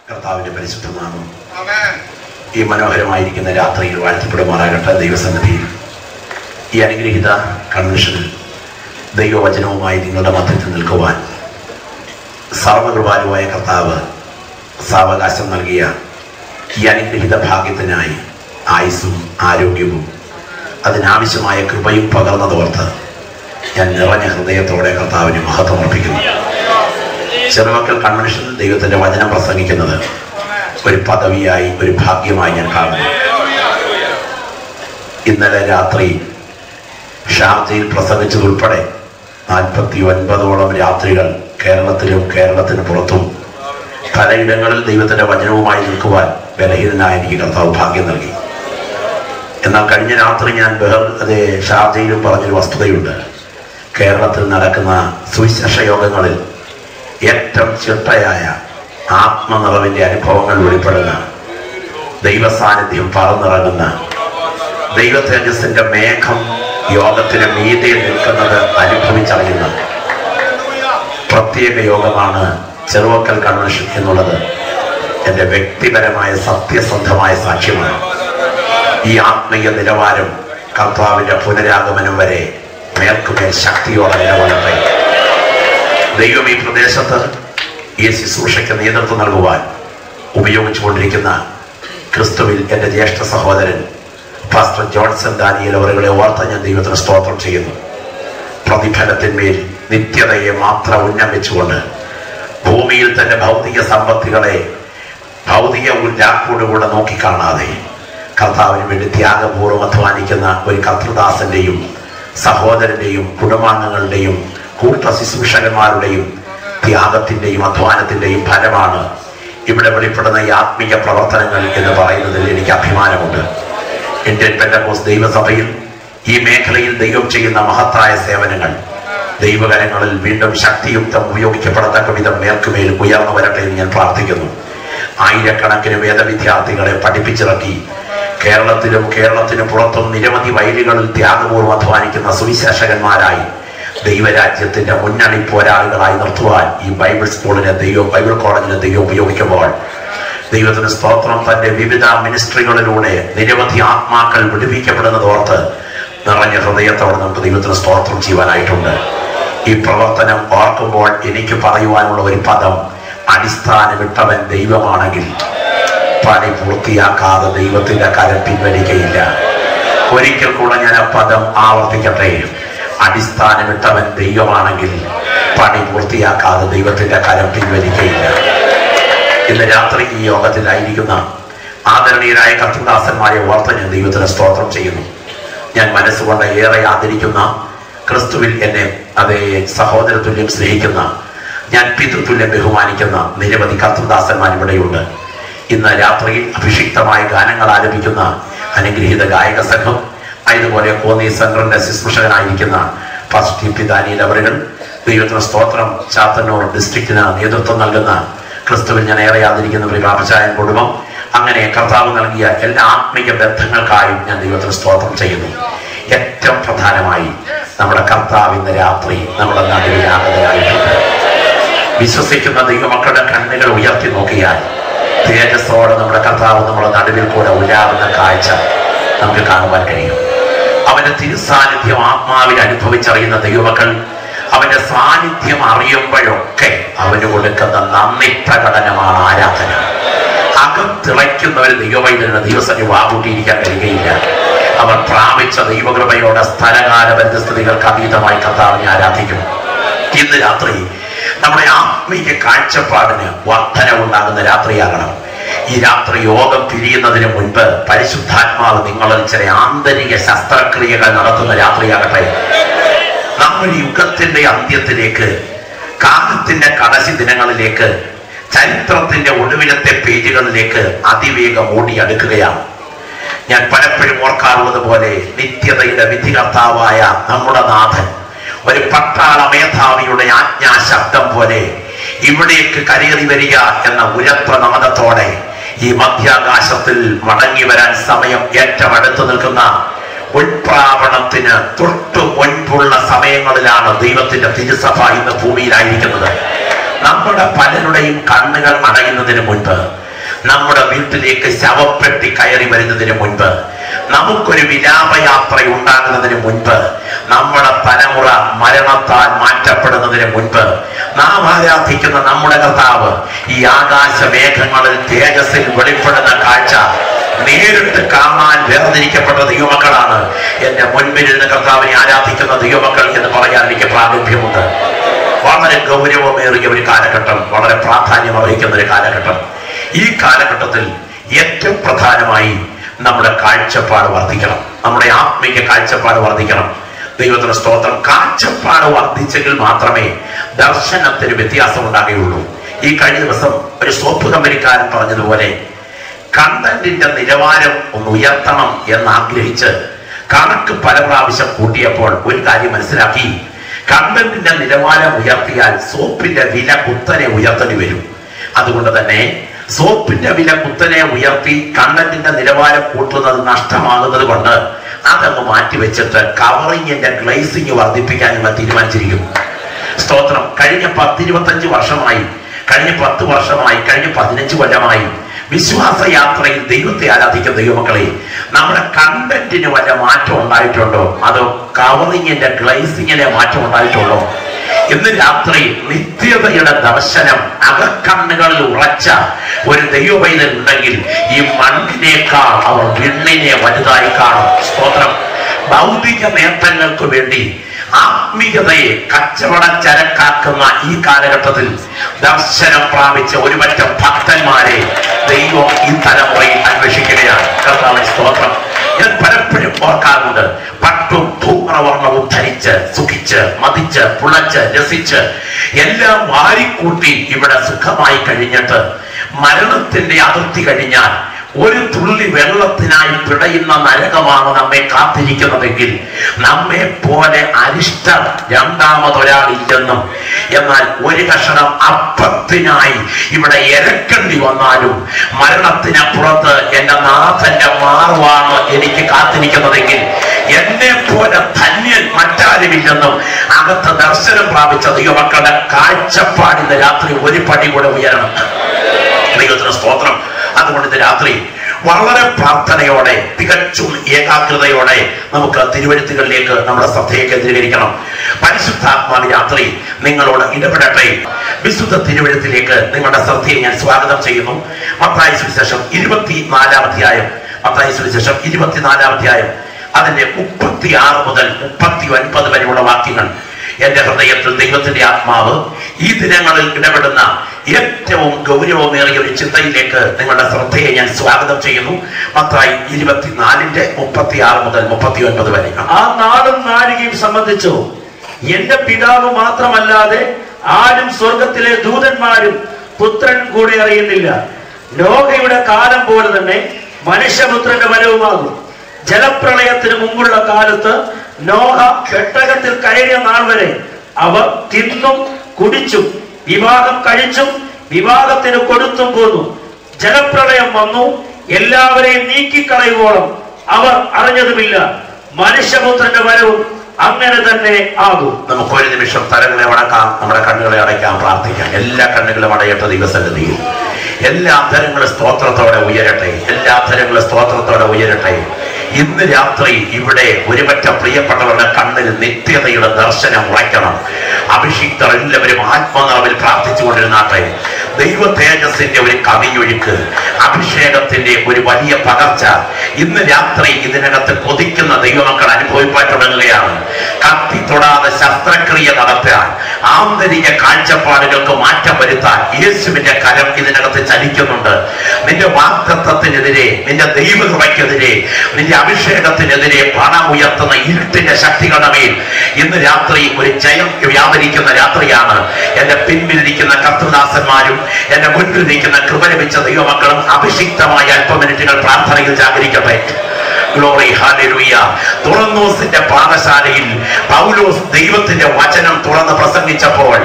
കർത്താവിന്റെ പരിശുദ്ധനാമം ഈ മനോഹരമായിരിക്കുന്ന രാത്രിയിൽ വാഴ്ത്തപ്പെടുമാറാകട്ടെ. ദൈവസന്നിധിയിൽ ഈ അനുഗ്രഹീത കൺവെൻഷനിൽ ദൈവവചനവുമായി നിങ്ങളുടെ മധ്യത്തിൽ നിൽക്കുവാൻ സർവകൃപാലുവായ കർത്താവ് സാവകാശം നൽകിയ ഈ അനുഗ്രഹീത ഭാഗ്യത്തിനായി ആയുസ്സും ആരോഗ്യവും അതിനാവശ്യമായ കൃപയും പകർന്നതോർത്ത് ഞാൻ നിറഞ്ഞ ഹൃദയത്തോടെ കർത്താവിന് മഹത്വം അർപ്പിക്കുന്നു. ചെറുമക്കൾ കൺവെൻഷനിൽ ദൈവത്തിന്റെ വചനം പ്രസംഗിക്കുന്നത് ഒരു പദവിയായി, ഒരു ഭാഗ്യമായി ഞാൻ കാണുന്നു. ഇന്നലെ രാത്രി ഷാർജയിൽ പ്രസംഗിച്ചതുൾപ്പെടെ 49ഓളം രാത്രികൾ കേരളത്തിന് പുറത്തും പലയിടങ്ങളിൽ ദൈവത്തിന്റെ വചനവുമായി നിൽക്കുവാൻ ബലഹീനനായ എനിക്ക് കർത്താവ് ഭാഗ്യം നൽകി. എന്നാൽ കഴിഞ്ഞ രാത്രി ഞാൻ ഷാർജയിലും പറഞ്ഞൊരു വസ്തുതയുണ്ട്. കേരളത്തിൽ നടക്കുന്ന സുവിശേഷ യോഗങ്ങളിൽ ഏറ്റവും ചിട്ടയായ ആത്മനിറവിന്റെ അനുഭവങ്ങൾ വെളിപ്പെടുന്ന, ദൈവ സാന്നിധ്യം പറന്നിറങ്ങുന്ന, ദൈവ തേജസ്സിന്റെ മേഘം യോഗത്തിന് മീതെ നിൽക്കുന്നത് അനുഭവിച്ചറിയുന്ന പ്രത്യേക യോഗമാണ് ചെറുവക്കൽ കൺവെൻഷൻ എന്നുള്ളത് എൻ്റെ വ്യക്തിപരമായ സത്യസന്ധമായ സാക്ഷ്യമാണ്. ഈ ആത്മീയ നിലവാരം കർത്താവിന്റെ പുനരാഗമനം വരെ മേൽക്കുമേൽ ശക്തിയോടെ നിലകൊള്ളട്ടെ. ദൈവം ഈ പ്രദേശത്ത് ഈ ശുശ്രൂഷയ്ക്ക് നേതൃത്വം നൽകുവാൻ ഉപയോഗിച്ചുകൊണ്ടിരിക്കുന്ന ക്രിസ്തുവിൽ എൻ്റെ ജ്യേഷ്ഠ സഹോദരൻ പാസ്റ്റർ ജോൺസൺ ഡാനിയൽ അവരുടെ ഓർത്ത് ഞാൻ ദൈവത്തിന് സ്തോത്രം ചെയ്യുന്നു. പ്രതിഫലത്തിന്മേൽ നിത്യതയെ മാത്രം ഉന്നമിച്ചുകൊണ്ട് ഭൂമിയിൽ തന്റെ ഭൗതിക സമ്പത്തുകളെ ഭൗതിക ഉല്ലാപ്പോടുകൂടെ നോക്കിക്കാണാതെ കർത്താവിന് വേണ്ടി ത്യാഗപൂർവ്വം അധ്വാനിക്കുന്ന ഒരു കർത്തൃദാസന്റെയും സഹോദരന്റെയും കുടുംബാംഗങ്ങളുടെയും കൂട്ട ശുശ്രൂഷകന്മാരുടെയും ത്യാഗത്തിന്റെയും അധ്വാനത്തിന്റെയും ഫലമാണ് ഇവിടെ വെളിപ്പെടുന്ന ഈ ആത്മീയ പ്രവർത്തനങ്ങൾ എന്ന് പറയുന്നതിൽ എനിക്ക് അഭിമാനമുണ്ട്. ഇന്ത്യൻ പെന്തക്കോസ്ത് ദൈവസഭയിൽ ഈ മേഖലയിൽ ദൈവം ചെയ്യുന്ന മഹത്തായ സേവനങ്ങൾ ദൈവകരങ്ങളിൽ വീണ്ടും ശക്തിയുക്തം ഉപയോഗിക്കപ്പെടത്തക്ക വിധം മേൽക്കുമേൽ ഉയർന്നു വരട്ടെ എന്ന് ഞാൻ പ്രാർത്ഥിക്കുന്നു. ആയിരക്കണക്കിന് വേദവിദ്യാർത്ഥികളെ പഠിപ്പിച്ചിറക്കി കേരളത്തിന് പുറത്തും നിരവധി വയലുകളിൽ ത്യാഗപൂർവ്വം അധ്വാനിക്കുന്ന സുവിശേഷകന്മാരായി ദൈവരാജ്യത്തിന്റെ മുന്നണി പോരാളികളായി നിർത്തുവാൻ ഈ ബൈബിൾ കോളേജിലെ ദൈവം ഉപയോഗിക്കുമ്പോൾ ദൈവത്തിന് സ്തോത്രം. തന്റെ വിവിധ മിനിസ്ട്രികളിലൂടെ നിരവധി ആത്മാക്കൾ വിടുവിക്കപ്പെടുന്നതോർത്ത് നിറഞ്ഞ ഹൃദയത്തോടെ നമുക്ക് ദൈവത്തിന് സ്തോത്രം ചെയ്യുവാനായിട്ടുണ്ട്. ഈ പ്രവർത്തനം ഓർക്കുമ്പോൾ എനിക്ക് പറയുവാനുള്ള ഒരു പദം, അടിസ്ഥാനമിട്ടവൻ ദൈവമാണെങ്കിൽ പണി പൂർത്തിയാക്കാതെ ദൈവത്തിന്റെ കരം പിൻവലിക്കയില്ല. ഒരിക്കൽ കൂടെ ഞാൻ ആ പദം ആവർത്തിക്കട്ടെ. അടിസ്ഥാനമിട്ടവൻ ദൈവമാണെങ്കിൽ പണി പൂർത്തിയാക്കാതെ ദൈവത്തിന്റെ കരം പിൻവലിക്കയില്ല. ഇന്ന് രാത്രി ഈ യോഗത്തിലായിരിക്കുന്ന ആദരണീയരായ കർത്തൃദാസന്മാരെ ഓർത്ത് ഞാൻ ദൈവത്തിന് സ്തോത്രം ചെയ്യുന്നു. ഞാൻ മനസ്സുകൊണ്ട് ഏറെ ആദരിക്കുന്ന, ക്രിസ്തുവിൽ എന്നെ അതേ സഹോദരതുല്യം സ്നേഹിക്കുന്ന, ഞാൻ പിതൃതുല്യം ബഹുമാനിക്കുന്ന നിരവധി കർത്തൃദാസന്മാർ ഇവിടെയുണ്ട്. ഇന്ന് രാത്രിയിൽ അഭിഷിക്തമായ ഗാനങ്ങൾ ആലപിക്കുന്ന അനുഗ്രഹീത ഗായക സംഘം, അതുപോലെ കോന്നി സെൻട്രലിന്റെ ശുശ്രൂഷകനായിരിക്കുന്ന പാസ്റ്റർ പി ദാനിയൽ അവരുകൾ, ദൈവത്തിന് സ്തോത്രം, ചാത്തന്നൂർ ഡിസ്ട്രിക്റ്റിന് നേതൃത്വം നൽകുന്ന ക്രിസ്തുവിൽ ഞാൻ ഏറെ ആദരിക്കുന്ന ഒരു കാപ്പച്ചായൻ കുടുംബം, അങ്ങനെ കർത്താവ് നൽകിയ എല്ലാ ആത്മീയ ബന്ധങ്ങൾക്കായും ഞാൻ ദൈവത്തിന് സ്തോത്രം ചെയ്യുന്നു. ഏറ്റവും പ്രധാനമായി നമ്മുടെ കർത്താവ് ഇന്ന് രാത്രി നമ്മുടെ നടുവിൽ ആഗതനായിട്ടുണ്ട്. വിശ്വസിക്കുന്ന ദൈവമക്കളുടെ കണ്ണുകൾ ഉയർത്തി നോക്കിയാൽ തേജസ്സോടെ നമ്മുടെ കർത്താവ് നമ്മുടെ നടുവിൽ കൂടെ ഉലാവുന്ന കാഴ്ച നമുക്ക് കാണുവാൻ കഴിയും. അവന്റെ തിരുസാന്നിധ്യം ആത്മാവിൽ അനുഭവിച്ചറിയുന്ന ദൈവമക്കൾ അവന്റെ സാന്നിധ്യം അറിയുമ്പോഴൊക്കെ അവന് കൊടുക്കുന്ന നന്ദി പ്രകടനമാണ് ആരാധന. അകത്തിളയ്ക്കുന്ന ഒരു ദൈവവൈദ്യന് ദിവസം വാകൂട്ടിയിരിക്കാൻ കഴിയുകയില്ല. അവർ പ്രാപിച്ച ദൈവകൃപയോടെ സ്ഥലകാല ബന്ധസ്ഥിതികൾക്ക് അതീതമായി കർത്താവിനെ ആരാധിക്കും. ഇന്ന് രാത്രി നമ്മുടെ ആത്മീയ കാഴ്ചപ്പാടിന് വർധനവുണ്ടാകുന്ന രാത്രിയാകണം. ഈ രാത്രി യോഗം പിരിയുന്നതിന് മുൻപ് പരിശുദ്ധാത്മാവ് നിങ്ങളിൽ ചില ആന്തരിക ശസ്ത്രക്രിയകൾ നടത്തുന്ന രാത്രിയാകട്ടെ. നമ്മൾ യുഗത്തിന്റെ അന്ത്യത്തിലേക്ക്, കാലത്തിന്റെ കടശി ദിനങ്ങളിലേക്ക്, ചരിത്രത്തിന്റെ ഒടുവിലത്തെ പേജുകളിലേക്ക് അതിവേഗം ഓടിയടുക്കുകയാണ്. ഞാൻ പലപ്പോഴും ഓർക്കാറുള്ളത് പോലെ നിത്യതയുടെ വിധികർത്താവായ നമ്മുടെ നാഥൻ ഒരു പട്ടാള മേധാവിയുടെ ആജ്ഞാശബ്ദം പോലെ ഇവിടേക്ക് കരയേറി വരിക എന്ന ഉരത്ത നാദത്തോടെ ഈ മധ്യാകാശത്തിൽ മടങ്ങി വരാൻ സമയം ഏറ്റവും അടുത്തു നിൽക്കുന്ന ഉത്പ്രാവണത്തിന് തൊട്ടു മുൻപുള്ള സമയങ്ങളിലാണ് ദൈവത്തിന്റെ തിരുസഭ ഇന്ന് ഭൂമിയിലായിരിക്കുന്നത്. നമ്മുടെ പലരുടെയും കണ്ണുകൾ അടയുന്നതിന് മുൻപ്, നമ്മുടെ വീട്ടിലേക്ക് ശവപ്പെട്ടി കയറി വരുന്നതിന് മുൻപ്, നമുക്കൊരു വിലാപയാത്ര ഉണ്ടാകുന്നതിന് മുൻപ്, നമ്മുടെ തലമുറ മരണത്താൽ മാറ്റപ്പെടുന്നതിന് മുൻപ്, നാം ആരാധിക്കുന്ന നമ്മുടെ കർത്താവ് ഈ ആകാശ മേഘങ്ങളിൽ തേജസ്സിൽ വെളിപ്പെടുന്ന കാഴ്ച നേരിട്ട് കാണാൻ വേർതിരിക്കപ്പെട്ട ദൈവമക്കളാണ് എന്റെ മുൻപിലിരുന്ന കർത്താവിനെ ആരാധിക്കുന്ന ദൈവമക്കൾ എന്ന് പറയാൻ എനിക്ക് പ്രാഗൽഭ്യമുണ്ട്. വളരെ ഗൗരവമേറിയ ഒരു കാലഘട്ടം, വളരെ പ്രാധാന്യം അർഹിക്കുന്ന ഒരു കാലഘട്ടം. ഈ കാലഘട്ടത്തിൽ ഏറ്റവും പ്രധാനമായി നമ്മുടെ കാഴ്ചപ്പാട് വർദ്ധിക്കണം, നമ്മുടെ ആത്മീയ കാഴ്ചപ്പാട് വർദ്ധിക്കണം. ദൈവത്തിന് സ്തോത്രം. കാഴ്ചപ്പാട് വർദ്ധിച്ചെങ്കിൽ മാത്രമേ ദർശനത്തിന് വ്യത്യാസം ഉണ്ടാകുകയുള്ളൂ. ഈ കഴിഞ്ഞ ദിവസം ഒരു സോപ്പ് കമ്പനിക്കാരൻ പറഞ്ഞതുപോലെ കണ്ടന്റിന്റെ നിലവാരം ഒന്ന് ഉയർത്തണം എന്നാഗ്രഹിച്ച് കണക്ക് പല പ്രാവശ്യം കൂട്ടിയപ്പോൾ ഒരു കാര്യം മനസ്സിലാക്കി. കണ്ടന്റിന്റെ നിലവാരം ഉയർത്തിയാൽ സോപ്പിന്റെ വില കുത്തനെ ഉയർത്തേണ്ടി വരും. അതുകൊണ്ട് തന്നെ സോപ്പിന്റെ വില കുത്തനെ ഉയർത്തി കണ്ടന്റിന്റെ നിലവാരം കൂട്ടുന്നത് നഷ്ടമാകുന്നത് കൊണ്ട് അതങ്ങ് മാറ്റിവെച്ചിട്ട് കവറിങ്ങിന്റെ ഗ്ലേസിങ് വർദ്ധിപ്പിക്കാൻ ഇവ തീരുമാനിച്ചിരിക്കും. സ്തോത്രം. കഴിഞ്ഞ 10-25 വർഷമായി, കഴിഞ്ഞ 10 വർഷമായി, കഴിഞ്ഞ 15 കൊല്ലമായി വിശ്വാസയാത്രയിൽ ദൈവത്തെ ആരാധിക്കുന്ന ദൈവമക്കളെ, നമ്മുടെ കണ്ടന്റിന് വല്ല മാറ്റം ഉണ്ടായിട്ടുണ്ടോ? അതോ കവറിങ്ങിന്റെ ഗ്ലേസിങ്ങിന്റെ മാറ്റം ഉണ്ടായിട്ടുള്ളോ? ഇന്ന് രാത്രി നിത്യതയുടെ ദർശനം അകക്കണ്ണുകളിൽ ഉറച്ച ഒരു ദൈവപൈതൽ ഉണ്ടെങ്കിൽ ഈ മണ്ണിനേക്കാൾ അവർ വിണ്ണിനെ വലുതായി കാണും. സ്തോത്രം. ഭൗതിക നേട്ടങ്ങൾക്ക് വേണ്ടി ആത്മീയതയെ കച്ചവട ചരക്കാക്കുന്ന ഈ കാലഘട്ടത്തിൽ ദർശനം പ്രാപിച്ച ഒരുപറ്റം ഭക്തന്മാരെ ദൈവം ഈ തലമുറയിൽ അന്വേഷിക്കുകയാണ്. കർത്താവിന്റെ സ്തോത്രം. ഞാൻ പലപ്പോഴും ഓർക്കാറുണ്ട്, പട്ടും ധൂമ്രവർണ്ണവും ധരിച്ച് സുഖിച്ച് മതിച്ച് പുളച്ച് രസിച്ച് എല്ലാം വാരിക്കൂട്ടി ഇവിടെ സുഖമായി കഴിഞ്ഞിട്ട് മരണത്തിന്റെ അതിർത്തി കഴിഞ്ഞാൽ ഒരു തുള്ളി വെള്ളത്തിനായി പിടയുന്ന നരകമാണ് നമ്മെ കാത്തിരിക്കുന്നതെങ്കിൽ നമ്മെ പോലെ അരിഷ്ടർ രണ്ടാമതൊരാളില്ലെന്നും, എന്നാൽ ഒരു കഷണം അപ്പത്തിനായി ഇവിടെ ഇരക്കേണ്ടി വന്നാലും മരണത്തിനപ്പുറത്ത് എന്റെ നാഥന്റെ മാർവാണ് എനിക്ക് കാത്തിരിക്കുന്നതെങ്കിൽ എന്നെ പോലെ ധന്യൻ മറ്റാരുമില്ലെന്നും അകത്ത് ദർശനം പ്രാപിച്ച ദൈവമക്കളുടെ കാഴ്ചപ്പാടിന്റെ രാത്രി ഒരു പടി കൂടെ ഉയരണം. ദൈവത്തിന് സ്തോത്രം. അതുകൊണ്ട് ഇന്ന് രാത്രി വളരെ പ്രാർത്ഥനയോടെ തികച്ചും ഏകാഗ്രതയോടെ നമുക്ക് തിരുവഴുത്തുകളിലേക്ക് നമ്മുടെ ശ്രദ്ധയെ കേന്ദ്രീകരിക്കണം. പരിശുദ്ധാത്മാവ് രാത്രി നിങ്ങളോട് ഇടപെടട്ടെ. വിശുദ്ധ തിരുവഴുത്തിലേക്ക് നിങ്ങളുടെ ശ്രദ്ധയെ ഞാൻ സ്വാഗതം ചെയ്യുന്നു. മത്തായി സുവിശേഷം 24-ാം അധ്യായം, മത്തായി സുവിശേഷം 24-ാം അധ്യായം അതിന്റെ 36 മുതൽ 39 വരെയുള്ള വാക്യങ്ങൾ. എന്റെ ഹൃദയത്തിൽ ദൈവത്തിന്റെ ആത്മാവ് ഈ ദിനങ്ങളിൽ ഇടപെടുന്ന ഏറ്റവും ഗൗരവമേറിയ ഒരു ചിന്തയിലേക്ക് നിങ്ങളുടെ ശ്രദ്ധയെ ഞാൻ സ്വാഗതം ചെയ്യുന്നു. മത്തായി 24-ന്റെ 36 മുതൽ 39 വരെ. ആ നാളും നാഴികയും സംബന്ധിച്ചു എന്റെ പിതാവ് മാത്രമല്ലാതെ ആരും സ്വർഗത്തിലെ ദൂതന്മാരും പുത്രൻ കൂടെ അറിയുന്നില്ല. നോഹയുടെ കാലം പോലെ തന്നെ മനുഷ്യപുത്രന്റെ വരവുമാകും. ജലപ്രളയത്തിന് മുമ്പുള്ള കാലത്ത് നോഹ പെട്ടകത്തിൽ കയറിയ നാൾ വരെ അവർ തിന്നും കുടിച്ചും വിവാഹം കഴിച്ചും വിവാഹത്തിന് കൊടുത്തും പോന്നു. ജലപ്രളയം വന്നു, എല്ലാവരെയും നീക്കിക്കളയുവോളം അവർ അറിഞ്ഞതുമില്ല. മനുഷ്യപുത്രന്റെ വരവും അങ്ങനെ തന്നെ ആകും. നമുക്ക് ഒരു നിമിഷം തലങ്ങളെ അടക്കാം, നമ്മുടെ കണ്ണുകളെ അടയ്ക്കാൻ പ്രാർത്ഥിക്കാം. എല്ലാ കണ്ണുകളും അടയട്ടെ ദൈവസന്നിധിയിൽ. എല്ലാ അധരങ്ങളും സ്തോത്രത്തോടെ ഉയരട്ടെ, എല്ലാ അധരങ്ങളും സ്തോത്രത്തോടെ ഉയരട്ടെ. ഇന്ന് രാത്രി ഇവിടെ ഒരുപറ്റ പ്രിയപ്പെട്ടവരുടെ കണ്ണിൽ നിത്യതയുടെ ദർശനം ഉറയ്ക്കണം. അഭിഷിക്തർ എല്ലാവരും ആത്മനാവിൽ പ്രാർത്ഥിച്ചുകൊണ്ടിരുന്നാട്ടെ. ദൈവ തേജസ്സിന്റെ ഒരു കവിയൊഴുക്ക്, അഭിഷേകത്തിന്റെ ഒരു വലിയ പകർച്ച ഇന്ന് രാത്രി ഇതിനകത്ത് കൊതിക്കുന്ന ദൈവമക്കൾ അനുഭവിപ്പാൻ തുടങ്ങുകയാണ്. കത്തി തൊടാതെ ശസ്ത്രക്രിയ നടത്താൻ, ആന്തരിക കാഴ്ചപ്പാടുകൾക്ക് മാറ്റം വരുത്താൻ യേശുവിന്റെ കരം ഇതിനകത്ത് ചലിക്കുന്നുണ്ട്. നിന്റെ വാഗ്ദത്തത്തിനെതിരെ, നിന്റെ ദൈവകൃപയ്ക്കെതിരെ, നിന്റെ അഭിഷേകത്തിനെതിരെ പണം ഉയർത്തുന്ന ഇരുട്ടിന്റെ ശക്തികളുടെ മേൽ ഇന്ന് രാത്രി ഒരു ജയം വ്യാപരിക്കുന്ന രാത്രിയാണ്. എന്റെ പിൻപിലിരിക്കുന്ന കർത്തൃദാസന്മാരും എന്റെ മുൻപിലിരിക്കുന്ന കൃപ ലഭിച്ച ദൈവമക്കളും അഭിഷിക്തമായ അല്പമിനിറ്റുകൾ പ്രാർത്ഥനയിൽ ജാഗരിക്കട്ടെ. Glory, hallelujah. തുറന്നോസിന്റെ പാഠശാലയിൽ പൗലോസ് ദൈവത്തിന്റെ വചനം തുറന്ന് പ്രസംഗിച്ചു. പ്രസംഗിച്ചപ്പോൾ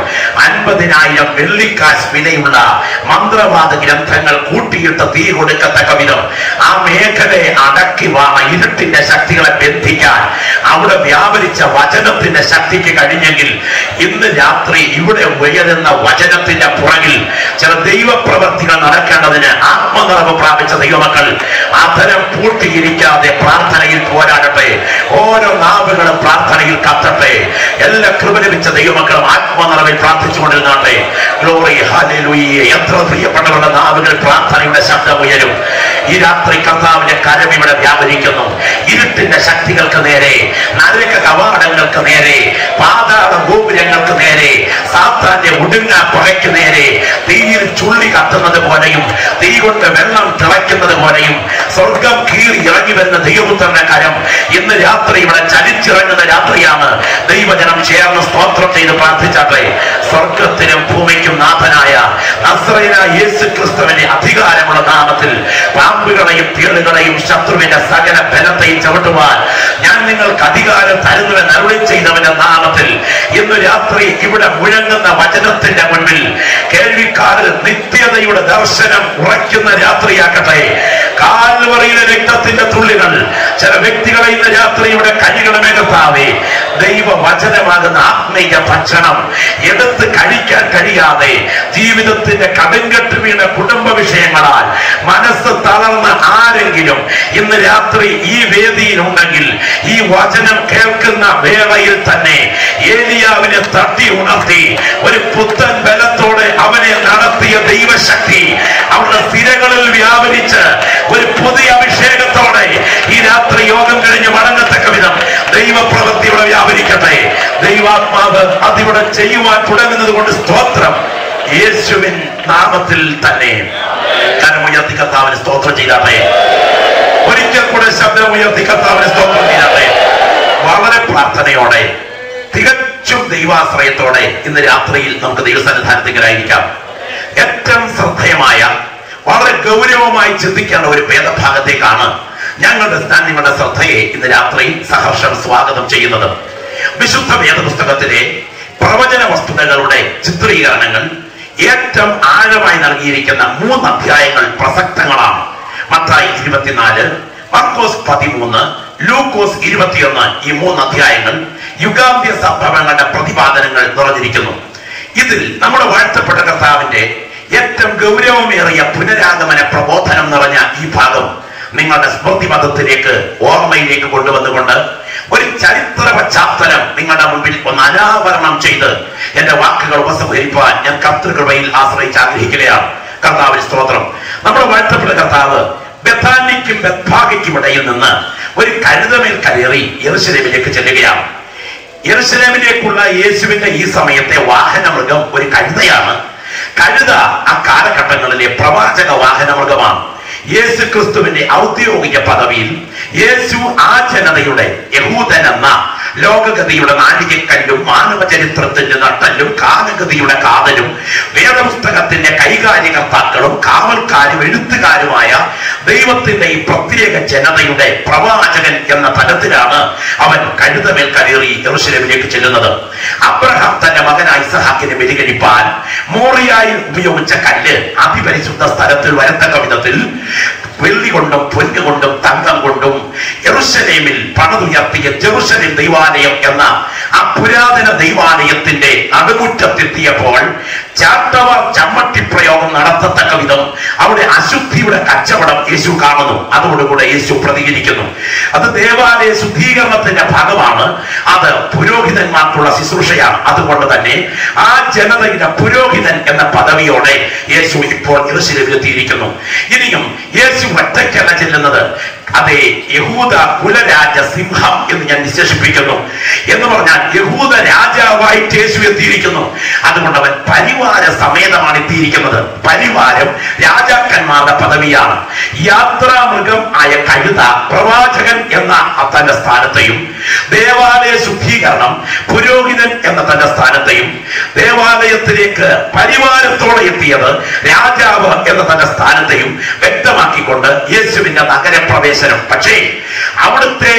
50,000 വെള്ളിക്കാശ് വിലയുള്ള മന്ത്രവാദ ഗ്രന്ഥങ്ങൾ കൂട്ടിയിട്ട് തീ കൊടുക്കത്തക്ക വിധം ആ മേഖലയെ അടക്കി വാണ ഇരുട്ടിന്റെ ശക്തികളെ ബന്ധിക്കാൻ അവിടെ വ്യാപരിച്ച വചനത്തിന്റെ ശക്തിക്ക് കഴിഞ്ഞെങ്കിൽ ഇന്ന് രാത്രി ഇവിടെ ഉയരുന്ന വചനത്തിന്റെ പുറകിൽ ചില ദൈവപ്രവൃത്തികൾ നടക്കേണ്ടതിന് ആത്മനിറവ് പ്രാപിച്ച ദൈവമക്കൾ അധരം പൂട്ടിയിരിക്കാതെ പ്രാർത്ഥനയിൽ പോരാടട്ടെ. ഓരോ നാവുകളും പ്രാർത്ഥനയിൽ കത്തട്ടെ. എല്ലാ കൃപ ലഭിച്ച ദൈവമക്കളും ആത്മനിറവിൽ പ്രാർത്ഥിച്ചുകൊണ്ടിരുന്നാട്ടെ. Glory, hallelujah. എത്ര പ്രിയപ്പെട്ടവരുടെ നാവുകൾ പ്രാർത്ഥനയുടെ ശബ്ദം ഉയരും. ഈ രാത്രി കർത്താവിന്റെ കരം ഇവിടെ വ്യാപരിക്കുന്നു. ഇരുട്ടിന്റെ ശക്തികൾക്ക് നേരെ, നരക കവാടങ്ങൾക്ക് നേരെ, പാതാള ഗോപുരങ്ങൾക്ക് നേരെ, സാത്താന്റെ ഒടുങ്ങ പകയ്ക്ക് നേരെ തീയിൽ ചുള്ളി കത്തുന്നത് പോലെയും തീ കൊണ്ട് വെള്ളം തിളയ്ക്കുന്നത് പോലെയും സ്വർഗം കീറി ഇറങ്ങി വരുന്ന ദൈവപുത്രന്റെ കരം ഇന്ന് രാത്രി ഇവിടെ ചലിച്ചിറങ്ങുന്ന രാത്രിയാണ്. ദൈവജനം ചേർന്ന് സ്തോത്രം ചെയ്ത് പ്രാർത്ഥിച്ചാട്ടെ. സ്വർഗത്തിനും ഭൂമിക്കും നാഥനായ നസ്രയനായ യേശു ക്രിസ്തുവിന്റെ അധികാരമുള്ള നാമത്തിൽ പാമ്പുകളെയും തേളുകളെയും ശത്രുവിന്റെ സകല ബലത്തെയും ചവിട്ടുവാൻ ഞാൻ നിങ്ങൾക്ക് അധികാരം തരുന്നുവെന്ന് അരുളി ചെയ്തവന്റെ നാമത്തിൽ ഇന്ന് രാത്രി ഇവിടെ മുഴങ്ങുന്ന വചനത്തിന്റെ മുൻപിൽ കേൾവിക്കാരിൽ നിത്യതയുടെ ദർശനം ഉറയ്ക്കുന്ന രാത്രിയാക്കട്ടെ. കാൽവറിയിലെ രക്തത്തിന്റെ തുള്ളികൾ ചില വ്യക്തികളെ ഇന്ന് രാത്രി ഇവിടെ കൈകളുമേ കർത്താവേ, ദൈവവചനമാകുന്ന ആത്മീയ ഭക്ഷണം എടുത്ത് കഴിക്കാൻ കഴിയാതെ ജീവിതത്തിന്റെ കടുങ്കട്ട് വീണ കുടുംബ വിഷയങ്ങളാൽ മനസ്സ് തളർന്ന ആരെങ്കിലും ഇന്ന് രാത്രി ഈ വേദിയിൽ ഉണ്ടെങ്കിൽ ഈ വചനം കേൾക്കുന്ന വേളയിൽ തന്നെ ഏലിയാവിനെ തട്ടി ഉണർത്തി ഒരു പുത്തൻ ബലത്തോടെ അവനെ നടത്തിയ ദൈവശക്തി അവരുടെ സ്ഥിരകളിൽ വ്യാപരിച്ച് ഒരു പുതിയ അഭിഷേകത്തോടെ ഈ രാത്രി യോഗം കഴിഞ്ഞ് മടങ്ങത്തക്ക വിധം ദൈവപ്രവൃത്തിയുടെ വ്യാപരിക്കട്ടെ. ദൈവാത്മാവ് അതിവിടെ ചെയ്യുവാൻ തുടങ്ങുന്നത് കൊണ്ട് സ്തോത്രം. യേശുവിൻ നാമത്തിൽ തന്നെ കരമുയർത്തി കർത്താവിന് സ്തോത്രം ചെയ്താട്ടെ. ഒരിക്കൽ കൂടെ ശബ്ദമുയർത്തി കർത്താവിന് സ്തോത്രം ചെയ്താട്ടെ. വളരെ പ്രാർത്ഥനയോടെ തികച്ചും ദൈവാശ്രയത്തോടെ ഇന്ന് രാത്രിയിൽ നമുക്ക് ദൈവസന്നിധാനത്തിലായിരിക്കാം. ഏറ്റവും ശ്രദ്ധേയമായ വളരെ ഗൗരവമായി ചിന്തിക്കേണ്ട ഒരു വേദഭാഗത്തേക്കാണ് നിങ്ങളുടെ ശ്രദ്ധയെ ഇന്ന് രാത്രി സഹർഷം സ്വാഗതം ചെയ്യുന്നത്. വിശുദ്ധ വേദപുസ്തകത്തിലെ പ്രവചന വസ്തുതകളുടെ ചിത്രീകരണങ്ങൾ ഏറ്റവും ആഴമായി നൽകിയിരിക്കുന്ന 3 അധ്യായങ്ങൾ പ്രസക്തങ്ങളാണ്. മത്തായി 24, മർക്കോസ് 13, ലൂക്കോസ് 21 ഈ 3 അധ്യായങ്ങൾ യുഗാന്ത്യ സംഭവങ്ങളുടെ പ്രതിപാദനങ്ങൾ നിറഞ്ഞിരിക്കുന്നു. ഇതിൽ നമ്മുടെ വാഴ്ത്തപ്പെട്ട കർത്താവിന്റെ ഏറ്റവും ഗൗരവമേറിയ പുനരാഗമന പ്രബോധനം നിറഞ്ഞ ഈ ഭാഗം നിങ്ങളുടെ സ്മൃതിപഥത്തിലേക്ക്, ഓർമ്മയിലേക്ക് കൊണ്ടുവന്നുകൊണ്ട് ഒരു ചരിത്ര പശ്ചാത്തലം നിങ്ങളുടെ മുമ്പിൽ ഒന്ന് അനാവരണം ചെയ്ത് എന്റെ വാക്കുകൾ ഉപസംഹരിപ്പാൻ ഞാൻ കർത്തൃകൃപയിൽ ആശ്രയിച്ച് ആഗ്രഹിക്കുകയാണ്. കർത്താവിന് സ്തോത്രം. നമ്മുടെ വാഴ്ത്തപ്പെട്ട കർത്താവ് ബെഥാനിക്കും ബെത്ഫാഗയ്ക്കും ഇടയിൽ നിന്ന് ഒരു കഴുതമേൽ കയറി യെരൂശലേമിലേക്ക് ചെല്ലുകയാണ്. യെരൂശലേമിലേക്കുള്ള യേശുവിന്റെ ഈ സമയത്തെ വാഹന മൃഗം ഒരു കഴുതയാണ്. കഴുത ആ കാലഘട്ടങ്ങളിലെ പ്രവാചക വാഹന മൃഗമാണ്. യേശു ക്രിസ്തുവിന്റെ ഔദ്യോഗിക പദവിയിൽ യേശു ആ ജനതയുടെ യഹൂദൻ എന്ന ലോകഗതിയുടെ നാഴികക്കല്ലും മാനവ ചരിത്രത്തിന്റെ നട്ടല്ലും കാലഗതിയുടെ കാതലും വേദപുസ്തകത്തിന്റെ കൈകാര്യകർത്താക്കളും കാവൽക്കാരും എഴുത്തുകാരുമായ ദൈവത്തിന്റെ ഈ പ്രത്യേക ജനതയുടെ പ്രവാചകൻ എന്ന തലത്തിലാണ് അവൻ കഴുതമേൽ കയറി യെരൂശലേമിലേക്ക് ചെല്ലുന്നത്. അബ്രഹാം തന്റെ മകനായ ഇസഹാക്കിനെ ബലികഴിപ്പാൻ മോറിയായിൽ ഉപയോഗിച്ച കല്ല് അതിപരിശുദ്ധ സ്ഥലത്തിൽ വരത്തക്ക വിധത്തിൽ വെള്ളി കൊണ്ടും പൊന്ന് കൊണ്ടും തങ്കം കൊണ്ടും യെരൂശലേമിൽ പണിതുയർത്തിയ ജെറുസലേം ദൈവാലയം എന്ന ആ പുരാതന ദൈവാലയത്തിന്റെ നടുമുറ്റത്തെത്തിയപ്പോൾ ചാട്ടവാർ ചമ്മട്ടി പ്രയോഗം നടത്തത്തക്ക വിധം അവിടെ അശുദ്ധിയുടെ കച്ചവടം യേശു കാണുന്നു. അതോടുകൂടെ യേശു പ്രതികരിക്കുന്നു. അത് ദേവാലയ ശുദ്ധീകരണത്തിന്റെ ഭാഗമാണ്. അത് പുരോഹിതന്മാർക്കുള്ള ശുശ്രൂഷയാണ്. അതുകൊണ്ട് തന്നെ ആ ജനതയുടെ പുരോഹിതൻ എന്ന പദവിയോടെ യേശു ഇപ്പോൾ യെരൂശലേമിലെത്തിയിരിക്കുന്നു. ഇനിയും യേശു ഒറ്റയ്ക്കല്ല ചെല്ലുന്നത്. അതെ, യഹൂദ കുലരാജ സിംഹം എന്ന് ഞാൻ വിശേഷിപ്പിക്കുന്നു. എന്ന് പറഞ്ഞാൽ യഹൂദ രാജാവായിട്ട് യേശു എത്തിയിരിക്കുന്നു. അതുകൊണ്ട് അവൻ പരിവാര സമേതമാണ് എത്തിയിരിക്കുന്നത്. പരിവാരം രാജാക്കന്മാരുടെ പദവിയാണ്. യാത്രാമൃഗം ആയ കഴുത പ്രവാചകൻ എന്ന തന്റെ സ്ഥാനത്തെയും, ദേവാലയ ശുദ്ധീകരണം പുരോഹിതൻ എന്ന തന്റെ സ്ഥാനത്തെയും, ദേവാലയത്തിലേക്ക് പരിവാരത്തോടെ എത്തിയത് രാജാവ് എന്ന തന്റെ സ്ഥാനത്തെയും വ്യക്തമാക്കിക്കൊണ്ട് യേശുവിന്റെ നഗരപ്രവേശം പരിസരം. പക്ഷേ അവിടുത്തെ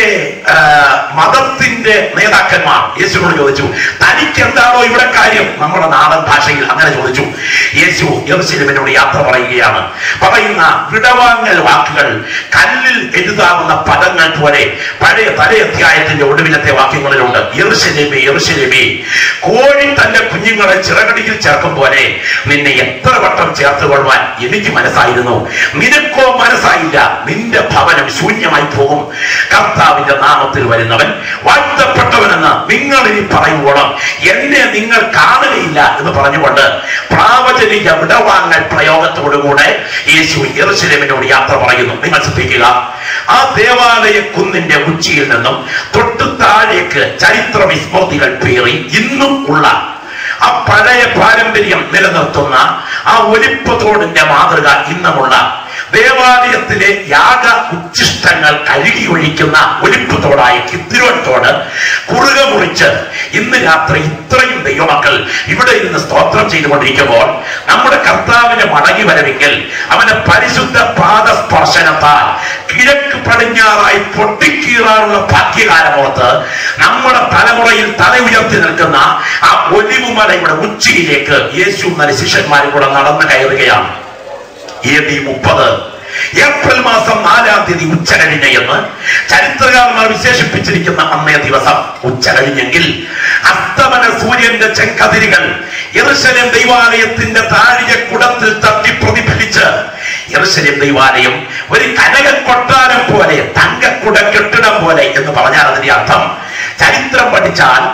മതത്തിന്റെ നേതാക്കന്മാർ യേശുവിനോട് ചോദിച്ചു, തനിക്ക് എന്താണോ ഇവിടെ കാര്യം? നമ്മുടെ നാടൻ ഭാഷയിൽ അങ്ങനെ ചോദിച്ചു. യേശു യെരൂശലേമിനോട് യാത്ര പറയുകയാണ്. പറയുന്ന വിടവാങ്ങൽ വാക്കുകൾ കല്ലിൽ എഴുതാവുന്ന പദങ്ങൾ പോലെ പഴയ അധ്യായത്തിന്റെ ഒടുവിലത്തെ വാക്യങ്ങളിലുണ്ട്. യെരൂശലേമേ, യെരൂശലേമേ, കോഴി തന്റെ കുഞ്ഞുങ്ങളെ ചിറകടിയിൽ ചേർക്കും പോലെ നിന്നെ എത്ര വട്ടം ചേർത്ത് കൊള്ളുവാൻ എനിക്ക് മനസ്സായിരുന്നു, നിനക്കോ മനസ്സായില്ല. നിന്റെ ഭവനം ശൂന്യമായി പോകും. കർത്താവിന്റെ നാമത്തിൽ വരുന്നവൻ വാഴ്ത്തപ്പെട്ടവനെന്ന് നിങ്ങൾ ഇനി പറയുവോളം എന്നെ നിങ്ങൾ കാണുകയില്ല എന്ന് പറഞ്ഞുകൊണ്ട് പ്രാവചനിക വിടവാങ്ങൽ പ്രയോഗത്തോടുകൂടെ യേശു യെരൂശലേമിനോട് യാത്ര പറയുന്നു. നിങ്ങൾ ശ്രദ്ധിക്കുക, ആ ദേവാലയ കുന്നിന്റെ ഉച്ചിയിൽ നിന്നും തൊട്ടു താഴേക്ക് ചരിത്ര വിസ്മൃതികൾ പേറി ഇന്നും ഉള്ള ആ പഴയ പാരമ്പര്യം നിലനിർത്തുന്ന ആ ഒലിപ്പുതോടിന്റെ മാതൃക ഇന്നുമുള്ള ദേവാലയത്തിലെ യാഗ ഉച്ഛിഷ്ടങ്ങൾ കഴുകി ഒഴിക്കുന്ന ഒലിപ്പുതോടായ കിദ്രോൻ തോട് കുറുകെ മുറിച്ച് ഇന്ന് രാത്രി ഇത്രയും ദൈവമക്കൾ ഇവിടെ ഇരുന്ന് സ്തോത്രം ചെയ്തുകൊണ്ടിരിക്കുമ്പോൾ നമ്മുടെ കർത്താവിന്റെ മടങ്ങി വരവെങ്കിൽ അവന്റെ പരിശുദ്ധ പാദസ്പർശനത്താൽ കിഴക്ക് പടിഞ്ഞാറായി പൊട്ടിക്കീറാനുള്ള ഭാഗ്യകാലമോർത്ത് നമ്മുടെ തലമുറയിൽ തല ഉയർത്തി നിൽക്കുന്ന ആ ഒലിവുമലയുടെ ഉച്ചിയിലേക്ക് യേശു നല്ല ശിഷ്യന്മാരും കൂടെ നടന്നു കയറുകയാണ്. AD 30 ഏപ്രിൽ മാസം 4-ാം തീയതി ഉച്ച കഴിഞ്ഞ എന്ന് ചരിത്രകാരന്മാർ വിശേഷിപ്പിച്ചിരിക്കുന്ന അന്നേ ദിവസം ഉച്ച കഴിഞ്ഞെങ്കിൽ അസ്തമന സൂര്യന്റെ ചെങ്കതിരികൾ യെരൂശലേം ദൈവാലയത്തിന്റെ താഴിക കുടത്തിൽ തട്ടി പ്രതിഫലിച്ച് യെരൂശലേം ദൈവാലയം ഒരു കനക കൊട്ടാരം പോലെ, തങ്കക്കുട കെട്ടിടം പോലെ എന്ന് പറഞ്ഞാൽ അതിന്റെ അർത്ഥം ചരിത്രം പഠിച്ചാൽ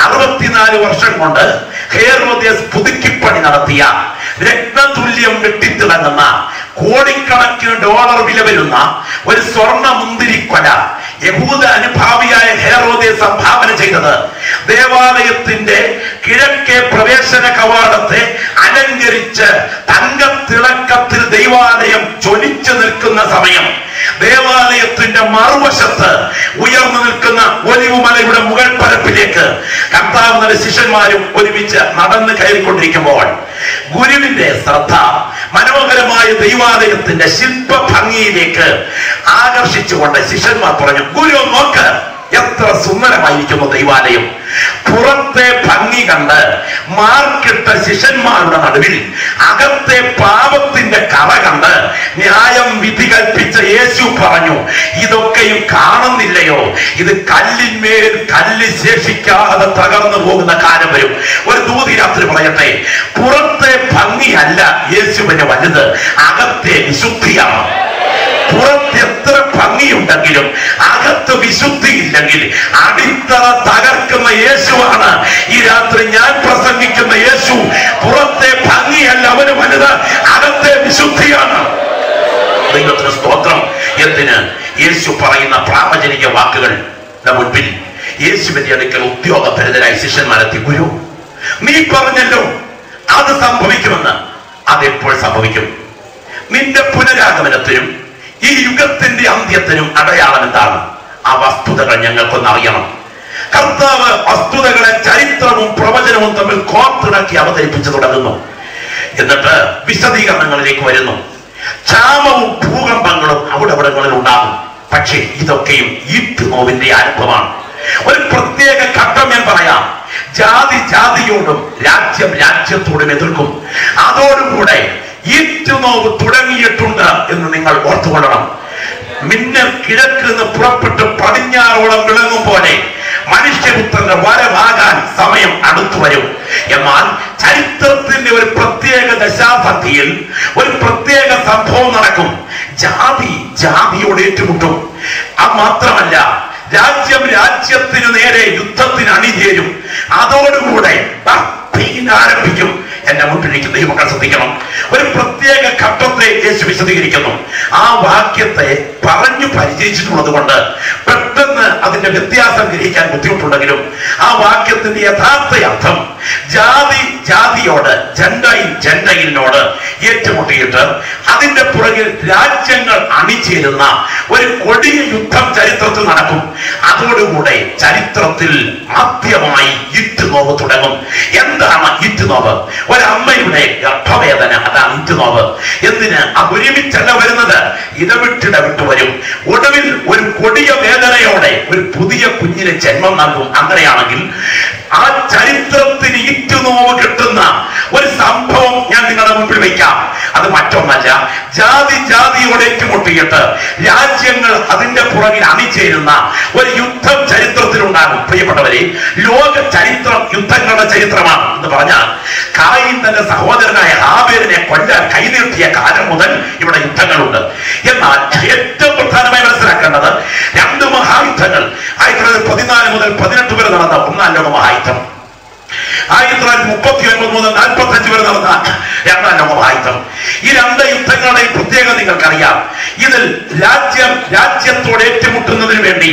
64 വർഷം കൊണ്ട് ഹെരോദേസ് പുതുക്കിപ്പണി നടത്തിയ രത്നതുല്യം വെട്ടിത്തിളങ്ങുന്ന കോടിക്കണക്കിന് ഡോളർ വില വരുന്ന ഒരു സ്വർണ്ണ മുന്തിരിക്കൊല യഹൂദ അനുഭാവിയായ ഹെരോദേസ് സംഭാവന ചെയ്തത് ദേവാലയത്തിന്റെ കിഴക്കേ പ്രവേശന കവാടത്തെ അലങ്കരിച്ച് തങ്കത്തിളക്കത്തിൽ ദൈവാലയം ജ്വലിച്ചു നിൽക്കുന്ന സമയം ദേവാലയത്തിന്റെ മറുവശത്ത് ഉയർന്നു നിൽക്കുന്ന ഒലിവുമലയുടെ മുകൾ പരപ്പിലേക്ക് കർത്താവ് നല്ല ശിഷ്യന്മാരും ഒരുമിച്ച് നടന്ന് കയറിക്കൊണ്ടിരിക്കുമ്പോൾ ഗുരുവിന്റെ ശ്രദ്ധ മനോഹരമായ ദൈവാലയത്തിന്റെ ശില്പ ഭംഗിയിലേക്ക് ആകർഷിച്ചുകൊണ്ട് ശിഷ്യന്മാർ പറഞ്ഞു, ഗുരു നോക്ക്, എത്ര സുന്ദരമായിരിക്കുന്നു ദൈവാലയം. പുറത്തെ ഭംഗി കണ്ട് മാർക്കിട്ട ശിഷ്യന്മാരുടെ നടുവിൽ അകത്തെ പാപത്തിന്റെ കറ കണ്ട് ന്യായം വിധി കൽപ്പിച്ച യേശു പറഞ്ഞു, ഇതൊക്കെയും കാണുന്നില്ലയോ? ഇത് കല്ലിന്മേൽ കല്ല് ശേഷിക്കാതെ തകർന്നു പോകുന്ന കാലം വരും. ഒരു ദൂതി രാത്രി പറയട്ടെ, പുറത്തെ ഭംഗിയല്ല യേശുവിന് വലുത്, അകത്തെ വിശുദ്ധിയാണ്. പുറത്ത് എത്ര ഭംഗിയുണ്ടെങ്കിലും അകത്ത് വിശുദ്ധി ഇല്ലെങ്കിൽ അടിത്തറ തകർക്കുന്ന യേശുവാണ് ഈ രാത്രി ഞാൻ പ്രസംഗിക്കുന്ന യേശു. പുറത്തെ ഭംഗിയല്ല അവന് വലുത്, അകത്തെ വിശുദ്ധിയാണ്. ദൈവത്തിന് സ്തോത്രം. എന്തിന്? യേശു പറയുന്ന പ്രാവചനിക വാക്കുകളുടെ മുൻപിൽ യേശുവിന്റെ അടുക്കൽ ഉദ്യോഗഭരിതരായ ശിഷ്യന്മാരെത്തി, ഗുരു നീ പറഞ്ഞല്ലോ അത് സംഭവിക്കുമെന്ന്. അതെപ്പോൾ സംഭവിക്കും? നിന്റെ പുനരാഗമനത്തിനും ഈ യുഗത്തിന്റെ അന്ത്യത്തിനും അടയാളം എന്താണ്? ആ വസ്തുതകൾ ഞങ്ങൾക്കൊന്ന് അറിയണം. കർത്താവ് വസ്തുതകളെ ചരിത്രവും പ്രവചനവും തമ്മിൽ കോർത്തിണക്കി അവതരിപ്പിച്ചു തുടങ്ങുന്നു. എന്നിട്ട് വിശദീകരണങ്ങളിലേക്ക് വരുന്നു. ക്ഷാമവും ഭൂകമ്പങ്ങളും അവിടങ്ങളിൽ ഉണ്ടാകും. പക്ഷേ ഇതൊക്കെയും ഈറ്റുനോവിന്റെ ആരംഭമാണ്. ഒരു പ്രത്യേക ഘട്ടം ഞാൻ പറയാം. ജാതി ജാതിയോടും രാജ്യം രാജ്യത്തോടും എതിർക്കും. അതോടുകൂടെ ഈറ്റുനോവ് തുടങ്ങിയിട്ടുണ്ട് എന്ന് നിങ്ങൾ ഓർത്തുകൊള്ളണം. മിന്നൽ കിഴക്ക് നിന്ന് പുറപ്പെട്ട് പടിഞ്ഞാറോളം വിളങ്ങും പോലെ മനുഷ്യപുത്രന്റെ വരവാകാൻ സമയം അടുത്തു വരും. എന്നാൽ ചരിത്രത്തിന്റെ ഒരു പ്രത്യേക ദശാബ്ദിയിൽ ഒരു പ്രത്യേക സംഭവം നടക്കും. ജാതി ജാതിയോട് ഏറ്റുമുട്ടും. അത് മാത്രമല്ല, രാജ്യം രാജ്യത്തിന് നേരെ യുദ്ധത്തിന് അണിചേരും. അതോടുകൂടെ ആരംഭിക്കും. എന്റെ മുന്നിലേക്ക് ദൈവമക്കൾ ശ്രദ്ധിക്കണം. ഒരു പ്രത്യേക ഘട്ടത്തെ യേശു വിശദീകരിക്കുന്നു. ആ വാക്യത്തെ പറഞ്ഞു പരിചയിച്ചിട്ടുള്ളത് കൊണ്ട് പെട്ടെന്ന് അതിന്റെ വ്യത്യാസം ഗ്രഹിക്കാൻ ബുദ്ധിമുട്ടുണ്ടെങ്കിലും ആ വാക്യത്തിന്റെ യഥാർത്ഥ അർത്ഥം ജാതി ജാതിയോട്, ജണ്ടയിൽ ജണ്ടയിലിനോട് ഏറ്റുമുട്ടിയിട്ട് അതിന്റെ പുറകിൽ രാജ്യങ്ങൾ അണിചേരുന്ന ഒരു കൊടിയ യുദ്ധം ചരിത്രത്തിൽ നടക്കും. അതോടുകൂടെ ചരിത്രത്തിൽ ആദ്യമായി ഈറ്റുനോവ് തുടങ്ങും. എന്താണ് ഈറ്റുനോവ്? ഇറ്റുനോവ്. ഒരമ്മയുടെ ഗർഭവേദന, അതാണ് ഇറ്റുനോവ്. എന്തിന്? ഒരുമിച്ചല്ല വരുന്നത്, ഇടവിട്ട് വരും. ഒടുവിൽ ഒരു കൊടിയ വേദനയോടെ ഒരു പുതിയ കുഞ്ഞിന് ജന്മം നൽകും. അങ്ങനെയാണെങ്കിൽ ആ ചരിത്രത്തിന് ഇറ്റുനോവ് കിട്ടുന്ന ഒരു സംഭവം ഞാൻ നിങ്ങളുടെ മുമ്പിൽ വയ്ക്കാം. അത് മറ്റൊന്നല്ല, ജാതിയോട് ഏറ്റുമുട്ടിയിട്ട് രാജ്യങ്ങൾ അതിന്റെ പുറകിൽ അണിചേരുന്ന ഒരു യുദ്ധം ചരിത്രത്തിലുണ്ടാകും. പ്രിയപ്പെട്ടവരെ, ലോക ചരിത്രം യുദ്ധങ്ങളുടെ ചരിത്രമാണ് എന്ന് പറഞ്ഞാൽ കായീൻ തന്റെ സഹോദരനായ ഹാബേലിനെ കൊല്ലാൻ കൈനീട്ടിയ കാലം മുതൽ ഇവിടെ യുദ്ധങ്ങളുണ്ട്. എന്നാൽ ഏറ്റവും പ്രധാനമായി മനസ്സിലാക്കേണ്ടത് രണ്ട് മഹായുദ്ധങ്ങൾ 1914 മുതൽ 18 വരെ നടന്ന ഒന്നാം ലോക മഹായുദ്ധം, 1939 മുതൽ 45 വരെ നടന്ന രണ്ടാം ലോക മഹായുദ്ധം. ഈ രണ്ട് യുദ്ധങ്ങളുടെയും പ്രത്യേകത നിങ്ങൾക്കറിയാം. ഇതിൽ രാജ്യത്തോട് ഏറ്റുമുട്ടുന്നതിന് വേണ്ടി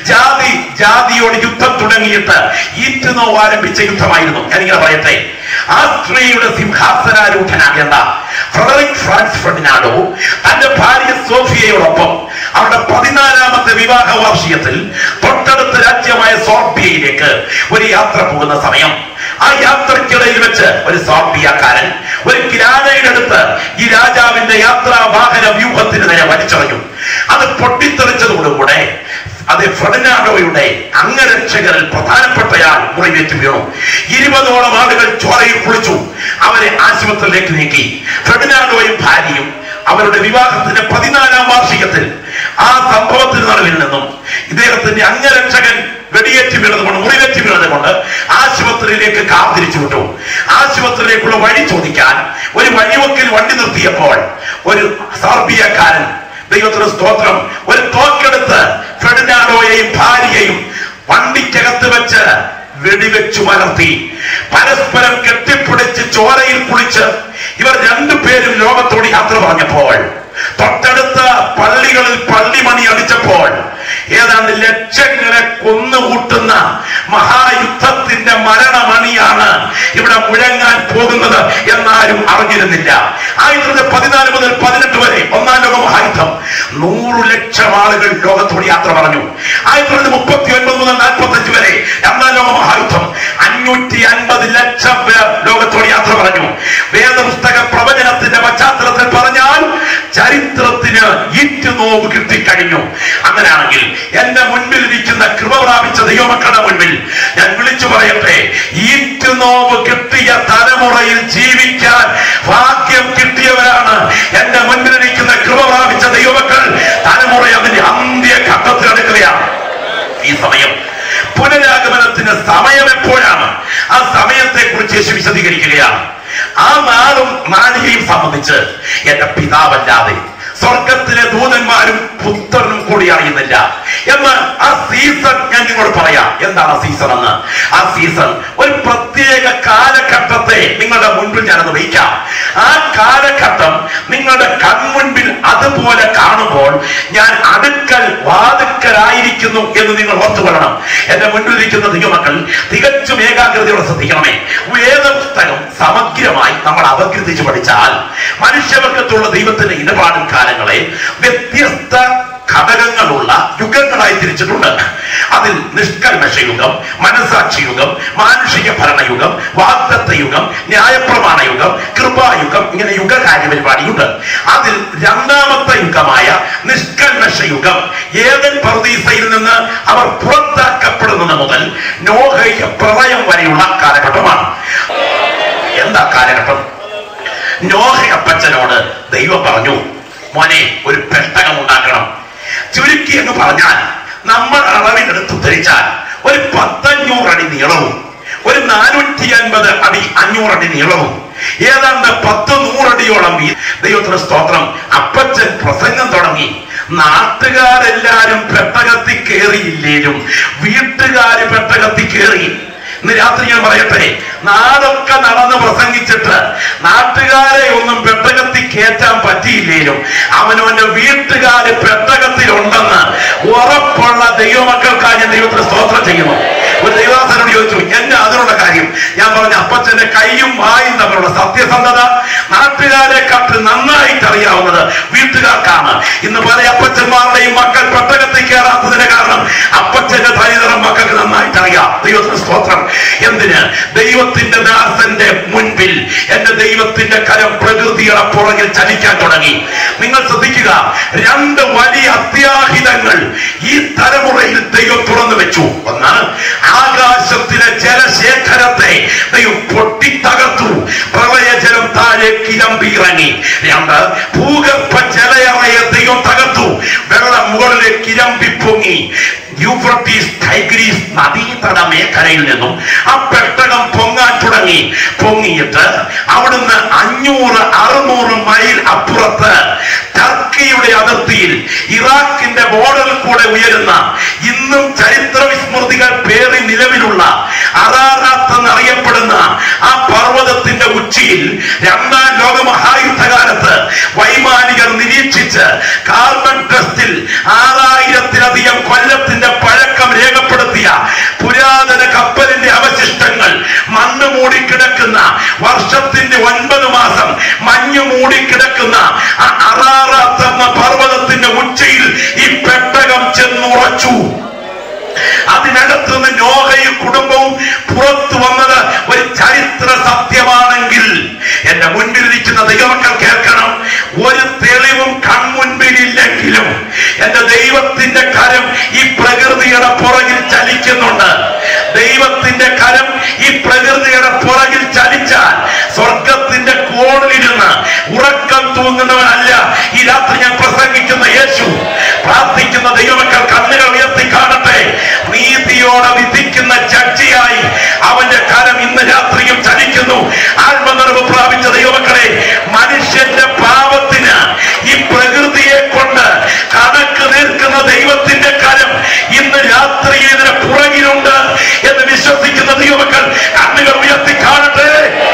ജാതിയോട് യുദ്ധം തുടങ്ങിയിട്ട് ഈറ്റുനോവ് ആരംഭിച്ച യുദ്ധമായിരുന്നു. ഞാനിങ്ങനെ പറയട്ടെ, ആസ്ട്രിയയുടെ സിംഹാസനാരൂഢനാകേണ്ട ഫ്രെഡറിക് ഫ്രാൻസ് ഫെർഡിനാൻഡോ തന്റെ ഭാര്യ സോഫിയയോടൊപ്പം അവരുടെ 14ാമത്തെ വിവാഹ വാർഷികത്തിൽ തൊട്ടടുത്ത രാജ്യമായ സോർബിയയിലേക്ക് ഒരു യാത്ര പോകുന്ന സമയം, ആ യാത്രക്കിടയിൽ വെച്ച് ഒരു സോർബിയക്കാരൻ ഒരു ഗ്രാനൈഡ് എടുത്ത് ഈ രാജാവിന്റെ യാത്രാ വാഹന വ്യൂഹത്തിന് നേരെ വലിച്ചെറിഞ്ഞു. അത് പൊട്ടിത്തെറിച്ചതോടുകൂടെ അത് ഫെർഡിനാൻഡോയുടെ അംഗരക്ഷകരിൽ പ്രധാനപ്പെട്ടയാൾ മുറിവേറ്റ് വീണു. 20ഓളം ആളുകൾ ചോരയിൽ കുളിച്ചു. അവരെ ആശുപത്രിയിലേക്ക് നീക്കി. ഫെർഡിനാൻഡോയും ഭാര്യയും അവരുടെ വിവാഹത്തിന്റെ 14ാം വാർഷികത്തിൽ ആ സംഭവത്തിന് നടുവിൽ നിന്നും ഇദ്ദേഹത്തിന്റെ അംഗരക്ഷകൻ വെടിയേറ്റ് വീണതുകൊണ്ട്, മുറിവേറ്റ് വീണതുകൊണ്ട് ആശുപത്രിയിലേക്ക് കാർ തിരിച്ചു വിട്ടു. ആശുപത്രിയിലേക്കുള്ള വഴി ചോദിക്കാൻ ഒരു വഴിവക്കിൽ വണ്ടി നിർത്തിയപ്പോൾ ഒരു സർബിയക്കാരൻ, ദൈവത്തിന് സ്തോത്രം, ഒരു തോക്കെടുത്ത് ഫെർഡിനാൻഡോയെയും ഭാര്യയെയും വണ്ടിക്കകത്ത് വെച്ച് വെടിവെച്ചു മലർത്തി. പരസ്പരം കെട്ടിപ്പിടിച്ച് ചോരയിൽ കുളിച്ച് ഇവർ രണ്ടുപേരും ലോകത്തോട് യാത്ര പറഞ്ഞപ്പോൾ, തൊട്ടടുത്ത പള്ളികളിൽ പള്ളിമണി അടിച്ചപ്പോൾ ഏതാണ്ട് ലക്ഷങ്ങളെ കൊന്നുകൂട്ടുന്ന മഹായുദ്ധത്തിന്റെ മരണമണിയാണ് ഇവിടെ മുഴങ്ങാൻ പോകുന്നത് എന്നാരും അറിഞ്ഞിരുന്നില്ല. 1914 മുതൽ 18 വരെ ഒന്നാം ലോക മഹായുദ്ധം 100 ലക്ഷം ആളുകൾ ലോകത്തോട് യാത്ര പറഞ്ഞു. 1939 മുതൽ 45 വരെ രണ്ടാം ലോക മഹായുദ്ധം 550 ലക്ഷം പേർ ലോകത്തോട് യാത്ര പറഞ്ഞു. വേദപുസ്തക പ്രവചനത്തിന്റെ പശ്ചാത്തലത്തിൽ പറഞ്ഞാൽ ചരിത്രത്തിന് ഈറ്റുനോവ് കിട്ടിക്കഴിഞ്ഞു. അങ്ങനെയാണെങ്കിൽ എന്റെ മുൻപിൽ ഇരിക്കുന്ന കൃപ പ്രാപിച്ച ദൈവമക്കളുടെ മുൻപിൽ ഞാൻ വിളിച്ചു പറയട്ടെ, ഈറ്റുനോവ് കിട്ടിയ തലമുറയിൽ ജീവിക്കാൻ ഭാഗ്യം കിട്ടിയവരാണ് എന്റെ മുൻപിൽ ഇരിക്കുന്ന കൃപ പ്രാപിച്ച ദൈവമക്കൾ. തലമുറ അതിന്റെ അന്ത്യഘട്ടത്തിൽ എടുക്കുകയാണ്. ഈ സമയം പുനരാഗമനത്തിന് സമയം എപ്പോഴാണ്? ആ സമയത്തെ കുറിച്ച് യേശു വിശദീകരിക്കുകയാണ്. ആ നാളും നാഴികയും സംബന്ധിച്ച് എന്റെ പിതാവല്ലാതെ സ്വർഗത്തിലെ ദൂതന്മാരും പുത്രനും കൂടി അറിയുന്നില്ല എന്ന് ആ സീസൺ ഞാൻ നിങ്ങളോട് പറയാം. എന്താണ് ആ സീസൺ എന്ന്? ആ സീസൺ ഒരു പ്രത്യേക കാലഘട്ടത്തെ നിങ്ങളുടെ മുൻപിൽ ഞാനത് വയ്ക്കാം. ആ കാലഘട്ടം നിങ്ങളുടെ കൺമുൻപിൽ അതുപോലെ കാണുമ്പോൾ ഞാൻ വാതുക്കലായിരിക്കുന്നു എന്ന് നിങ്ങൾ ഓർത്തുകൊള്ളണം. എന്റെ മുൻപിലിരിക്കുന്ന ദൈവമക്കൾ തികച്ചും ഏകാഗ്രതയോടെ ശ്രദ്ധിക്കണമേ. വേദപുസ്തകം സമഗ്രമായി നമ്മൾ അപഗ്രഥിച്ച് പഠിച്ചാൽ മനുഷ്യവർഗത്തുള്ള ദൈവത്തിന്റെ ഇടപാടും കാലങ്ങളെ വ്യത്യസ്ത ഘടകങ്ങളുള്ള യുഗങ്ങളായി തിരിച്ചിട്ടുണ്ട്. അതിൽ നിഷ്കൽമഷ യുഗം, മനസാക്ഷി യുഗം, മാനുഷിക ഭരണയുഗം, വാഗ്ദത്ത യുഗം, ന്യായപ്രമാണ യുഗം, കൃപായുഗം, ഇങ്ങനെ യുഗകാര്യ പരിപാടിയുണ്ട്. അതിൽ രണ്ടാമത്തെ യുഗമായ നിഷ്കൽമഷ യുഗം ഏദൻ പർദീസയിൽ നിന്ന് അവർ പുറത്താക്കപ്പെടുന്നത് മുതൽ നോഹയ്ക്ക് പ്രളയം വരെയുള്ള കാലഘട്ടമാണ്. എന്താ കാലഘട്ടം? നോഹ അപ്പച്ചനോട് ദൈവം പറഞ്ഞു, മോനെ ഒരു പെട്ടകം ഉണ്ടാക്കണം. ചുരുക്കി എന്ന് പറഞ്ഞാൽ നമ്മൾ അളവിനെടുത്ത് ധരിച്ചാൽ ഒരു 500 അടി നീളവും ഒരു 450 അടി 500 അടി നീളവും ഏതാണ്ട് 100 അടിയോളം. ദൈവത്തിന് സ്തോത്രം. അപ്പച്ചൻ പ്രസംഗം തുടങ്ങി. നാട്ടുകാരെല്ലാരും പെട്ടകത്തിൽ കയറിയില്ലേലും വീട്ടുകാര് പെട്ടകത്തിൽ കയറി. ഇന്ന് രാത്രി ഞാൻ പറയട്ടെ, നാടൊക്കെ നടന്ന് പ്രസംഗിച്ചിട്ട് നാട്ടുകാരെ ഒന്നും പെട്ടകത്തിൽ കയറ്റാൻ പറ്റിയില്ലേലും അവനവന്റെ വീട്ടുകാര് പെട്ടകത്തിലുണ്ടെന്ന് ഉറപ്പുള്ള ദൈവമക്കൾക്കായി ഞാൻ ദൈവത്തിന് സ്തോത്രം ചെയ്യുന്നു. ഒരു ദൈവദാസനോട് ചോദിച്ചു, എന്റെ അതിനുള്ള കാര്യം. ഞാൻ പറഞ്ഞു, അപ്പച്ചന്റെ കൈയും വായും തമ്മിലുള്ള സത്യസന്ധത നാട്ടുകാരെ കട്ട് നന്നായിട്ട് അറിയാവുന്നത് വീട്ടുകാർക്കാണ്. ഇന്ന് പല അപ്പച്ചന്മാരുടെയും മക്കൾ പെട്ടകത്തിൽ കയറാത്തതിന്റെ കാരണം അപ്പച്ചന്റെ തനിതരം മക്കൾക്ക് നന്നായിട്ട് അറിയാം. ദൈവത്തിന് സ്തോത്രം. എന്തിന്? ദൈവത്തിന്റെ ദാസന്റെ മുൻ മുൻപിൽ എന്റെ ദൈവത്തിന്റെ കരം പ്രകൃതിയുടെ പുറകിൽ ചലിക്കാൻ തുടങ്ങി. നിങ്ങൾ ശ്രദ്ധിക്കുക, രണ്ട് വലിയ അത്യാഹിതങ്ങൾ ഈ തലമുറയിൽ ദൈവം തുറന്നു വെച്ചു. ഒന്ന്, ആകാശത്തിലെ ജലശേഖരത്തെ ദൈവം പൊട്ടിത്തകർത്തു, പ്രളയജലം താഴെ കിരമ്പിറങ്ങി. രണ്ട്, ഭൂഗർഭ ജലയറയെ ദൈവം തകർത്തു, വെള്ളം മുകളിലേക്ക് കിരമ്പി പൊങ്ങി. യൂഫ്രട്ടീസ് ടൈഗ്രീസ് നദീതട മേഖലയിൽ നിന്നും ആ പെട്ടകം പൊങ്ങാൻ തുടങ്ങി. പൊങ്ങിയിട്ട് അവിടുന്ന് 500-600 മൈൽ അപ്പുറത്ത് ടർക്കിയുടെ അതിർത്തിയിൽ ഇറാഖിന്റെ ബോർഡറിൽ കൂടെ ഉയരുന്ന, ഇന്നും ചരിത്ര വിസ്മൃതികൾ പേറി നിലവിലുള്ള അറാറാത്ത് എന്നറിയപ്പെടുന്ന ആ പർവ്വതത്തിന്റെ ഉച്ചിയിൽ 2ാം ലോകമഹായുദ്ധകാലത്ത് വൈമാനികർ നിരീക്ഷിച്ച് കാർബൺ ടെസ്റ്റിൽ 6000-ലധികം കൊല്ലത്തിന്റെ പഴക്കം രേഖപ്പെടുത്തിയ പുരാതന കപ്പലിന്റെ അവശിഷ്ടങ്ങൾ, മണ്ണ് മൂടിക്കിടക്കുന്ന, വർഷത്തിന്റെ 9 മാസം മഞ്ഞ് മൂടിക്കിടക്കുന്ന ആ അറാറാത്ത് എന്ന പർവ്വതത്തിന്റെ ഉച്ചയിൽ ഈ പെട്ടകം ചെന്നുറച്ചു. അതിനകത്ത് നിന്ന് നോഹയും കുടുംബവും പുറത്തു വന്നത് ഒരു ചരിത്ര സത്യമാണെങ്കിൽ എന്റെ മുൻപിലിരിക്കുന്ന ദൈവമക്കൾ കേൾക്കണം. ഒരു തെളിവും കൺമുൻപിലില്ലെങ്കിലും എന്റെ ദൈവത്തിന്റെ കരം ഈ പ്രകൃതിയുടെ പുറകിൽ ചലിക്കുന്നുണ്ട്. ദൈവത്തിന്റെ കരം ഈ പ്രകൃതിയുടെ പുറകിൽ ചലിച്ചാൽ സ്വർഗത്തിന്റെ കോണിലിരുന്ന് ഉറക്കം തൂങ്ങുന്നവനല്ല ഈ രാത്രി ഞാൻ പ്രസംഗിക്കുന്ന യേശു. പ്രാർത്ഥിക്കുന്ന ദൈവമക്കൾ കണ്ണുകൾ ഉയർത്തി കാണട്ടെ. നീതിയോടെ വിധിക്കുന്ന ജഡ്ജിയായി അവന്റെ കരം ഇന്ന് രാത്രിയും ചലിക്കുന്നു. ആത്മനിറവ് പ്രാപിച്ച ദൈവമക്കളെ, മനുഷ്യന്റെ പാപത്തിന് ഈ പ്രകൃതിയെ കൊണ്ട് കണക്ക് തീർക്കുന്ന ദൈവത്തിന്റെ കരം ഇന്ന് രാത്രി ഇതിന് പുറകിലുണ്ട് എന്ന് വിശ്വസിക്കുന്ന ദൈവമക്കൾ കണ്ണുകൾ ഉയർത്തി കാണട്ടെ.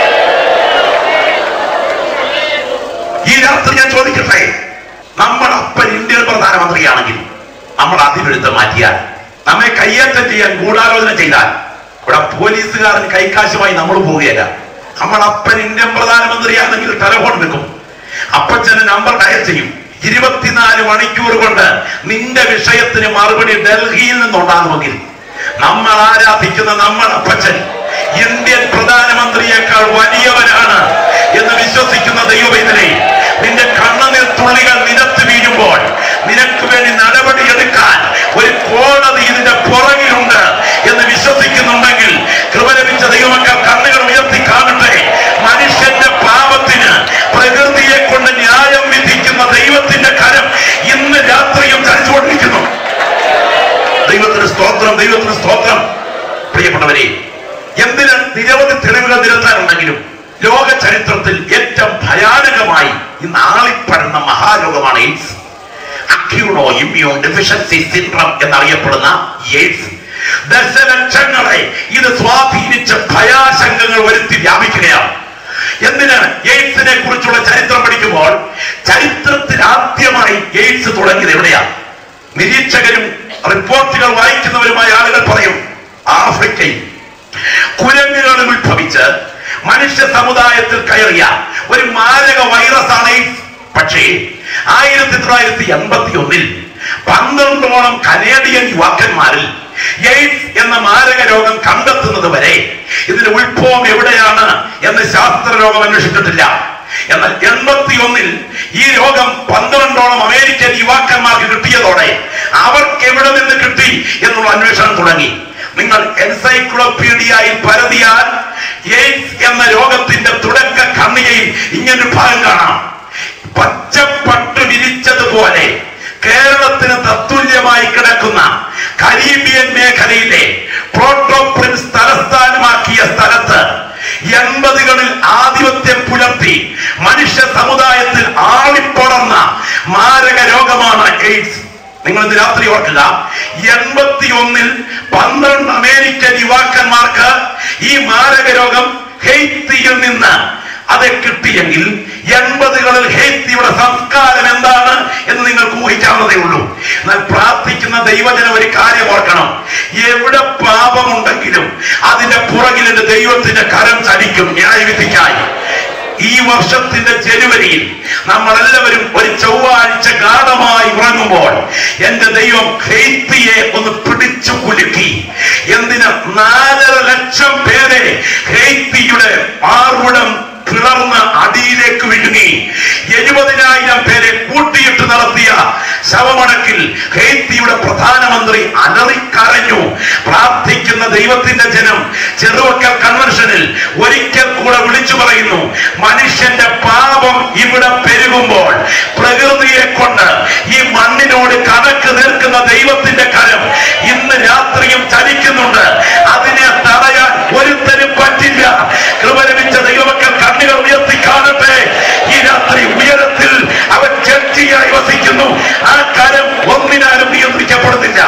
ഈ രാത്രി ഞാൻ ചോദിക്കട്ടെ, നമ്മുടെ അപ്പൻ ഇന്ത്യൻ പ്രധാനമന്ത്രിയാണെങ്കിൽ നമ്മൾ അതിനെടുത്ത് മാറ്റിയാൽ, നമ്മെ കയ്യേറ്റം ചെയ്യാൻ ഗൂഢാലോചന ചെയ്താൽ, ഇവിടെ പോലീസുകാരൻ കൈക്കാശുമായി നമ്മൾ പോവുകയല്ല. നമ്മുടെ അപ്പൻ ഇന്ത്യൻ പ്രധാനമന്ത്രിയാണെങ്കിൽ ടെലഫോൺ വെക്കും, അപ്പച്ചന് നമ്പർ ഡയൽ ചെയ്യും. 24 മണിക്കൂർ കൊണ്ട് നിന്റെ വിഷയത്തിന് മറുപടി ഡൽഹിയിൽ നിന്നുണ്ടാകുമെങ്കിൽ നമ്മൾ ആരാധിക്കുന്ന നമ്മുടെ അപ്പച്ചൻ ഇന്ത്യൻ പ്രധാനമന്ത്രിയേക്കാൾ വലിയവനാണ് എന്ന് വിശ്വസിക്കുന്ന ദൈവവേദനയെ, നിന്റെ കണ്ണുനീർ തുള്ളികൾ നിലത്ത് വീഴുമ്പോൾ നിനക്ക് വേണ്ടി നടപടിയെടുക്കാൻ ഒരു കോടതി ഇതിന്റെ പുറകിലുണ്ട് എന്ന് വിശ്വസിക്കുന്നുണ്ടെങ്കിൽ കൃപ ലഭിച്ച ദൈവമക്കൾ കണ്ണുകൾ ഉയർത്തി കാണട്ടെ. മനുഷ്യന്റെ പാപത്തിന് പ്രകൃതിയെ കൊണ്ട് ന്യായം വിധിക്കുന്ന ദൈവത്തിന്റെ കരം ഇന്ന് രാത്രിയും ചലിച്ചുകൊണ്ടിരിക്കുന്നു. ദൈവത്തിന് സ്തോത്രം, ദൈവത്തിന് സ്തോത്രം. പ്രിയപ്പെട്ടവരെ, എന്തിന് നിരവധി തെളിവുകൾ നിരത്താനുണ്ടെങ്കിലും ലോക ചരിത്രത്തിൽ ഏറ്റവും ഭയാനകമായി ഇന്ന് ആളിപ്പടുന്ന മഹാരോഗമാണ് AIDS. Acute immune deficiency syndrome എന്നറിയപ്പെടുന്ന എയ്ഡ്സ് ദശലക്ഷങ്ങളെ ഇത് സ്വാധീനിച്ച് ഭയാശങ്കകൾ വരുത്തി വ്യാപിക്കുകയാണ്. എന്തിന്? എയ്ഡ്സിനെ കുറിച്ചുള്ള ചരിത്രം പഠിക്കുമ്പോൾ ചരിത്രത്തിൽ ആദ്യമായി എയ്ഡ്സ് തുടങ്ങിയത് എവിടെയാണ്? നിരീക്ഷകരും റിപ്പോർട്ടുകൾ വായിക്കുന്നവരുമായ ആളുകൾ പറയും, ആഫ്രിക്കയിൽ കുരങ്ങുകളിൽ ഉത്ഭവിച്ച് മനുഷ്യ സമുദായത്തിൽ കയറിയ ഒരു മാരക വൈറസാണ് എയ്ഡ്സ്. പക്ഷേ 1981 12ഓളം കനേഡിയൻ യുവാക്കന്മാരിൽ എയ്ഡ്സ് എന്ന മാരക രോഗം കണ്ടെത്തുന്നത് വരെ ഇതിന്റെ ഉത്ഭവം എവിടെയാണ് എന്ന് ശാസ്ത്രലോകം അന്വേഷിച്ചിട്ടില്ല. എന്നാൽ 81 ഈ രോഗം 12ഓളം അമേരിക്കൻ യുവാക്കന്മാർക്ക് കിട്ടിയതോടെ അവർക്ക് എവിടെ നിന്ന് കിട്ടി എന്നുള്ള അന്വേഷണം തുടങ്ങി. നിങ്ങൾ എൻസൈക്ലോപീഡിയയിൽ പരതിയാൽ എയ്ഡ്സ് എന്ന രോഗത്തിന്റെ തുടക്ക ഖണ്ഡികയിൽ ഇങ്ങനൊരു ഭാഗം കാണാം. പച്ചപ്പട്ട് വിരിച്ചതുപോലെ കേരളത്തിന് തത്തുല്യമായി കിടക്കുന്ന കരീബിയൻ മേഖലയിലെ പ്രോട്ടോ പ്രിൻസ് തലസ്ഥാനമാക്കിയ സ്ഥലത്ത് 80കളിൽ ആധിപത്യം പുലർത്തി മനുഷ്യ സമുദായത്തിൽ ആളിപ്പടർന്ന മാരക രോഗമാണ് എയ്ഡ്സ്. നിങ്ങൾ ഇന്ന് രാത്രി ഓർക്കുക, 81 12 അമേരിക്കൻ യുവാക്കന്മാർക്ക് ഈ മാരക രോഗം ഹെയ്ത്തിയിൽ നിന്ന് അത് കിട്ടിയെങ്കിൽ 80കളിൽ ഹെയ്ത്തിയുടെ സംസ്കാരം എന്താണ് എന്ന് നിങ്ങൾക്ക് ഊഹിക്കാവുന്നതേ ഉള്ളൂ. എന്നാൽ പ്രാർത്ഥിക്കുന്ന ദൈവജനം ഒരു കാര്യം ഓർക്കണം, എവിടെ പാപമുണ്ടെങ്കിലും അതിന്റെ പുറകിൽ എന്റെ ദൈവത്തിന്റെ കരം ചലിക്കും ന്യായവിധിക്കായി. ഈ വർഷത്തിന്റെ ജനുവരിയിൽ നമ്മളെല്ലാവരും ഒരു ചൊവ്വാഴ്ച ഗാഢമായി ഉറങ്ങുമ്പോൾ എന്റെ ദൈവം ഹെയ്ത്തിയെ ഒന്ന് പിടിച്ചു കുലുക്കി. എന്തിന്? 4.5 ലക്ഷം പേരെ ഹെയ്ത്തിയുടെ പാർവിടം ശവമടക്കിൽ ഹെയ്ത്തിയുടെ പ്രധാനമന്ത്രി അലറിക്കരഞ്ഞു. പ്രാർത്ഥിക്കുന്ന ദൈവത്തിന്റെ ജനം ചെറുവക്കൽ കൺവെൻഷനിൽ ഒരിക്കൽ കൂടെ വിളിച്ചു പറയുന്നു, മനുഷ്യന്റെ പാപം ഇവിടെ പെരുകുമ്പോൾ പ്രകൃതിയെ കൊണ്ട് ഈ മണ്ണിനോട് കണക്ക് തീർക്കുന്ന ദൈവത്തിന്റെ കരം ഇന്ന് രാത്രിയും ചലിക്കുന്നുണ്ട്. അതിനെ തടയാൻ ഒരുത്തരും പറ്റില്ല. കൃപ ലഭിച്ച ദൈവമക്കൾ കണ്ണുകൾ ഉയർത്തി കാണട്ടെ. ഈ രാത്രി ഉയരത്തിൽ അവൻ ജഡ്ജിയായി വസിക്കുന്നു. ആ കരം ഒന്നിനാലും നിയന്ത്രിക്കപ്പെടുന്നില്ല.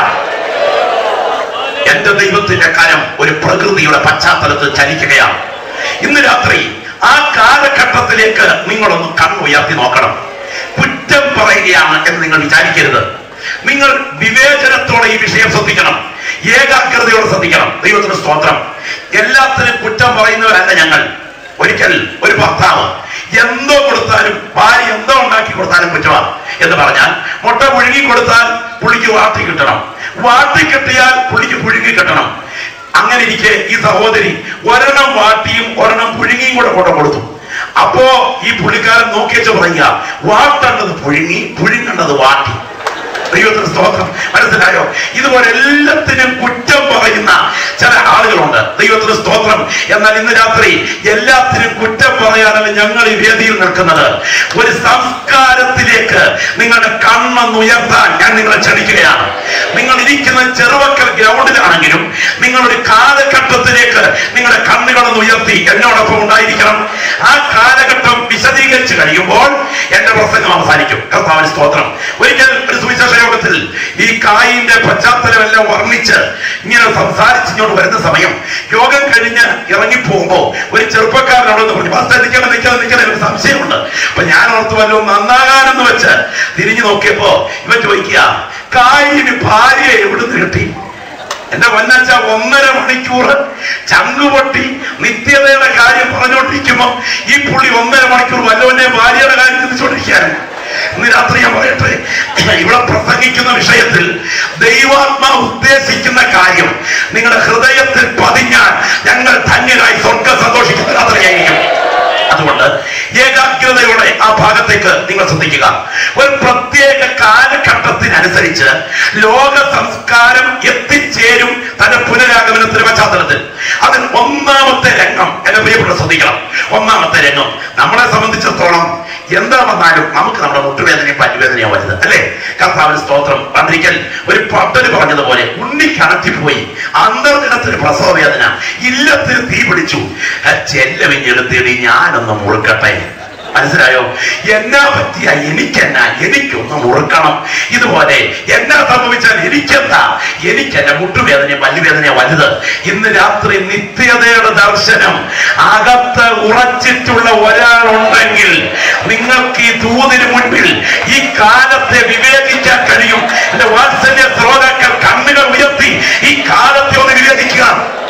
എന്റെ ദൈവത്തിന്റെ കരം ഒരു പ്രകൃതിയുടെ പശ്ചാത്തലത്തിൽ ചലിക്കുകയാണ്. ഇന്ന് രാത്രി ആ കാലഘട്ടത്തിലേക്ക് നിങ്ങളൊന്ന് കണ്ണുയർത്തി നോക്കണം. കുറ്റം പറയുകയാണ് എന്ന് നിങ്ങൾ വിചാരിക്കരുത്. നിങ്ങൾ വിവേചനത്തോടെ ഈ വിഷയം ശ്രദ്ധിക്കണം, ഏകാഗ്രതയോടെ ശ്രദ്ധിക്കണം. ദൈവത്തിന് സ്തോത്രം. എല്ലാത്തിനും കുറ്റം പറയുന്നവരല്ല ഞങ്ങൾ. ഒരിക്കൽ ഒരു ഭർത്താവ് എന്തോ കൊടുത്താലും, ഭാര്യ എന്തോ ഉണ്ടാക്കി കൊടുത്താലും കുറ്റമാണ് എന്ന് പറഞ്ഞാൽ, മുട്ട പുഴുങ്ങി കൊടുത്താൽ പുള്ളിക്ക് വാട്ടി കിട്ടണം, വാട്ടി കിട്ടിയാൽ പുള്ളിക്ക് പുഴുങ്ങി കിട്ടണം. അങ്ങനെ ഇരിക്കെ ഈ സഹോദരി ഒരെണ്ണം വാട്ടിയും ഒരെണ്ണം പുഴുങ്ങിയും കൂടെ കൊണ്ടു കൊടുത്തു. അപ്പോ ഈ പുള്ളിക്കാരൻ നോക്കിയച്ച് പറയുക, വാട്ടേണ്ടത് പുഴുങ്ങി, പുഴുങ്ങേണ്ടത് വാട്ടി. ദൈവത്തിന് സ്തോത്രം. മനസ്സിലായോ? ഇതുപോലെ എല്ലാത്തിനും കുറ്റം പറയുന്ന ചില ആളുകളുണ്ട്. ദൈവത്തിന് സ്തോത്രം. എന്നാൽ ഇന്ന് രാത്രി എല്ലാത്തിനും കുറ്റം പറയാനല്ല ഞങ്ങൾ ഈ വേദിയിൽ നിൽക്കുന്നത്. ഒരു സംസ്കാരത്തിലേക്ക് നിങ്ങളുടെ കണ്ണൊന്നുയർത്താൻ ഞാൻ നിങ്ങളെ ക്ഷണിക്കുകയാണ്. നിങ്ങൾ ഇരിക്കുന്ന ചെറുവക്കൽ ഗ്രൗണ്ടിലാണെങ്കിലും നിങ്ങളൊരു കാലഘട്ടത്തിലേക്ക് നിങ്ങളുടെ കണ്ണുകളൊന്ന് ഉയർത്തി എന്നോടൊപ്പം ഉണ്ടായിരിക്കണം. ആ കാലഘട്ടം വിശദീകരിച്ചു കഴിയുമ്പോൾ എന്റെ പ്രസംഗം അവസാനിക്കും. കർത്താവിന് സ്തോത്രം. ഒരിക്കൽ ഒരു സുവിശേഷ യോഗത്തിൽ ഈ കായിന്റെ പശ്ചാത്തലമെല്ലാം വർണ്ണിച്ച് ഇങ്ങനെ സംസാരിച്ചിങ്ങോട്ട് വരുന്ന സമയം, യോഗം കഴിഞ്ഞ് ഇറങ്ങിപ്പോകുമ്പോ ഒരു ചെറുപ്പക്കാരനോടൊന്ന് പറഞ്ഞു, ഫസ്റ്റ് നിൽക്കണം ഒരു സംശയമുണ്ട്. അപ്പൊ ഞാൻ ഓർത്ത് വല്ലോ നന്നാകാനെന്ന് വെച്ച് തിരിഞ്ഞു നോക്കിയപ്പോ ഇവൻ ചോദിക്കുക, കായിന് ഭാര്യ എവിടുന്ന് കിട്ടി? എന്റെ പൊന്നച്ച 1.5 മണിക്കൂർ ചങ്കുപൊട്ടി നിത്യതയുടെ കാര്യം പറഞ്ഞുകൊണ്ടിരിക്കുമ്പോ ഈ പുള്ളി 1.5 മണിക്കൂർ വല്ലവന്റെ ഭാര്യയുടെ കാര്യം ചിന്തിച്ചുകൊണ്ടിരിക്കുകയാണ്. ഇന്ന് രാത്രി ഞാൻ പറയട്ടെ, ഇവിടെ പ്രസംഗിക്കുന്ന വിഷയത്തിൽ ദൈവാത്മാവ് ഉദ്ദേശിക്കുന്ന കാര്യം നിങ്ങളുടെ ഹൃദയത്തിൽ പതിഞ്ഞാൽ ഞങ്ങൾ ധന്യരായി സ്വർഗ്ഗം സന്തോഷിക്കുന്ന രാത്രിയായിരിക്കും. അതുകൊണ്ട് ഏകാഗ്രതയോടെ ആ ഭാഗത്തേക്ക് നിങ്ങൾ ശ്രദ്ധിക്കുക. ഒരു പ്രത്യേക കാലഘട്ടത്തിനനുസരിച്ച് ലോക സംസ്കാരം എത്തിച്ചേരും തന്റെ പുനരാഗമനത്തിന്റെ പശ്ചാത്തലത്തിൽ. അതിൽ ഒന്നാമത്തെ രംഗം എന്റെ പ്രിയപ്പെട്ട ശ്രദ്ധിക്കണം. ഒന്നാമത്തെ രംഗം നമ്മളെ സംബന്ധിച്ചിടത്തോളം എന്താ വന്നാലും നമുക്ക് നമ്മുടെ മുട്ടുവേദനയും പല്ലുവേദനയോ വലുത്, അല്ലെ? കർത്താവിന് സ്തോത്രം. ഒരിക്കൽ ഒരു പട്ടന് പറഞ്ഞതുപോലെ, ഉണ്ണി കണത്തിപ്പോയി, അന്തർദിനത്തിന് പ്രസവ വേദന, ഇല്ലത്തിന് തീ പിടിച്ചു, ചെല്ലവിഞ്ഞെടുത്തിടി ഞാനൊന്ന് മുറുക്കട്ടെ. മനസ്സിലായോ? എന്നാ പറ്റിയ എനിക്കൊന്ന് മുറുക്കണം. ഇതുപോലെ എന്നാ സംഭവിച്ചാൽ എനിക്കെന്താ? എനിക്ക് എന്റെ മുട്ടുവേദനയും പല്ലുവേദനയോ വലുത്. ഇന്ന് രാത്രി നിത്യതയുടെ ദർശനം അകത്ത് ഉറച്ചിട്ടുള്ള ഒരാളുണ്ടെങ്കിൽ നിങ്ങൾക്ക് ഈ ദൂതിന് മുൻപിൽ ഈ കാലത്തെ വിവേചിക്കാൻ കഴിയും. എന്റെ വാത്സല്യ ശ്രോതാക്കൾ കണ്ണുകൾ ഉയർത്തി ഈ കാലത്തെ ഒന്ന് വിവേചിക്കുക.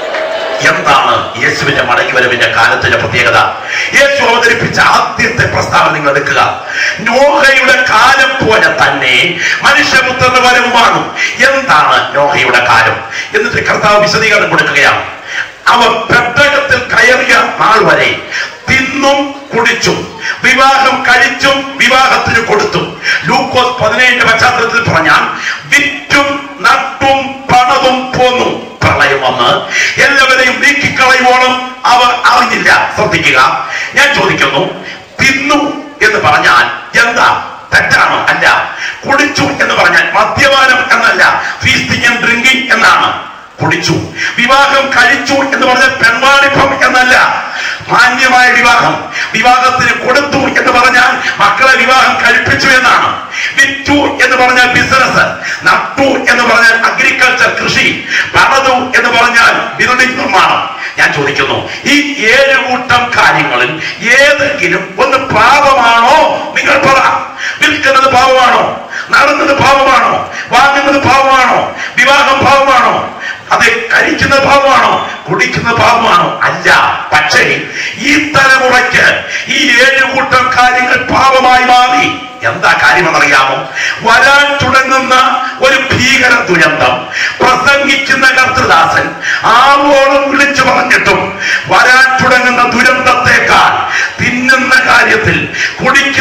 എന്താണ് യേശുവിന്റെ മടങ്ങിവരവിന്റെ കാലത്തിന്റെ പ്രത്യേകത? യേശു അവതരിപ്പിച്ച ആദ്യത്തെ പ്രസ്താവന നിങ്ങൾ എടുക്കുക. നോഹയുടെ കാലം പോലെ തന്നെ മനുഷ്യപുത്രന്റെ വരവുമാണ്. എന്താണ് നോഹയുടെ കാലം? എന്നിട്ട് കർത്താവ് വിശദീകരണം കൊടുക്കുകയാണ്. അവർ പെട്ടകത്തിൽ കയറിയ നാൾ വരെ തിന്നും കുടിച്ചും വിവാഹം കഴിച്ചും വിവാഹത്തിന് കൊടുത്തും. ലൂക്കോസ് 17 പശ്ചാത്തലത്തിൽ പറഞ്ഞാൽ വിറ്റും നട്ടും പണതും പോന്നു. പ്രളയം വന്ന് എല്ലാവരെയും നീക്കിക്കളയുവോളം അവർ അറിഞ്ഞില്ല. ശ്രദ്ധിക്കുക, ഞാൻ ചോദിക്കുന്നു, തിന്നു എന്ന് പറഞ്ഞാൽ എന്താ? തെറ്റാണോ? അല്ല. കുടിച്ചു എന്ന് പറഞ്ഞാൽ മദ്യപാനം എന്നല്ല, ഫീസ്റ്റിംഗ് ആൻഡ് ഡ്രിങ്കിങ് എന്നാണ്. കുടിച്ചു. വിവാഹം കഴിച്ചു എന്ന് പറഞ്ഞാൽ പെൺവാണിഭം എന്നല്ല, മാന്യമായ വിവാഹം. വിവാഹത്തിന് കൊടുത്തു എന്ന് പറഞ്ഞാൽ മക്കളെ വിവാഹം കഴിപ്പിച്ചു എന്നാണ്. വിറ്റു എന്ന് പറഞ്ഞാൽ ബിസിനസ്, നട്ടു എന്ന് പറഞ്ഞാൽ അഗ്രികൾച്ചർ കൃഷി, പണതു എന്ന് പറഞ്ഞാൽ ബിൽഡിംഗ് നിർമ്മാണം. ഞാൻ ചോദിക്കുന്നു, ഈ 7 കൂട്ടം കാര്യങ്ങളിൽ ഏതെങ്കിലും ഒന്ന് പാപമാണോ? നിങ്ങൾ പറ. വിൽക്കുന്നത് പാപമാണോ? നടന്നത് പാപമാണോ? വാങ്ങുന്നത് പാപമാണോ? വിവാഹം പാപമാണോ? അത് കഴിക്കുന്നത് പാപമാണോ? കുടിക്കുന്നത് പാപമാണോ? അല്ല. പക്ഷേ ഈ തലമുറയ്ക്ക് ഈ 7 കൂട്ടം കാര്യങ്ങൾ പാപമായി മാറി. എന്താ കാര്യമെന്നറിയാമോ? വരാൻ തുടങ്ങുന്ന ഒരു ഭീകര ദുരന്തം പ്രസംഗിക്കുന്ന കർത്തൃദാസൻ ആവോളം വിളിച്ചു പറഞ്ഞിട്ടും വരാൻ തുടങ്ങുന്ന ദുരന്തത്തെക്കാൾ തിന്നുന്ന കാര്യത്തിൽ, കുടിക്കുന്ന കാര്യത്തിൽ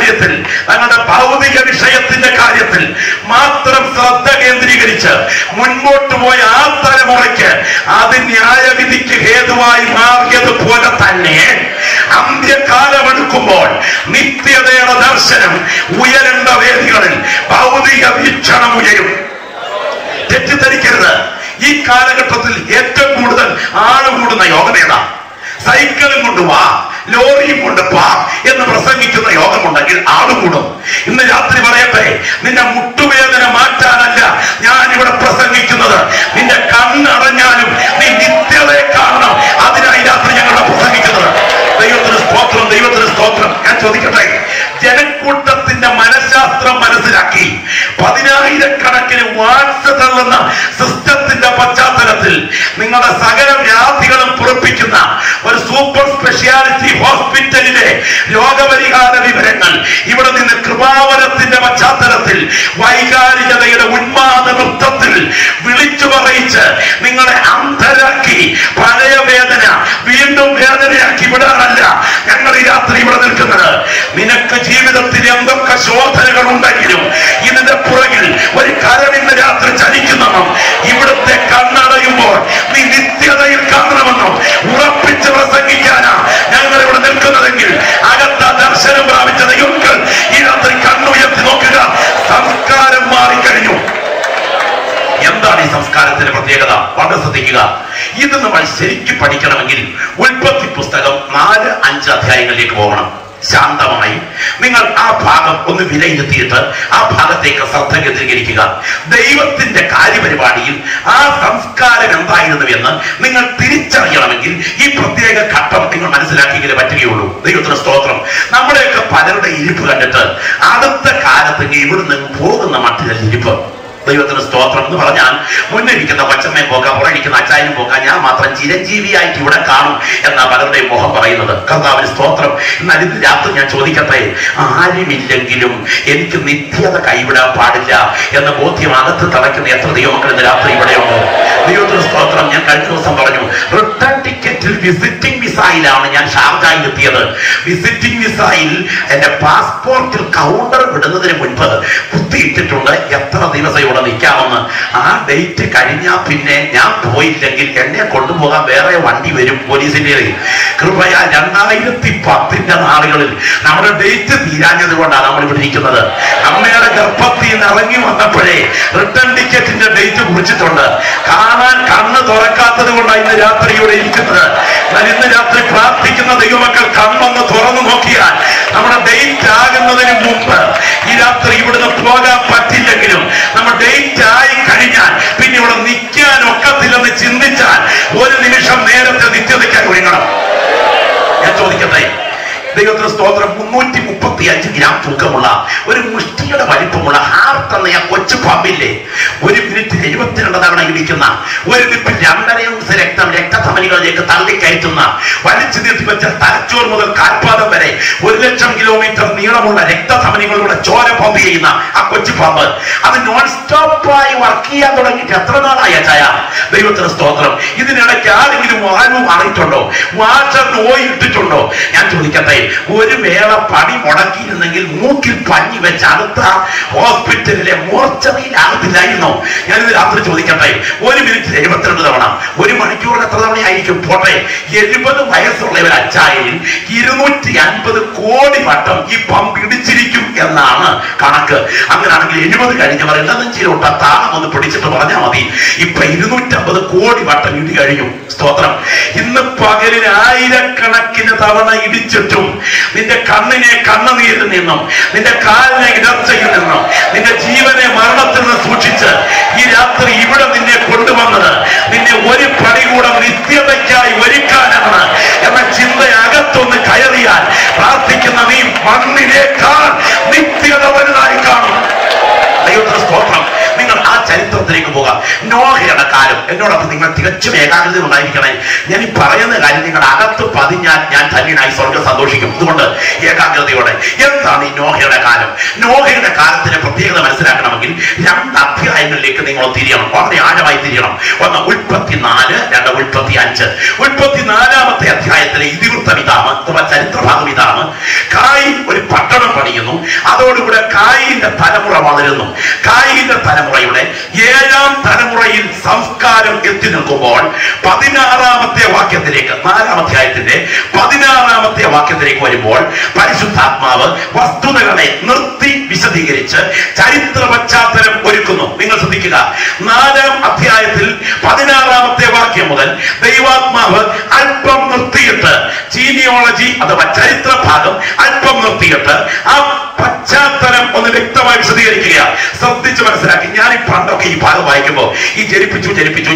കാര്യത്തിൽ, തങ്ങളുടെ ഭൗതിക വിഷയത്തിന്റെ കാര്യത്തിൽ മാത്രം ശ്രദ്ധ കേന്ദ്രീകരിച്ച് മുൻപോട്ട് പോയ ആ തലമുറയ്ക്ക് അത് ന്യായവിധിക്ക് ഹേതുവായി മാറിയതുപോലെ തന്നെ അന്ത്യകാലമെടുക്കുമ്പോൾ നിത്യതയുടെ ദർശനം ഉയരേണ്ട വേദികളിൽ ഭൗതിക വീക്ഷണം ഉയരും. തെറ്റിദ്ധരിക്കരുത്. ഈ കാലഘട്ടത്തിൽ ഏറ്റവും കൂടുതൽ ആള് കൂടുന്ന യോഗമേതാ? സൈക്കിളും കൊണ്ട് വാ, ലോറിയും കൊണ്ട് വാ എന്ന് പ്രസംഗിക്കുന്ന യോഗമുണ്ടെങ്കിൽ ആള് കൂടും. ഇന്ന് രാത്രി പറയട്ടെ, നിന്റെ മുട്ടുവേദന മാറ്റാനല്ല ഞാൻ ഇവിടെ പ്രസംഗിക്കുന്നത്. നിന്റെ കണ്ണടഞ്ഞാലും നീ നിത്യതയെ കാണണം. അതിനായി രാത്രി ഞങ്ങളുടെ പ്രസംഗിക്കുന്നത്. ദൈവത്തിന് സ്തോത്രം, ദൈവത്തിന് സ്തോത്രം. ഞാൻ ചോദിക്കട്ടെ, ജനക്കൂട്ടത്തിന്റെ മനഃശാസ്ത്രം മനസ്സിലാക്കി 10,000-കണക്കിന് വാട്സ് തള്ളുന്ന സിസ്റ്റത്തിന്റെ പശ്ചാത്തലത്തിൽ നിങ്ങളുടെ സകല വ്യാധികളും പുറപ്പിക്കുന്ന ഒരു സൂപ്പർ സ്പെഷ്യാലിറ്റി ഹോസ്പിറ്റലിലെ രോഗപരിഹാര വിവരങ്ങൾ ഇവിടെ നിന്ന് കൃപാവരത്തിന്റെ പശ്ചാത്തലത്തിൽ വൈകാരികതയുടെ ഉന്മാദ നൃത്തത്തിൽ വിളിച്ചു പറയിച്ച് നിങ്ങളെ അന്ധരാക്കി പഴയ വേദന വീണ്ടും വേദനയാക്കി വിടാനല്ല ഞങ്ങൾ ഈ രാത്രി ഇവിടെ നിൽക്കുന്നത്. നിനക്ക് ജീവിതത്തിൽ എന്തൊക്കെ ശോധനകൾ ഉണ്ടെങ്കിലും ഇതിന്റെ പുറകിൽ ഒരു കരവിന്റെ രാത്രി ചലിക്കുന്നെന്നും ഇവിടുത്തെ കണ്ണടയുമ്പോൾ നീ നിത്യതയിൽ കാണണമെന്നും ഉറപ്പിച്ച് പ്രസംഗിക്കാനാ ഞങ്ങൾ ഇവിടെ നിൽക്കുന്നതെങ്കിൽ അകത്ത ദർശനം പ്രാപിച്ച ദൈവങ്ങൾ ഈ രാത്രി കണ്ണുയർത്തി നോക്കുക. സംസ്കാരം മാറിക്കഴിഞ്ഞു. എന്താണ് ഈ സംസ്കാരത്തിന്റെ പ്രത്യേകത? വളരെ ശ്രദ്ധിക്കുക. ഇത് നമ്മൾ ശരിക്കും പഠിക്കണമെങ്കിൽ ഉൽപ്പത്തി പുസ്തകം 4-5 അധ്യായങ്ങളിലേക്ക് പോകണം. ശാന്തമായി നിങ്ങൾ ആ ഭാഗം ഒന്ന് വിലയിരുത്തിയിട്ട് ആ ഭാഗത്തേക്ക് ശ്രദ്ധ കേന്ദ്രീകരിക്കുക. ദൈവത്തിന്റെ കാര്യപരിപാടിയിൽ ആ സംസ്കാരം എന്തായിരുന്നു എന്ന് നിങ്ങൾ തിരിച്ചറിയണമെങ്കിൽ ഈ പ്രത്യേക ഘട്ടം നിങ്ങൾ മനസ്സിലാക്കിയെങ്കിലേ പറ്റുകയുള്ളൂ. ദൈവത്തിന് സ്തോത്രം. നമ്മുടെയൊക്കെ പലരുടെ ഇരിപ്പ് കണ്ടിട്ട് അടുത്ത കാലത്ത് ഇവിടുന്ന് പോകുന്ന മട്ടിലുള്ള ഇരിപ്പ്. ദൈവത്തിന് സ്തോത്രം എന്ന് പറഞ്ഞാൽ മുന്നിരിക്കുന്ന കൊച്ചമ്മയും പോകാം, പുറകിരിക്കുന്ന അച്ചായനും പോകാം, ഞാൻ മാത്രം ചിരഞ്ജീവിയായിട്ട് ഇവിടെ കാണും എന്നാ പലരുടെയും മുഖം പറയുന്നത്. കർത്താവിന് സ്തോത്രം. എന്നാൽ ഇന്ന് രാത്രി ഞാൻ ചോദിക്കട്ടെ, ആരുമില്ലെങ്കിലും എനിക്ക് നിത്യത കൈവിടാൻ പാടില്ല എന്ന ബോധ്യം അകത്ത് തളയ്ക്കുന്ന എത്ര ദൈവമക്കൾ ഇന്ന് രാത്രി ഇവിടെയുണ്ട്? ദൈവത്തിന് സ്തോത്രം. ഞാൻ കഴിഞ്ഞ ദിവസം പറഞ്ഞു, റിട്ടേൺ ടിക്കറ്റിൽ വിസിറ്റിംഗ് വിസയിലാണ് ഞാൻ ഷാർജയിൽ എത്തിയത്. വിസിറ്റിംഗ് വിസയിൽ എന്റെ പാസ്പോർട്ടിൽ കൗണ്ടർ വിടുന്നതിന് മുൻപ് കുത്തിയിട്ടിട്ടുണ്ട് എത്ര ദിവസം ഇവിടെ നിൽക്കാമെന്ന്. ആ ഡേറ്റ് കഴിഞ്ഞാൽ പിന്നെ ഞാൻ പോയില്ലെങ്കിൽ എന്നെ കൊണ്ടുപോകാൻ വേറെ വണ്ടി വരും പോലീസിന്റെ. കൃപയാ 2010 നാളുകളിൽ നമ്മുടെ ഡേറ്റ് തീരാഞ്ഞത് കൊണ്ടാണ് നമ്മൾ ഇവിടെ ഇരിക്കുന്നത്. അമ്മയുടെ ഗർഭത്തിൽ നിന്ന് ഇറങ്ങി വന്നപ്പോഴേ റിട്ടേൺ ടിക്കറ്റിന്റെ ഡേറ്റ് കുറിച്ചിട്ടുണ്ട്. കാണാൻ കണ്ണ് തുറക്കാത്തത് കൊണ്ടാണ് ഇന്ന് രാത്രി ഇവിടെ ഇരിക്കുന്നത്. എന്നാൽ ഇന്ന് രാത്രി പ്രാർത്ഥിക്കുന്ന ദൈവമക്കൾ കണ്ണൊന്ന് തുറന്നു നോക്കിയാൽ നമ്മുടെ ഡേറ്റ് ആകുന്നതിന് മുമ്പ് ഈ രാത്രി ഇവിടുന്ന് പോകാൻ പറ്റില്ലെങ്കിലും നമ്മൾ ഡേറ്റ് ആയി കഴിഞ്ഞാൽ പിന്നെ ഇവിടെ നിൽക്കാൻ ഒക്കത്തില്ലെന്ന് ചിന്തിച്ചാൽ ഒരു നിമിഷം നേരത്തെ നിത്യതയ്ക്കാൻ ഒരുങ്ങണം. ഞാൻ ചോദിക്കട്ടെ, ദൈവത്തിന് സ്തോത്രം. 335 ഗ്രാം തൂക്കമുള്ള ഒരു മുഷ്ടിയുടെ വലിപ്പമുള്ള ഹാർട്ട് എന്ന ആ കൊച്ചു പാമ്പില്ലേ, 1 മിനിറ്റിൽ 72 തവണ ഇടിക്കുന്ന, ഒരു നിപ്പിൽ 2.5 ഔൺസ് രക്തം രക്തധമനികളിലേക്ക് തള്ളിക്കയറ്റുന്ന, വലിച്ചു നിർത്തിവെച്ച തലച്ചോർ മുതൽ കാൽപാദം വരെ 1,00,000 കിലോമീറ്റർ നീളമുള്ള രക്തധമനികളിലൂടെ ചോര പമ്പ് ചെയ്യുന്ന ആ കൊച്ചു പാമ്പ്, അത് നോൺ സ്റ്റോപ്പായി വർക്ക് ചെയ്യാൻ തുടങ്ങിയിട്ട് എത്ര നാളായ ചായ? ദൈവത്തിന് സ്തോത്രം. ഇതിനിടയ്ക്ക് ആരെങ്കിലും വാൽവ് മാറിയിട്ടുണ്ടോ? വാഷറിന് ഓയിൽ ഇട്ടിട്ടുണ്ടോ? ഞാൻ ചോദിക്കട്ടെ, ഒരു വേള പണി മുടക്കിയിരുന്നെങ്കിൽ മൂക്കിൽ പഞ്ഞി വെച്ച് അടുത്ത ഹോസ്പിറ്റലിലെ മോർച്ചറിയിലാകത്തില്ലായിരുന്നോ? ഞാനിത് രാത്രി ചോദിക്കട്ടെ, 1 മിനിറ്റിൽ 72 തവണ, 1 മണിക്കൂറിൽ എത്ര തവണയായിരിക്കും? പോട്ടെ, 70 വയസ്സുള്ള ഒരു അച്ചായയിൽ 250 കോടി വട്ടം ഈ പമ്പ് ഇടിച്ചിരിക്കും എന്നാണ് കണക്ക്. അങ്ങനെയാണെങ്കിൽ 70 കഴിഞ്ഞവർ ഇടനെഞ്ചിലോട്ട താളം ഒന്ന് പിടിച്ചിട്ട് പറഞ്ഞാൽ മതി. ഇപ്പൊ 250 കോടി വട്ടം ഇടി കഴിഞ്ഞു. സ്തോത്രം. ഇന്ന് പകലിൽ 1000-കണക്കിന് തവണ ഇടിച്ചിട്ടും നിന്റെ കണ്ണിനെ കണ്ണുനീരിൽ നിന്നും, നിന്റെ കാലിനെ ഇടർച്ചയിൽ നിന്നും, നിന്റെ ജീവനെ മരണത്തിൽ നിന്ന് സൂക്ഷിച്ച് ഈ രാത്രി ഇവിടെ നിന്നെ കൊണ്ടുവന്നത് നിന്നെ ഒരു പടി കൂടെ നിത്യതയ്ക്കായി ഒരുക്കാനാണ് എന്ന ചിന്ത അകത്തൊന്ന് കയറിയാൽ പ്രാർത്ഥിക്കുന്ന നീ മണ്ണിനേക്കാൾ നിത്യത വലുതായി കാണും. ദൈവത്തിന് സ്തോത്രം. നിങ്ങൾ ആ ചരിത്രത്തിലേക്ക് പോകാം. നോഹയുടെ കാലം. എന്നോടൊപ്പം നിങ്ങൾ തികച്ചും ഏകാഗ്രത ഉണ്ടായിരിക്കണേ. ഞാൻ ഈ പറയുന്ന കാര്യം നിങ്ങളുടെ അകത്ത് പതിഞ്ഞാൽ ഞാൻ ധന്യനായി സ്വർഗ്ഗം സന്തോഷിക്കും. അതുകൊണ്ട് ഏകാഗ്രതയോടെ. എന്താണ് ഈ നോഹയുടെ കാലം? നോഹയുടെ കാലത്തിന്റെ പ്രത്യേകത മനസ്സിലാക്കണമെങ്കിൽ 2 അധ്യായങ്ങളിലേക്ക് നിങ്ങൾ തിരിയണം, വളരെ ആഴമായി തിരിയണം. ഒന്ന് ഉൽപ്പത്തി 4, 2 ഉൽപ്പത്തി 5. ഉൽപ്പത്തി 4-ാമത്തെ അധ്യായത്തിലെ ഇതിവൃത്തം ഇതാണ്, അഥവാ ചരിത്രഭാഗം ഇതാണ്. കായീൻ ഒരു പട്ടണം പണിയുന്നു. അതോടുകൂടെ കായീന്റെ തലമുറ വളരുന്നു. കായീന്റെ തലമുറയുടെ 7ാം തലമുറയിൽ സംസ്കാരം എത്തി നിൽക്കുമ്പോൾ 16ാമത്തെ വാക്യത്തിലേക്ക്, 4ാം അധ്യായത്തിന്റെ 16ാമത്തെ വാക്യത്തിലേക്ക് വരുമ്പോൾ പരിശുദ്ധാത്മാവ് വസ്തുതകളെ നിർത്തി വിശദീകരിച്ച് ചരിത്ര പശ്ചാത്തലം ഒരുക്കുന്നു. നിങ്ങൾ ശ്രദ്ധിക്കുക, 4ാം അധ്യായത്തിൽ 16ാമത്തെ വാക്യം മുതൽ ദൈവാത്മാവ് അല്പം നിർത്തിയിട്ട് ജീനിയോളജി അഥവാ ചരിത്ര ഭാഗം അല്പം നിർത്തിയിട്ട് ആ പശ്ചാത്തലം ഒന്ന് വ്യക്തമായി വിശദീകരിക്കുക. ശ്രദ്ധിച്ച് മനസ്സിലാക്കി. ഞാൻ ഈ പണ്ടൊക്കെ ഈ ഭാഗം വായിക്കുമ്പോൾ ഈ ജനിപ്പിച്ചു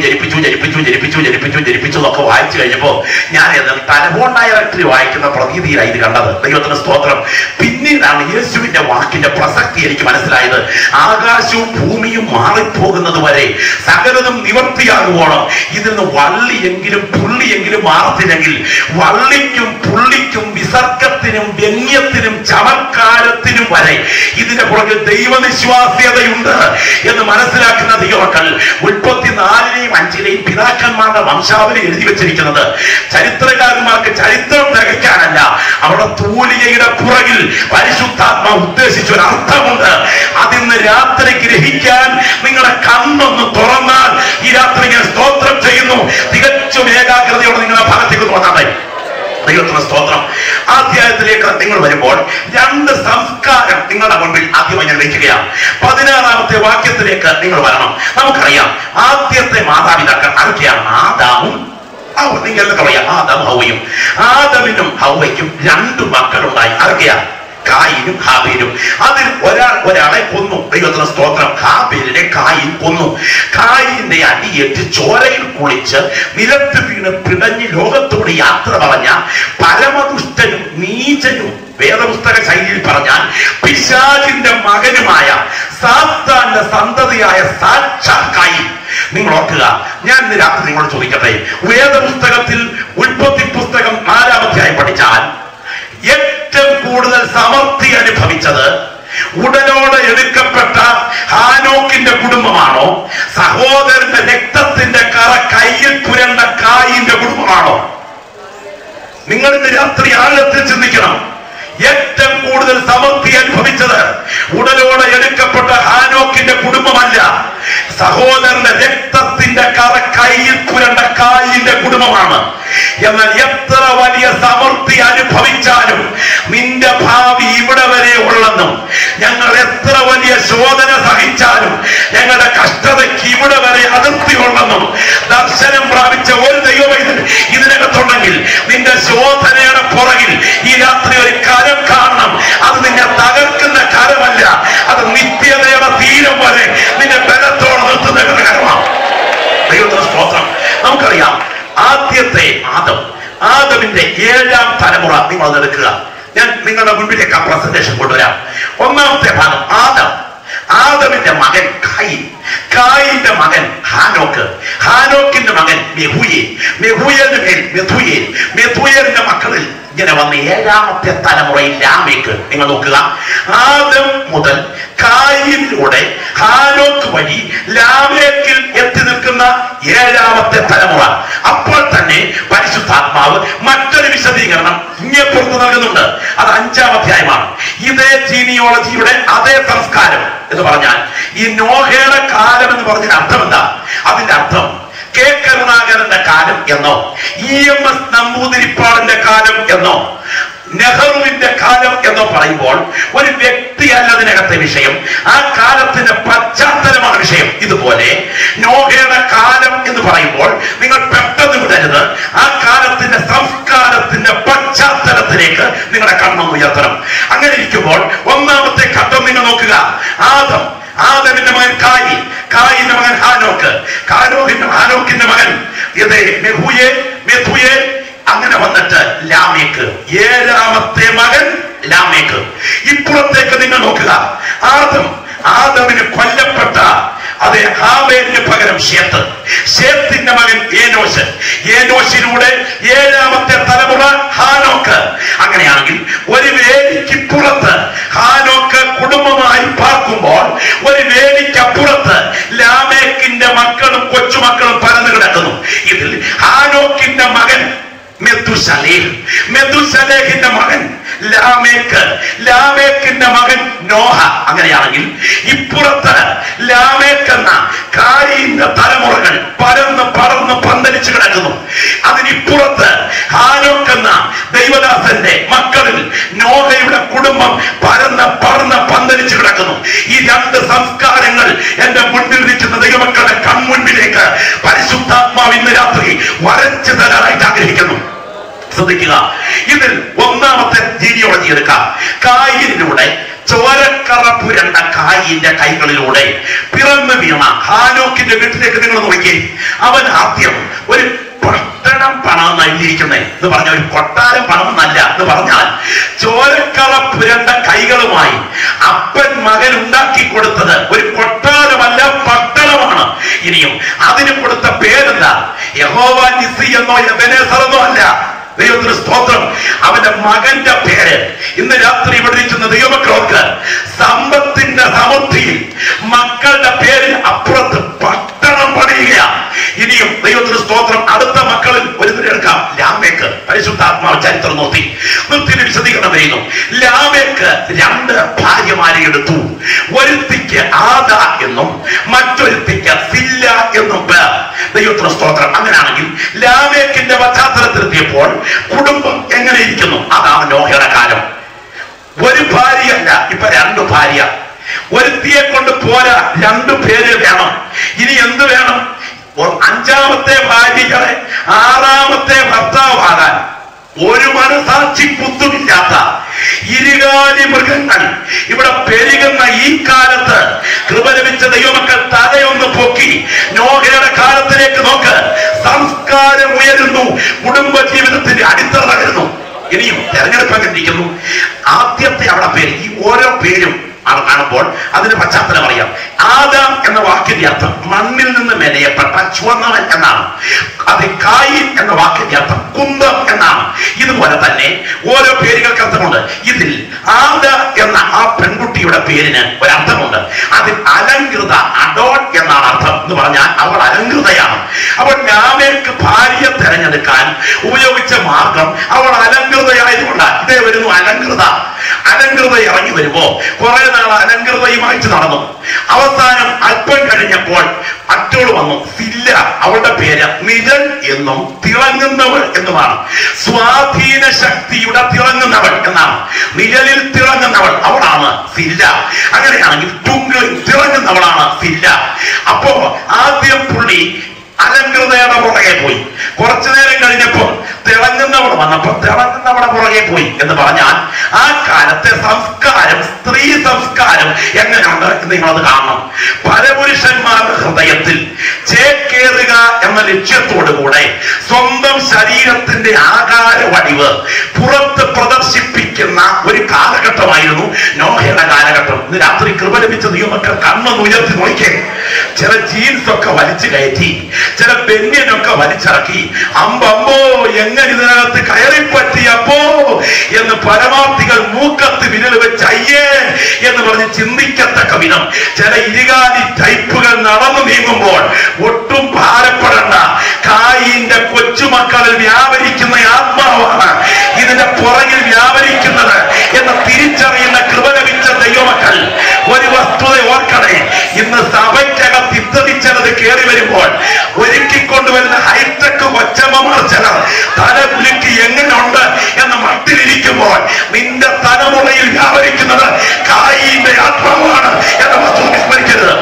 എന്നൊക്കെ വായിച്ചു കഴിഞ്ഞപ്പോൾ ഞാൻ ടെലിഫോൺ ഡയറക്ടറി വായിക്കുന്ന പ്രതീതിയിലാണ് ഇത് കണ്ടത്. ദൈവത്തിന് സ്തോത്രം. പിന്നീടാണ് യേശുവിന്റെ വാക്കിന്റെ പ്രസക്തി എനിക്ക് മനസ്സിലായത്. ആകാശവും ഭൂമിയും മാറിപ്പോകുന്നത് വരെ സകലതും നിവർത്തിയാകുവോളം ഇതിൽ നിന്ന് വള്ളിയെങ്കിലും പുള്ളിയെങ്കിലും മാറത്തില്ലെങ്കിൽ വള്ളിക്കും പുള്ളിക്കും വിസർഗത്തിനും വ്യംഗ്യത്തിനും ചമത്കാരത്തിനും വരെ ഇതിന്റെ പുറകിൽ ദൈവനിശ്വാസ്യതയുണ്ട് എന്ന് മനസ്സിലാക്കുന്ന ദൈവമക്കൾ ഉൽപ്പത്തി 4ലെയും 5ലെയും പിതാക്കന്മാരുടെ വംശാവലി എഴുതി വെച്ചിരിക്കുന്നത് ചരിത്രകാരന്മാർക്ക് ചരിത്രം തികയ്ക്കാനല്ല, അവരുടെ തൂലികയുടെ പുറകിൽ പരിശുദ്ധാത്മാവ് ഉദ്ദേശിച്ച ഒരു അർത്ഥമുണ്ട്. അതിന്ന് രാത്രി ഗ്രഹിക്കാൻ നിങ്ങളുടെ കണ്ണൊന്ന് തുറന്നാൽ ഈ രാത്രി ഞാൻ സ്തോത്രം ചെയ്യുന്നു. തികച്ചും ഏകാഗ്രതയോടെ നിങ്ങളെ ഭാഗത്തേക്ക് വന്നാട്ടെ. ദൈവത്തിന് സ്തോത്രം. ആ അധ്യായത്തിലേക്ക് നിങ്ങൾ വരുമ്പോൾ 2 സംസ്കാരം നിങ്ങളുടെ മുൻപിൽ ആദ്യമായി ഞാൻ വയ്ക്കുകയാണ്. 16ാമത്തെ വാക്യത്തിലേക്ക് നിങ്ങൾ വരണം. നമുക്കറിയാം ആദ്യത്തെ മാതാപിതാക്കൾ ആരൊക്കെയാണ്? ആദാമും ഹവ്വ. നിങ്ങൾക്ക് അറിയാം ആദാം ഹവ്വയും. ആദമിനും ഹവ്വയ്ക്കും 2 മക്കളുണ്ടായി. ആരൊക്കെയാണ്? കായീനും ഹാബീലും. അതിൽ ഒരാളെ കൊന്നു. ദൈവത്തിന് സ്തോത്രം. ഹാബീലിനെ കായീൻ കൊന്നു. കായീന്റെ അടിയേറ്റ് ചോരയിൽ കുളിച്ച് നിലത്ത് വീണ് പിടഞ്ഞ് ലോകത്തോട് യാത്ര പറഞ്ഞ പരമദുഷ്ടനും നീചനും, വേദപുസ്തക ശൈലിയിൽ പറഞ്ഞാൽ പിശാചിന്റെ മകനുമായ സാത്താന്റെ സന്തതിയായ സാക്ഷാൽ കായീൻ. നിങ്ങൾ ഓർക്കുക, ഞാൻ ഇന്ന് രാത്രി നിങ്ങളോട് ചോദിക്കട്ടെ, വേദപുസ്തകത്തിൽ ഉൽപ്പത്തി പുസ്തകം 4ാം അധ്യായം പഠിച്ചാൽ ഏറ്റവും കൂടുതൽ സമൃദ്ധി അനുഭവിച്ചത് ഉടലോടെ എടുക്കപ്പെട്ട ഹാനോക്കിന്റെ കുടുംബമാണോ, സഹോദരന്റെ രക്തത്തിന്റെ കറ കയ്യിൽ പുരണ്ട കായീന്റെ കുടുംബമാണോ? നിങ്ങൾ ഇന്ന് രാത്രി ആഴത്തിൽ ചിന്തിക്കണം. ഏറ്റവും കൂടുതൽ സമൃദ്ധി അനുഭവിച്ചത് ഉടലോടെ എടുക്കപ്പെട്ട ഹാനോക്കിന്റെ കുടുംബമല്ല, സഹോദരന്റെ രക്തത്തിന്റെ കറ കയ്യിൽ പുരണ്ട കായീന്റെ കുടുംബമാണ്. എന്നാൽ എത്ര വലിയ സമൃദ്ധി അനുഭവിച്ചാലും നിന്റെ ഭാവി ഇവിടെ വരെ ഉള്ളെന്നും, ഞങ്ങൾ എത്ര വലിയ ശോധന സഹിച്ചാലും ഞങ്ങളുടെ കഷ്ടതയ്ക്ക് ഇവിടെ വരെ അതിർത്തി ഉള്ളെന്നും ദർശനം പ്രാപിച്ച ഒരു ദൈവം ഇതിനകത്തുണ്ടെങ്കിൽ നിന്റെ ശോധനയുടെ പുറകിൽ ഈ രാത്രി ഒരു കരം കാണണം. അത് നിന്നെ തകർക്കുന്ന കരമല്ല, അത് നിത്യതയുടെ തീരം വരെ നിന്നെ ബലത്തോടെ നിർത്തുന്ന കരമാണ്. ദൈവത്തിന്റെ സ്തോത്രം. നമുക്കറിയാം ആദ്യത്തെ ആദമിന്റെ 7ാം തലമുറ. നിങ്ങൾ അതെടുക്കുക. ഞാൻ നിങ്ങളുടെ മുൻപിലേക്ക് ആ പ്രസന്റേഷൻ കൊണ്ടുവരാം. 1ാമത്തെ ഭാഗം ആദമിന്റെ മകൻ കായീൻ, കായീന്റെ മകൻ ഹാനോക്ക്, ഹാനോക്കിന്റെ മകൻ മെഹൂയേലിന്റെ മേൽ മെഥൂയേലിന്റെ മക്കളിൽ ഇങ്ങനെ വന്ന് 7ാമത്തെ തലമുറയിൽ ലാമേക്ക്. നിങ്ങൾ നോക്കുക, ആദം മുതൽ കായീനിലൂടെ ഹാനോക്ക് വഴി ലാമേക്കിൽ എത്തി നിൽക്കുന്ന 7ാമത്തെ തലമുറ. അപ്പോൾ തന്നെ പരിശുദ്ധാത്മാവ് മറ്റൊരു വിശദീകരണം ഇങ്ങേപ്പുറത്ത് നൽകുന്നുണ്ട്. അത് 5ാം അധ്യായമാണ്. ഇതേ ജീനിയോളജിയുടെ അതേ സംസ്കാരം എന്ന് പറഞ്ഞാൽ ഈ നോഹയുടെ കാലം എന്ന് പറഞ്ഞതിന്റെ അർത്ഥം എന്താ? അതിന്റെ അർത്ഥം കെ കരുണാകരന്റെ കാലം എന്നോ EMS നമ്പൂതിരിപ്പാടിന്റെ കാലം എന്നോ നെഹ്റുവിന്റെ കാലം എന്നോ പറയുമ്പോൾ ഒരു വ്യക്തിയല്ല അതിനകത്തെ വിഷയം, ആ കാലത്തിന്റെ പശ്ചാത്തലമാണ് വിഷയം. ഇതുപോലെ നോഹയുടെ കാലം എന്ന് പറയുമ്പോൾ നിങ്ങൾ പെട്ടെന്ന് വിടരുത്, ആ കാലത്തിന്റെ സംസ്കാരത്തിന്റെ പശ്ചാത്തലത്തിലേക്ക് നിങ്ങളുടെ കണ്ണൊന്ന് ഉയർത്തണം. അങ്ങനെ ഇരിക്കുമ്പോൾ 1ാമത്തെ ഘട്ടം നിങ്ങൾ നോക്കുക. ആദമിന്റെ മകൻ കായീന്റെ മകൻ ഹാനോക്കിന്റെ മകൻ മെഥൂയേൽ. അങ്ങനെ വന്നിട്ട് ലാമേക്ക്, 7ാമത്തെ മകൻ ലാമേക്ക്. ഇപ്പുറത്തേക്ക് നിങ്ങൾ നോക്കുക. ആദമിന് കൊല്ലപ്പെട്ട അതെ ഹാബേലിന് പകരം ശേത്തിന്റെ മകൻ ഏനോശിലൂടെ 7ാമത്തെ തലമുറ ഹാനോക്ക്. അങ്ങനെയാണെങ്കിൽ ഒരു വേലിക്കപ്പുറത്ത് ഹാനോക്ക് കുടുംബമായി പാർക്കുമ്പോൾ ഒരു വേലിക്കപ്പുറത്ത് ലാമേക്കിന്റെ മക്കളും കൊച്ചുമക്കളും പരന്നു കിടക്കുന്നു. ഇതിൽ ഹാനോക്കിന്റെ മകൻ മെഥൂശലേഹിന്റെ മകൻ ലാമേക്കിന്റെ മകൻ നോഹ. അങ്ങനെയാണെങ്കിൽ ഇപ്പുറത്ത് ലാമേക്ക് എന്ന കായീന്റെ തലമുറകൾ പരന്ന് പടർന്ന് പന്തലിച്ചു കിടക്കുന്നു. അതിനിപ്പുറത്ത് ഹാനോക്ക് എന്ന ദൈവദാസന്റെ മക്കളിൽ നോഹയുടെ കുടുംബം പരന്ന് പടർന്ന് പന്തലിച്ചു കിടക്കുന്നു. ഈ രണ്ട് സംസ്കാരങ്ങൾ എന്റെ മുന്നിൽ നിൽക്കുന്ന ദൈവമക്കളുടെ കൺമുൻപിലേക്ക് പരിശുദ്ധാത്മാവ് ഇന്ന് രാത്രി വരച്ചു തരാനായിട്ട് ആഗ്രഹിക്കുന്നു. ശ്രദ്ധിക്കുക, ഇതിൽ ഒന്നാമത്തെ ജീനിയോളജി എടുക്കാം. കായീനിലൂടെ ചോരക്കറ പുരണ്ട കായീന്റെ കൈകളിലൂടെ പിറന്നു വീണ ഹാനോക്കിന്റെ വീട്ടിലേക്ക് നിങ്ങൾ നോക്കി. അവൻ ആദ്യം ഒരു പട്ടണം പണം നൽകിയിരിക്കുന്നേ എന്ന് പറഞ്ഞ ഒരു കൊട്ടാരം പണം എന്നല്ല എന്ന് പറഞ്ഞാൽ ചോരക്കറ പുരണ്ട കൈകളുമായി അപ്പൻ മകൻ ഉണ്ടാക്കി കൊടുത്തത് ഒരു കൊട്ടാരമല്ല, പട്ടണമാണ്. ഇനിയും അതിന് കൊടുത്ത പേരെന്താ? യഹോവ നിസി എന്നോ എബെനേസർ എന്നോ അല്ല. ദൈവത്തിന് സ്തോത്രം. അവന്റെ മകന്റെ പേര് ഇന്ന് രാത്രി ഇവിടെ ഇരിക്കുന്ന ദൈവമക്കൾക്ക് സമ്പത്തിന്റെ സമൃദ്ധിയിൽ മക്കളുടെ പേരിൽ അപ്പുറത്ത് പട്ടണം പണിയുകയാണ്. ഇനിയും ദൈവത്തിന് സ്തോത്രം. അടുത്ത മക്കളിൽ ഒരു എടുക്കാം, ലാമേക്ക്. പരിശുദ്ധാത്മാവ് ചരിത്രം നിർത്തി വിശദീകരണം ചെയ്യുന്നു. ലാമേക്ക് 2 ഭാര്യമാരെ എടുത്തു. ഒരുത്തിക്ക് ആദ എന്നും മറ്റൊരുത്തിക്ക് സില്ല എന്നും പേർ. ദൈവത്തിന് സ്തോത്രം. അങ്ങനെയാണെങ്കിൽ ലാമേക്കിന്റെ പശ്ചാത്തലത്തിലെത്തിയപ്പോൾ കുടുംബം എങ്ങനെ ഇരിക്കുന്നു? അതാണ് നോഹയുടെ കാലം. ഒരു ഭാര്യയല്ല, ഇപ്പൊ 2 ഭാര്യ. ഒരുത്തിയെ കൊണ്ട് പോരാ, 2 പേര് വേണം. ഇനി എന്ത് വേണം? 5ാമത്തെ ഭാര്യകളെ 6ാമത്തെ ഭർത്താവാകാൻ ഒരു മനസാക്ഷി കുത്തുമില്ലാത്ത ഇരുകാലി മൃഗങ്ങൾ ഇവിടെ പെരുകുന്ന ഈ കാലത്ത് കൃപ ലഭിച്ച ദൈവമക്കൾ തലയൊന്ന് പൊക്കി നോഹയുടെ കാലത്തിലേക്ക് നോക്ക്. സംസ്കാരം ഉയരുന്നു, കുടുംബ ജീവിതത്തിന്റെ അടിത്തറ തകരുന്നു. ഇനിയും തെരഞ്ഞെടുപ്പ് കണ്ടിരിക്കുന്നു. ആദ്യത്തെ അവിടെ പേര്, ഈ ഓരോ പേരും കാണുമ്പോൾ അതിന് പശ്ചാത്തലം അറിയാം. ആദാം എന്ന വാക്കിന്റെ അർത്ഥം മണ്ണിൽ നിന്ന് മെനയപ്പെട്ട ചുവന്നവൻ എന്നാണ്. അത് കായീൻ എന്ന വാക്കിന്റെ അർത്ഥം കുന്തം എന്നാണ്. ഇതുപോലെ തന്നെ ഓരോ പേരുകൾക്ക് അർത്ഥമുണ്ട്. ഇതിൽ ആദ എന്ന ആ പെൺകുട്ടിയുടെ പേരിന് ഒരർത്ഥമുണ്ട്. അതിൽ അലങ്കൃത, അഡോൺ എന്നാണ് അർത്ഥം. എന്ന് പറഞ്ഞാൽ അവൾ അലങ്കൃതയാണ്. അപ്പോൾ ലാമേക്ക് ഭാര്യയെ തെരഞ്ഞെടുക്കാൻ ഉപയോഗിച്ച മാർഗം അവൾ അലങ്കൃതയായതുകൊണ്ടാണ്. ഇതേ വരുന്നു അലങ്കൃത. അലങ്കൃത ഇറങ്ങി വരുമ്പോ കുറെ നാൾ അലങ്കൃതയുമായിട്ട് നടന്നു. അവസാനം അല്പം കഴിഞ്ഞപ്പോൾ മറ്റോള് വന്നു, സില്ല. അവളുടെ പേര് നിഴൽ എന്നും തിളങ്ങുന്നവൾ എന്നുമാണ്. സ്വാധീന ശക്തിയുടെ തിളങ്ങുന്നവൾ എന്നാണ്. നിഴലിൽ തിളങ്ങുന്നവൾ അവളാണ് സില്ല. അങ്ങനെയാണെങ്കിൽ ട്വിങ്കിളിൽ തിളങ്ങുന്നവളാണ് സില്ല. അപ്പോ ആദ്യം പുള്ളി അലങ്കൃതയുടെ പുറകെ പോയി. കുറച്ചു നേരം കഴിഞ്ഞപ്പോൾ തിളങ്ങുന്നവൾ വന്നപ്പോൾ തിളങ്ങുന്നവളെ പുറകെ പോയി. എന്ന് പറഞ്ഞാൽ ആ കാലത്തെ സംസ്കാരം, സ്ത്രീ സംസ്കാരം എങ്ങനെയുണ്ട് എന്ന് നിങ്ങളത് കാണണം. പരപുരുഷന്മാരുടെ ഹൃദയത്തിൽ ചേക്കേറുക എന്ന ലക്ഷ്യത്തോടുകൂടെ സ്വന്തം ശരീരത്തിന്റെ ആകാര വടിവ് പുറത്ത് പ്രദർശിപ്പിക്കുന്ന ഒരു കാലഘട്ടമായിരുന്നു നോഹയുടെ കാലഘട്ടം. ഇന്ന് രാത്രി കൃപ ലഭിച്ച ദൈവമക്കൾ കണ്ണൊന്ന് ഉയർത്തി നോക്കിയേ. ചില ജീൻസ് ഒക്കെ വലിച്ചു കയറ്റി, ചില ബെന്യനൊക്കെ വലിച്ചിറക്കി, അമ്പോ എങ്ങനെ ഇതിനകത്ത് കയറിപ്പറ്റിയപ്പോ എന്ന് പരമാർത്ഥികൾ മൂക്കത്ത് വിരൽ വെച്ച് അയ്യേ എന്ന് പറഞ്ഞ് ചിന്തിക്കത്തക്ക വിധം ചില ഇരുകാലി ടൈപ്പുകൾ നടന്നു നീങ്ങുമ്പോൾ ഒട്ടും ഭാരപ്പെടേണ്ട. കായീന്റെ കൊച്ചുമക്കളിൽ വ്യാപരിക്കുന്ന ആത്മാവാണ് ഇതിന്റെ പുറകിൽ വ്യാപരിക്കുന്നത് എന്ന് തിരിച്ചറിയുന്ന കൃപ ലഭിച്ച ദൈവമക്കൾ ഒരു വസ്തുത ഓർക്കണേ. ഇന്ന് സഭയ്ക്കകത്ത് ഇത്തതിച്ചത് കയറി വരുമ്പോൾ ഒരുക്കിക്കൊണ്ടുവരുന്ന ഹൈടെക് കൊച്ചമ്മമാർ ചിലർ തല കുലുക്കി എങ്ങനെയുണ്ട് എന്ന മട്ടിലിരിക്കുമ്പോൾ നിന്റെ തലമുറയിൽ വ്യാപരിക്കുന്നത് കായീന്റെ ആത്മാവാണ് എന്ന വസ്തു വിസ്മരിക്കരുത്.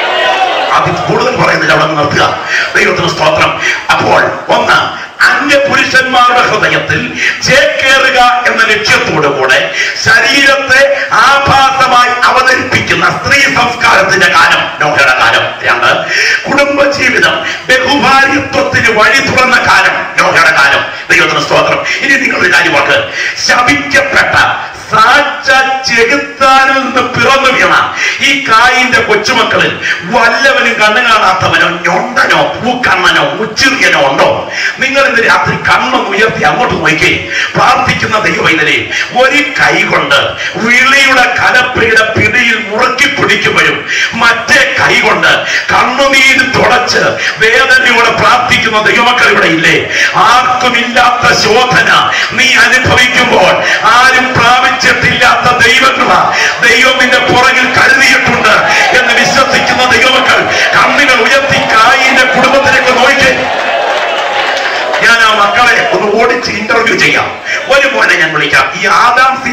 അത് കൂടുതൽ പറയുന്നില്ല, അവിടെ നിർത്തുക. ദൈവത്തിന് സ്തോത്രം. അപ്പോൾ ഒന്ന്, അന്യപുരുഷന്മാരുടെ ഹൃദയത്തിൽ ചേക്കേറുക എന്ന ലക്ഷ്യത്തോടുകൂടെ ശരീരത്തെ ആഭാസമായി അവതരിപ്പിക്കുന്ന സ്ത്രീ സംസ്കാരത്തിന്റെ കാലം നോഹയുടെ കാലം. 2, കുടുംബജീവിതം ബഹുഭാര്യത്വത്തിന് വഴി തുറന്ന കാലം നോഹയുടെ കാലം. ദൈവത്തിന് സ്തോത്രം. ഇനി നിങ്ങളൊരു കാര്യം ഓർക്ക്. ശപിക്കപ്പെട്ട ചെകുത്താനിൽ നിന്ന് പിറന്നു വീണ ഈ കായിന്റെ കൊച്ചുമക്കളിൽ വല്ലവനും കണ്ണു കാണാത്തവനോ ഞൊണ്ടനോ പൂക്കണ്ണനോ മുച്ചിറിയനോ ഉണ്ടോ? നിങ്ങൾ ഇന്ന് രാത്രി കണ്ണൊന്ന് ഉയർത്തി അങ്ങോട്ട് നോക്കി പ്രാർത്ഥിക്കുന്ന ദൈവവൈതലേ, ഒരു കൈ കൊണ്ട് വിളിയുടെ കലപ്പയുടെ പിടിയിൽ മുറുക്കി പിടിക്കുമ്പോഴും മറ്റേ കൈ കൊണ്ട് കണ്ണുനീര് തുടച്ച് വേദനയോടെ പ്രാർത്ഥിക്കുന്ന ദൈവമക്കൾ ഇവിടെ ഇല്ലേ? ആർക്കുമില്ലാത്ത ശോധന നീ അനുഭവിക്കുമ്പോൾ, ആരും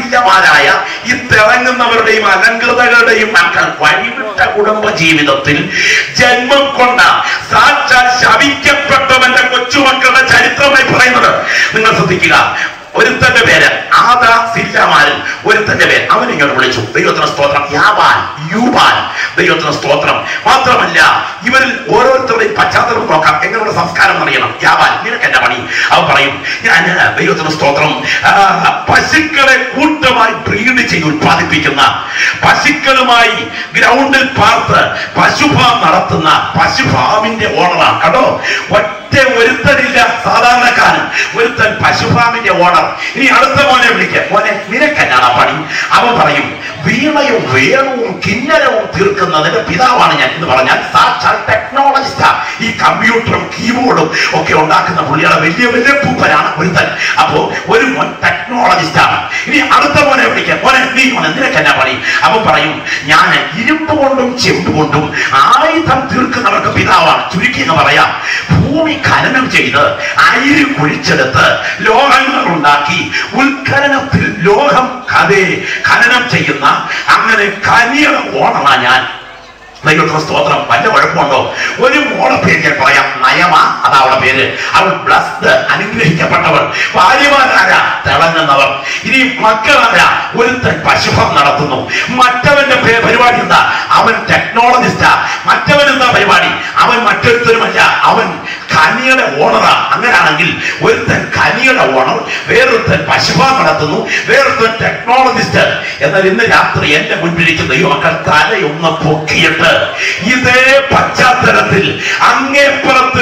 സില്ലമാരായ ഈ തിളങ്ങുന്നവരുടെയും അലങ്കൃതകളുടെയും മക്കൾ വഴിവിട്ട കുടുംബ ജീവിതത്തിൽ ജന്മം കൊണ്ട സാക്ഷാൽ ശപിക്കപ്പെട്ടവന്റെ കൊച്ചുമക്കളുടെ ചരിത്രമായി പറയുന്നത്. നിങ്ങൾ ശ്രദ്ധിക്കുക. ഒരുത്തന്റെ പേര് ആദാ സില്ലമാരിൽ ഒരുത്തന്റെ പേര് അവൻ ഇങ്ങോട്ട് വിളിച്ചു. ദൈവത്തിന് സ്തോത്രം. യാബാൽ, യൂബാൽ. ദൈവത്തിന് സ്തോത്രം. മാത്രമല്ല ഇവരിൽ ഓരോരുത്തരുടെയും പശ്ചാത്തലം നോക്കാം. എങ്ങനെയുള്ള സംസ്കാരം അറിയണം. യാബാൽ, നിനക്ക് എന്റെ പണി. അവൻ പറയും, ഞാൻ ദൈവത്തിന് സ്തോത്രം പശുക്കളെ കൂട്ടമായി ബ്രീഡ് ചെയ്ത് ഉത്പാദിപ്പിക്കുന്ന, പശുക്കളുമായി ഗ്രൗണ്ടിൽ പാർത്ത് പശുഫാം നടത്തുന്ന പശുഫാമിന്റെ ഓണറാണ് കേട്ടോ. ഒരുത്തനില്ല സാധാരണക്കാരൻ, ഒരുത്തൻ പശുഫാമിന്റെ ഓണർ. ഇനി അടുത്ത മോനെ വിളിക്കുക. മോനെ, നിനക്കെന്നാണ് പണി? അവൻ പറയും, വീണയും വേണവും കിന്നരവും തീർക്കുന്നതിന്റെ പിതാവാണ് ഞാൻ എന്ന് പറഞ്ഞാൽ സാക്ഷാൽ ടെക്നോളജിസ്റ്റാ. ഈ കമ്പ്യൂട്ടറും കീബോർഡും ഒക്കെ ഉണ്ടാക്കുന്ന പുള്ളിയുടെ വലിയ വലിയ പൂപ്പനാണ് ഒരുത്തൻ. അപ്പോ ഒരു മോൻ ടെക്നോളജിസ്റ്റാണ്. ഇനി അടുത്ത മോനെ വിളിക്കുക. മോനെ, നീ മോനെ, നിനക്കെന്നാ പണി? അവൻ പറയും, ഞാൻ ഇരുമ്പ് കൊണ്ടും ചെമ്പ് കൊണ്ടും ആയുധം തീർക്കുന്നവർക്ക് പിതാവാണ്. ചുരുക്കി എന്ന് പറയാം, ഭൂമി ഖനനം ചെയ്ത് അയിര് കുഴിച്ചെടുത്ത് ലോഹങ്ങൾ ഉണ്ടാക്കി ഉത്ഖനനത്തിൽ ലോഹം ഖനനം ചെയ്യുന്ന അങ്ങനെ കനിയുടെ ഓണമാ ഞാൻ. ദൈവത്തിന് സ്തോത്രം. വല്ല കുഴപ്പമുണ്ടോ? ഒരു മോളെ പേര് ഞാൻ പറയാം. നയമ, അതാ അവളുടെ പേര്. അവൾ ബ്ലസ്ഡ്, അനുഗ്രഹിക്കപ്പെട്ടവൾ. ഭാര്യമാരാരാ? തിളങ്ങുന്നവർ. ഇനി മക്കളാരാ? ഒരുത്തൻ പശുഫാം നടത്തുന്നു. മറ്റവന്റെ പരിപാടി എന്താ? അവൻ ടെക്നോളജിസ്റ്റാ. മറ്റവൻ എന്താ പരിപാടി? അവൻ മറ്റൊരുത്തരുമല്ല, അവൻ ഖനിയുടെ ഓണറാ. അങ്ങനെയാണെങ്കിൽ ഒരുത്തൻ ഖനിയുടെ ഓണർ, വേറൊരുത്തൻ പശുഫാം നടത്തുന്നു, വേറൊരുത്തൻ ടെക്നോളജിസ്റ്റ്. എന്നാൽ ഇന്ന് രാത്രി എന്റെ മുൻപിരിക്കുന്ന ദൈവമക്കൾ തലയൊന്ന് പൊക്കിയിട്ട് ഇതേ പശ്ചാത്തലത്തിൽ അങ്ങേപ്പുറത്ത്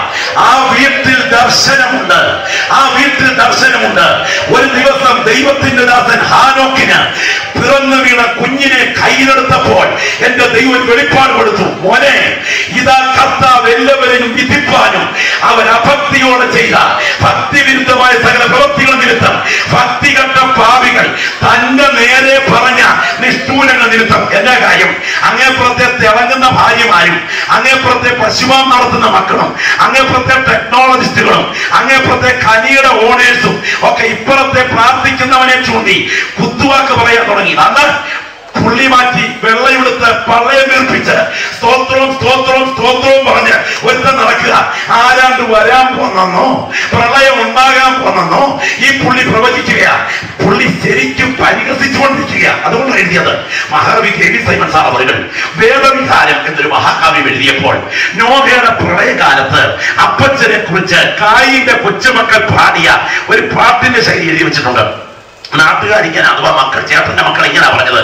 ആ വീട്ടിൽ ദർശനമുണ്ട്. ആ വീട്ടിൽ ദർശനമുണ്ട്. ഒരു ദിവസം ദൈവത്തിന്റെ ദാസൻ ഹാനോക്കിന് പിറന്നു വീണ കുഞ്ഞിനെ കയ്യിലെടുത്തപ്പോൾ എന്റെ ദൈവം വെളിപ്പാട് കൊടുത്തു. മോനെ, ഇതാ കർത്താവ് എല്ലാവരെയും വിധിപ്പാനും അവൻ അഭക്തിയോടെ ചെയ്ത ഭക്തിവിരുദ്ധമായ സകല പ്രവൃത്തികളും നിമിത്തം, ഭക്തികെട്ട പാപികൾ തന്റെ നേരെ പറഞ്ഞ നിഷ്ഠൂരങ്ങൾ നിമിത്തം. എല്ലാ കാര്യം അങ്ങേപ്പുറത്തെ തിളങ്ങുന്ന ഭാര്യമാരും, അങ്ങേപ്പുറത്തെ പശുവാം നടത്തുന്ന മക്കളും, അങ്ങേപ്പുറത്തെ ടെക്നോളജിസ്റ്റുകളും, അങ്ങേപ്പുറത്തെ ഖനിയുടെ ഓണേഴ്സും ഒക്കെ ഇപ്പുറത്തെ പ്രാർത്ഥിക്കുന്നവനെ ചൂണ്ടി കുത്തുവാക്ക് പറയാൻ തുടങ്ങി. അന്ന് പുള്ളി മാറ്റി വെള്ളയെടുത്ത് പള്ളയം വീർപ്പിച്ച് സ്തോത്രവും സ്തോത്രവും സ്തോത്രവും പറഞ്ഞ് ഒരുത്തൻ നടക്കുക. ആരാണ്ട് വരാൻ പോന്നോ, പ്രളയം ഉണ്ടാകാൻ പോന്നോ ഈ പുള്ളി പ്രവചിക്കുക. പുള്ളി ശരിക്കും പരിഹസിച്ചുകൊണ്ടിരിക്കുക. അതുകൊണ്ട് എഴുതിയത് മഹാകവി കെ.വി. സൈമൺ സാർ അവരുകൾ വേദവിധാനം എന്നൊരു മഹാകാവ്യം എഴുതിയപ്പോൾ നോഹയുടെ പ്രളയകാലത്ത് അപ്പച്ചനെ കുറിച്ച് കായിന്റെ കൊച്ചുമക്കൾ പാടിയ ഒരു പാട്ടിന്റെ ശൈലി എഴുതി വെച്ചിട്ടുണ്ട്. നാട്ടുകാരിക്കാൻ അഥവാ മക്കൾ, ചേട്ടന്റെ മക്കൾ ഇങ്ങനെ പറഞ്ഞത്,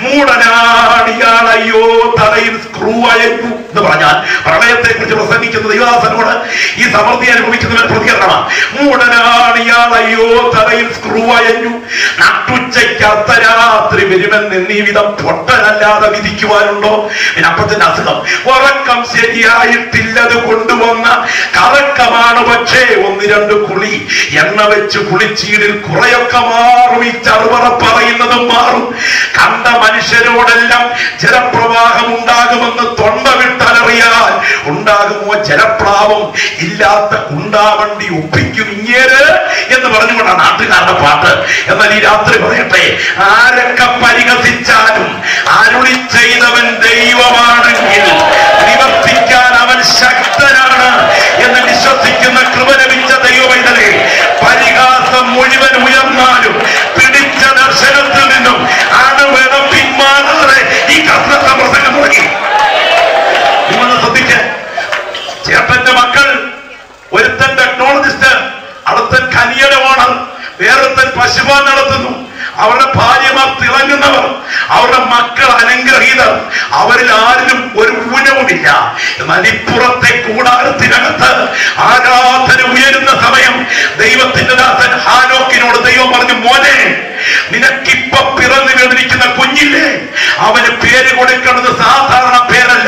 മൂടനാടിയാളയ്യോ തലയിൽ സ്ക്രൂ അയഞ്ഞു എന്ന് പറഞ്ഞാൽ പ്രളയത്തെ കുറിച്ച് പ്രസംഗിക്കുന്ന ദൈവദാസനോട് ഈ സമൃദ്ധി അനുഭവിക്കുന്നവരുടെ പ്രതികരണമാണ്. മൂടനാടിയാളയ്യോ തലയിൽ സ്ക്രൂ അയഞ്ഞു, നട്ടുച്ചയ്ക്ക് അർദ്ധരാത്രി വരുമെന്ന് എന്നീ വിധം പൊട്ടനല്ലാതെ വിധിക്കുവാനുണ്ടോ? പിന്നെ അപ്പത്തിന്റെ അസുഖം, ഉറക്കം ശരിയായിട്ടില്ലത് കൊണ്ടുവന്ന കറക്കമാണ്. പക്ഷേ ഒന്ന് രണ്ട് കുളി എണ്ണ വെച്ച് കുളിച്ചീടിൽ കുറെയൊക്കെ മാറും. ഈ ചറുവറ പറയുന്നതും മാറും. കണ്ട മനുഷ്യരോടെല്ലാം ജലപ്രവാഹം ഉണ്ടാകുമെന്ന് തൊണ്ട വിട്ടലറിയാൻ ഉണ്ടാകുമോ ജലപ്ലാവം? ഇല്ലാത്ത ഉണ്ടാവണ്ടി ഒപ്പിക്കും ഇങ്ങേര് എന്ന് പറഞ്ഞുകൊണ്ടാണ് നാട്ടുകാരുടെ പാട്ട്. എന്നാൽ ഈ രാത്രി പറയട്ടെ, ആരൊക്കെ പരിഹസിച്ചാലും അരുളി ചെയ്തവൻ ദൈവമാണെങ്കിൽ നിവർത്തിക്കാൻ അവൻ ശക്തനാണ് എന്ന് വിശ്വസിക്കുന്ന കൃപ ലഭിച്ച ദൈവമൈതലേ, പരിഹാസം മുഴുവൻ ഉയർന്നാലും പിടിച്ച ദർശനത്തിൽ നിന്നും അണുവേണം പിന്മാറാതെ ഈ കർത്തൃത്വ പ്രസംഗം തുടങ്ങി. നിങ്ങളൊന്ന് ശ്രദ്ധിച്ച്, ചേട്ടന്റെ മക്കൾ, ഒരുത്തൻ ടെക്നോളജിസ്റ്റ്, അടുത്തൻ ഖനിയുടെ ഓണർ, വേറൊരുത്തൻ പശുപാൽ നടത്തുന്നു. അവരുടെ ഭാര്യമാർ തിളങ്ങുന്നവർ, അവരുടെ മക്കൾ അനുഗ്രഹീതർ. അവരിൽ ആരിലും ഒരു ഊനവുമില്ല. എന്നാൽ ഇപ്പുറത്തെ കൂടാരത്തിനകത്ത് ആരാധന ഉയരുന്ന സമയം ദൈവത്തിന്റെ ദാസൻ ഹാനോക്കിനോട് ദൈവം പറഞ്ഞു, മോനെ, നിനക്കിപ്പോ പിറന്നു വീണിരിക്കുന്ന കുഞ്ഞില്ലേ, അവന് പേര് കൊടുക്കുന്നത് സാധാരണ പേരല്ല,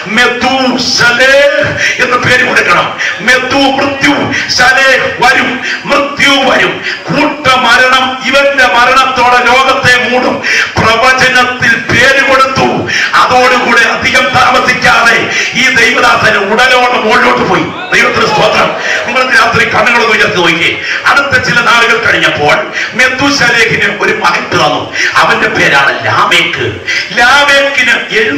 മെഥൂശലേ എന്ന് പേര് കൊടുക്കണം. മെഥു മൃത്യു, ശലേ വരും, മൃത്യു വരും, കൂട്ടമരണം. ഇവന്റെ മരണത്തോടെ ലോകത്തെ മൂടും. പ്രവചനത്തിൽ പേര് കൊടുത്തു. അതോടുകൂടെ അധികം താമസിക്കാതെ ഈ ദൈവദാസന് ഉടലോടെ മുകളിലോട്ട് പോയി. ദൈവത്തിന് സ്തോത്രം. നിങ്ങൾ രാത്രി കണ്ണുകളൊന്നും ഉയർത്തി നോക്കി. അടുത്ത ചില നാളുകൾ കഴിഞ്ഞപ്പോൾ മെത്തൂശലേഹിന് ഒരു മകൻ പിറന്നു. അവന്റെ പേരാണ് ലാമേക്ക്. ലാമേക്കിന്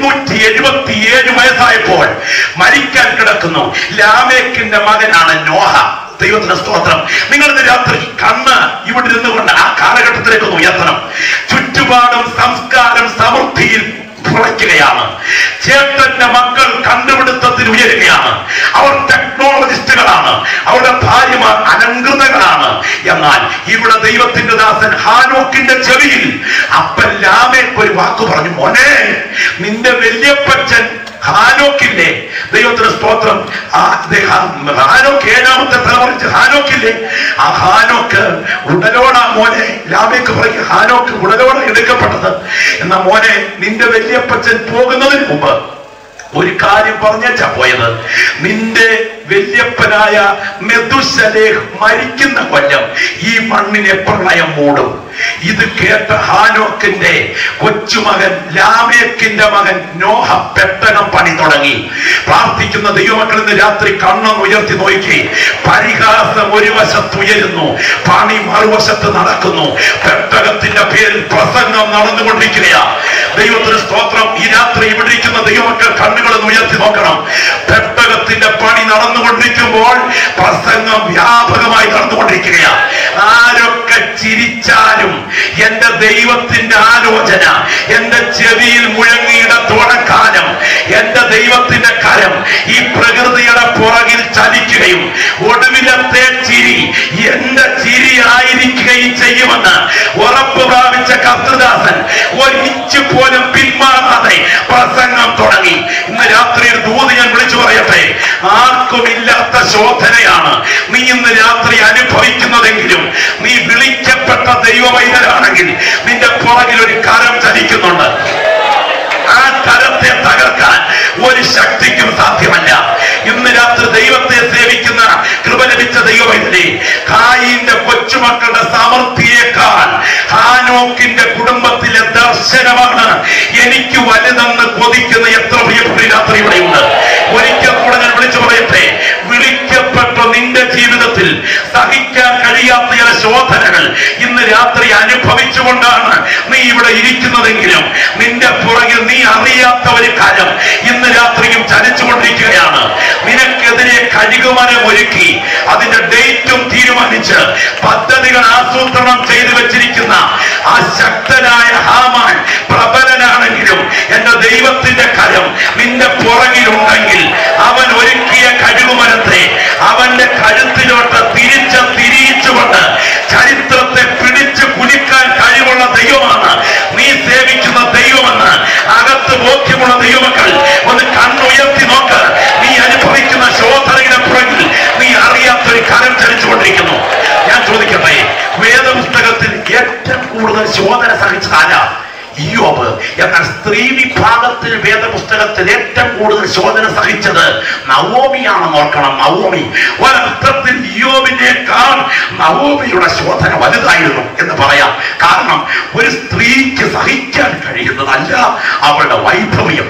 777 വയസ്സായപ്പോൾ മരിക്കാൻ കിടക്കുന്നു. ലാമേക്കിന്റെ മകനാണ് നോഹ. ദൈവത്തിന്റെ സ്തോത്രം. നിങ്ങളിന്ന് രാത്രി കണ്ണ് ഇവിടെ ഇരുന്നുകൊണ്ട് ആ കാലഘട്ടത്തിലേക്ക് ഒന്ന് ഉയർത്തണം. ചുറ്റുപാടും സംസ്കാരം സമൃദ്ധിയിൽ കുറയ്ക്കുകയാണ്. ചേട്ടന്റെ മക്കൾ കണ്ടുപിടുത്തത്തിൽ ഉയരുകയാണ്. അവർ ടെക്നോളജിസ്റ്റുകളാണ്. അവരുടെ ഭാര്യമാർ അലങ്കൃതകളാണ്. എന്നാൽ ഇവിടെ ദൈവത്തിന്റെ ദാസൻ ഹാനോക്കിന്റെ ചെവിയിൽ അപ്പൻ ലാമേക്ക് ഒരു വാക്ക് പറഞ്ഞു. മോനെ, നിന്റെ വല്യപ്പച്ചൻ ഹാനോക്കില്ലേ? ദൈവത്തിന്റെ സ്തോത്രം. ഹാനോക്ക് 7ാമത്തെ തലമുറ ഹാനോക്കില്ലേ? ആ ഹാനോക്ക് ഉടലോടാ മോനെ. ലാമേക്ക് പറയും, ഹാനോക്ക് ഉടലോടെ എടുക്കപ്പെട്ടത്. എന്നാ മോനെ, നിന്റെ വല്യപ്പച്ചൻ പോകുന്നതിന് മുമ്പ് ഒരു കാര്യം പറഞ്ഞാ പോയത്. നിന്റെ വല്യപ്പനായ മെതുശലേഹ് മരിക്കുന്ന കൊല്ലം ഈ മണ്ണിനെ പ്രളയം മൂടും. ഇത് കേട്ട ഹാനോക്കിന്റെ കൊച്ചുമകൻ ലാമേക്കിന്റെ മകൻ നോഹ പെട്ടകം പണി തുടങ്ങി. പ്രാർത്ഥിക്കുന്ന ദൈവമക്കൾ ഇന്ന് രാത്രി കണ്ണം ഉയർത്തി നോക്കി. പരിഹാസം ഒരു വശത്ത് ഉയരുന്നു, പണി മറുവശത്ത് നടക്കുന്നു. പെട്ടകത്തിന്റെ പേരിൽ പ്രസംഗം നടന്നുകൊണ്ടിരിക്കുകയാ. ദൈവത്തിന് സ്തോത്രം. ഈ രാത്രി ഇവിടെ ഇരിക്കുന്ന ദൈവമക്കൾ കണ്ണുകളൊന്ന് ഉയർത്തി നോക്കണം. പെട്ടകത്തിന്റെ പണി നടന്നുകൊണ്ടിരിക്കുമ്പോൾ പ്രസംഗം വ്യാപകമായി നടന്നുകൊണ്ടിരിക്കുകയാ. ആരൊക്കെ ചിരിച്ചാലും എന്റെ ദൈവത്തിന്റെ ആലോചന എന്റെ ചെവിയിൽ മുഴങ്ങിയിടത്തോളം കാലം എന്റെ ദൈവത്തിന്റെ കരം ഈ പ്രകൃതിയുടെ പുറകിൽ ചലിക്കുകയും ഒടുവിലത്തെ ചിരി എന്റെ ചിരി ആയിരിക്കുകയും ചെയ്യുമെന്ന് ഉറപ്പ് പ്രാപിച്ച കർത്തൃദാസൻ ഒരിച്ചു പോലും പിന്മാറാതെ പ്രസംഗം തുടങ്ങി. ഇന്ന് രാത്രി ഒരു ദൂത് ഞാൻ വിളിച്ചു പറയട്ടെ. ആർക്കുമില്ലാത്ത ശോധനയാണ് നീ ഇന്ന് രാത്രി അനുഭവിക്കുന്നതെങ്കിലും നീ വിളിക്കപ്പെട്ട ദൈവവൈദ്യരാണെങ്കിൽ നിന്റെ പുറകിൽ ഒരു കരം ചലിക്കുന്നുണ്ട്. ആ കരത്തെ തകർക്കാൻ ഒരു ശക്തിക്കും സാധ്യമല്ല. ഇന്ന് രാത്രി ദൈവത്തെ സേവിക്കുന്ന കൃപ ലഭിച്ച ദൈവവൈദ്യരെ, കായീന്റെ കൊച്ചുമക്കളുടെ സമൃദ്ധിയേക്കാൾ ഹാനോക്കിന്റെ കുടുംബത്തിലെ ദർശനമാണ് എനിക്ക് വലുതെന്ന് കൊതിക്കുന്ന എത്ര പ്രിയപ്പെട്ട രാത്രി ഇവിടെയുണ്ട്. ഒരിക്കൽ കൂടെ ഞാൻ വിളിച്ചു പറയട്ടെ, വിളിക്കപ്പെട്ട നിന്റെ ജീവിതത്തിൽ സഹിക്കാൻ കഴിയാത്ത ചില ശോധനകൾ ഇന്ന് രാത്രി അനുഭവിച്ചുകൊണ്ടാണ് നീ ഇവിടെ ഇരിക്കുന്നതെങ്കിലും നിന്റെ പുറകിൽ നീ അറിയാത്ത ഒരു കാര്യം ഇന്ന് രാത്രിയും ചലിച്ചുകൊണ്ടിരിക്കുകയാണ്. നിനക്കെതിരെ കഴുകുമരം ഒരുക്കി അതിന്റെ ഡേറ്റും തീരുമാനിച്ച് പദ്ധതികൾ ആസൂത്രണം ചെയ്തു വെച്ചിരിക്കുന്ന ആ ശക്തനായ ഹാമാൻ പ്രബലനാണെങ്കിലും എന്റെ ദൈവത്തിന്റെ കരം നിന്റെ പുറകിലുണ്ടെങ്കിൽ അവൻ ഒരുക്കിയ കഴുകുമരത്തെ അവന്റെ കഴുത്തിലോട്ട് തിരിച്ചുകൊണ്ട് ചരിത്രത്തെ പിടിച്ചു കുലുക്കാൻ കഴിവുള്ള ദൈവമാണ് നീ സേവിക്കുന്ന ദൈവമെന്ന് അകത്ത് ബോധ്യമുള്ള ദൈവമക്കൾ ഒന്ന് കണ്ണുയർത്തി നോക്ക്. നീ അനുഭവിക്കുന്ന ശോധനയുടെ പുറകിൽ നീ അറിയാത്തൊരു കരം ചലിച്ചുകൊണ്ടിരിക്കുന്നു. ഞാൻ ചോദിക്കട്ടെ, വേദപുസ്തകത്തിൽ ഏറ്റവും കൂടുതൽ ശോധന സഹിച്ചതാരാ? ഇയ്യോബ്. എന്നാൽ സ്ത്രീ വിഭാഗത്തിൽ വേദപുസ്തകത്തിൽ ഏറ്റവും കൂടുതൽ ശോധന സഹിച്ചത് നവോമിയാണെന്ന് ഓർക്കണം. നവോമി ഒരർത്ഥത്തിൽ ഇയ്യോബിനേക്കാൾ നവോമിയുടെ ശോധന വലുതായിരുന്നു എന്ന് പറയാം. കാരണം ഒരു സ്ത്രീക്ക് സഹിക്കാൻ കഴിയുന്നതല്ല അവളുടെ വൈഭവ്യം.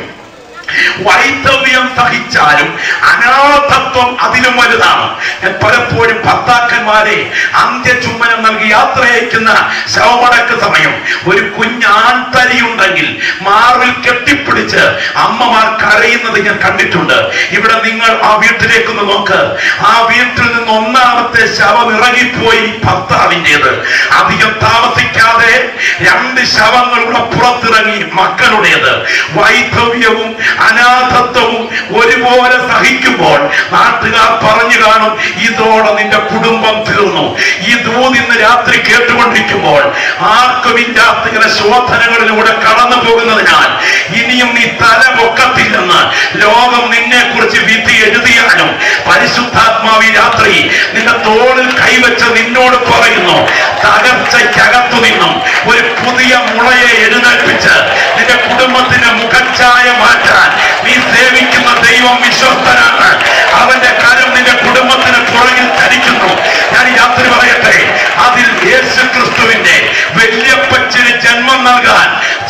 വൈധവ്യം സഹിച്ചാലും അനാഥത്വം അതിലും വലുതാണ്. ഞാൻ പലപ്പോഴും ഭർത്താക്കന്മാരെ അന്ത്യചുംബനം നൽകി യാത്ര അയക്കുന്ന ശവമടക്ക് സമയം ഒരു കുഞ്ഞാൺതരിയുണ്ടെങ്കിൽ മാറിൽ കെട്ടിപ്പിടിച്ച് അമ്മമാർ കരയുന്നത് ഞാൻ കണ്ടിട്ടുണ്ട്. ഇവിടെ നിങ്ങൾ ആ വീട്ടിലേക്കൊന്ന് നോക്ക്. ആ വീട്ടിൽ നിന്ന് ഒന്നാമത്തെ ശവം ഇറങ്ങിപ്പോയി ഭർത്താവിൻ്റെത്. അധികം താമസിക്കാതെ 2 ശവങ്ങളുടെ പുറത്തിറങ്ങി മക്കളുടേത്. വൈധവ്യവും അനാഥത്വവും ഒരുപോലെ സഹിക്കുമ്പോൾ നാട്ടുകാർ പറഞ്ഞു കാണും, ഇതോടെ നിന്റെ കുടുംബം തീർന്നു. ഈ ദൂത് ഇന്ന് രാത്രി കേട്ടുകൊണ്ടിരിക്കുമ്പോൾ ആർക്കുമില്ലാത്ത ചില ശോധനകളിലൂടെ കടന്നു പോകുന്നതിനാൽ ഇനിയും നീ തല പൊക്കത്തില്ലെന്ന് ലോകം നിന്നെ കുറിച്ച് വിധി എഴുതിയാലും പരിശുദ്ധാത്മാവി രാത്രി നിന്റെ തോളിൽ കൈവച്ച് നിന്നോട് പറയുന്നു, തകർച്ചയ്ക്കകത്തു നിന്നും ഒരു പുതിയ മുളയെ എഴുന്നേൽപ്പിച്ച് നിന്റെ കുടുംബത്തിന്റെ മുഖച്ഛായ മാറ്റാൻ നീ സേവിക്കുന്ന ദൈവം വിശ്വസ്തനാണ്. അവന്റെ കരം നിന്റെ കുടുംബത്തിന് പുറകിൽ ചലിക്കുന്നു. ഞാൻ ഈ രാത്രി പറയട്ടെ, അതിൽ യേശു ക്രിസ്തുവിന്റെ വല്യപ്പച്ചന് ജന്മം നൽകാൻ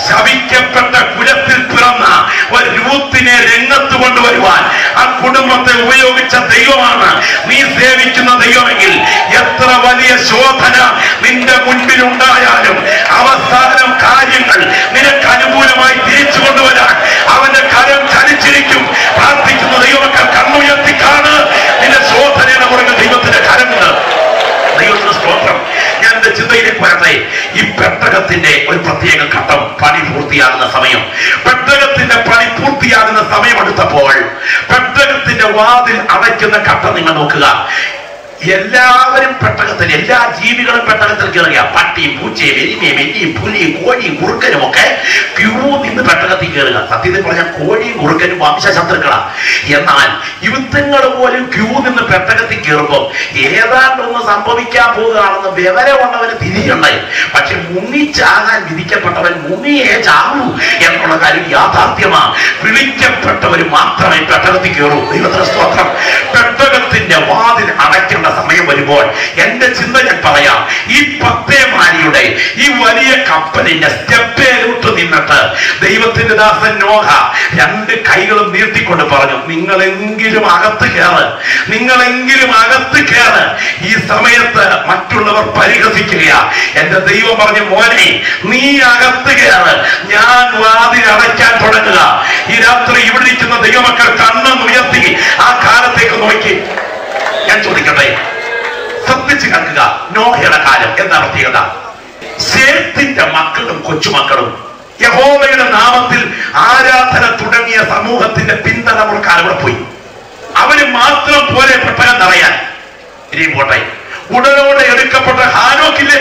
ശപിക്കപ്പെട്ട കുലത്തിൽ പിറന്ന ഒരു രൂത്തിനെ രംഗത്ത് കൊണ്ടുവരുവാൻ ആ കുടുംബത്തെ ഉപയോഗിച്ച ദൈവമാണ് നീ സേവിക്കുന്ന ദൈവമെങ്കിൽ എത്ര വലിയ ശോധന നിന്റെ മുൻപിൽ ഉണ്ടായാലും അവസാനം കാര്യങ്ങൾ നിനക്ക് അനുകൂലമായി തിരിച്ചു കൊണ്ടുവരാൻ അവന്റെ കരം ചലിച്ചിരിക്കും. പ്രാർത്ഥിക്കുന്ന ദൈവമക്കൾ കണ്ണുയർത്തി കാണ്. നിന്റെ ശോധനയുടെ പുറകിൽ ദൈവത്തിന്റെ കരമുണ്ട്. ദൈവത്തിന്റെ സ്തോത്രം. ഞാൻ എന്റെ ചിന്തയിലേക്ക് വരട്ടെ. ഈ പെട്ടകത്തിന്റെ ഒരു പ്രത്യേക ഘട്ടം പണി പൂർത്തിയാകുന്ന സമയം, പെട്ടകത്തിന്റെ പണി പൂർത്തിയാകുന്ന സമയം എടുത്തപ്പോൾ പെട്ടകത്തിന്റെ വാതിൽ അടയ്ക്കുന്ന ഘട്ടം നിങ്ങൾ നോക്കുക. എല്ലാവരും പെട്ടകത്തിൽ, എല്ലാ ജീവികളും പെട്ടകത്തിൽ കയറുക. പട്ടിയും പൂച്ചയും എലിമയും എല്ലിയും പുലിയും കോഴിയും കുറുക്കനും ഒക്കെ ക്യൂ നിന്ന് പെട്ടകത്തിൽ കയറുക. സത്യത്തിൽ പറഞ്ഞാൽ കോഴിയും കുറുക്കനും വംശശത്രുക്കളാണ്. എന്നാൽ യുദ്ധങ്ങൾ പോലും ക്യൂ നിന്ന് പെട്ടകത്തിൽ കയറുമ്പോൾ ഏതാണ്ടൊന്ന് സംഭവിക്കാൻ പോവുകയാണെന്ന് വിവരമുള്ളവന് തിരിയുണ്ടായി. പക്ഷെ മുങ്ങിച്ചാകാൻ വിധിക്കപ്പെട്ടവൻ മുങ്ങിയേ ചാവൂ എന്നുള്ള കാര്യം യാഥാർത്ഥ്യമാണ്. വിളിക്കപ്പെട്ടവർ മാത്രമേ പെട്ടകത്തിൽ കയറൂ. ദൈവത്തിന്റെ സ്തോത്രം. പെട്ടകത്തിന്റെ വാതിൽ അടയ്ക്കേണ്ട സമയം വരുമ്പോൾ എന്റെ ചിന്ത ഞാൻ പറയാം. ഈ പത്തേമാരിയുടെ ഈ വലിയ കപ്പലിന്റെ സ്റ്റെപ്പേലോട്ട് നിന്നിട്ട് ദൈവത്തിന്റെ ദാസൻ നോഹ രണ്ട് കൈകളും നീർത്തിക്കൊണ്ട് പറഞ്ഞു, നിങ്ങളെങ്കിലും അകത്ത് കയറ്, നിങ്ങളെങ്കിലും അകത്ത് കയറ്. ഈ സമയത്ത് മറ്റുള്ളവർ പരിഹസിക്കുകയാ. എന്റെ ദൈവം പറഞ്ഞു, മോനെ നീ അകത്ത് കയറ്, ഞാൻ വാതിൽ അടയ്ക്കാൻ തുടങ്ങുക. ഈ രാത്രി ഇവിടെ ഇരിക്കുന്ന ദൈവമക്കൾ കണ്ണുയർത്തി ആ കാലത്തേക്ക് നോക്കി. ഞാൻ ചോദിക്കട്ടെ, ശ്രദ്ധിച്ച് കേൾക്കുക. നോഹയുടെ കാലം എന്താ പ്രത്യേകത? ശേത്തിന്റെ മക്കളും കൊച്ചുമക്കളും യഹോവയുടെ നാമത്തിൽ ആരാധന തുടങ്ങിയ സമൂഹത്തിന്റെ പിന്തലമുറക്കാർ അവിടെ പോയി. അവര് മാത്രം പോലെ പെട്ടകം നിറയാൻ. ഇനി പോട്ടെ, ഉടലോടെ എടുക്കപ്പെട്ട ഹാനോക്കില്ലേ,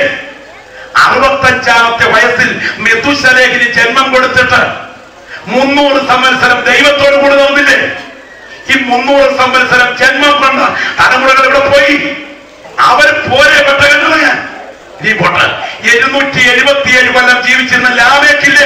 65-ാമത്തെ വയസ്സിൽ മെതുശലേഹിന് ജന്മം കൊടുത്തിട്ട് 300 സംവത്സരം ദൈവത്തോട് കൂടെ നടന്നില്ലേ? ഈ 300 സംവത്സരം ജന്മം കൊണ്ട തലമുറകൾ ഇവിടെ പോയി. അവർ പോലെ പെട്ടകം നിറയാൻ. ഇനി പോട്ടെ, 777 കൊല്ലം ജീവിച്ചിരുന്ന ലാമേക്കില്ലേ,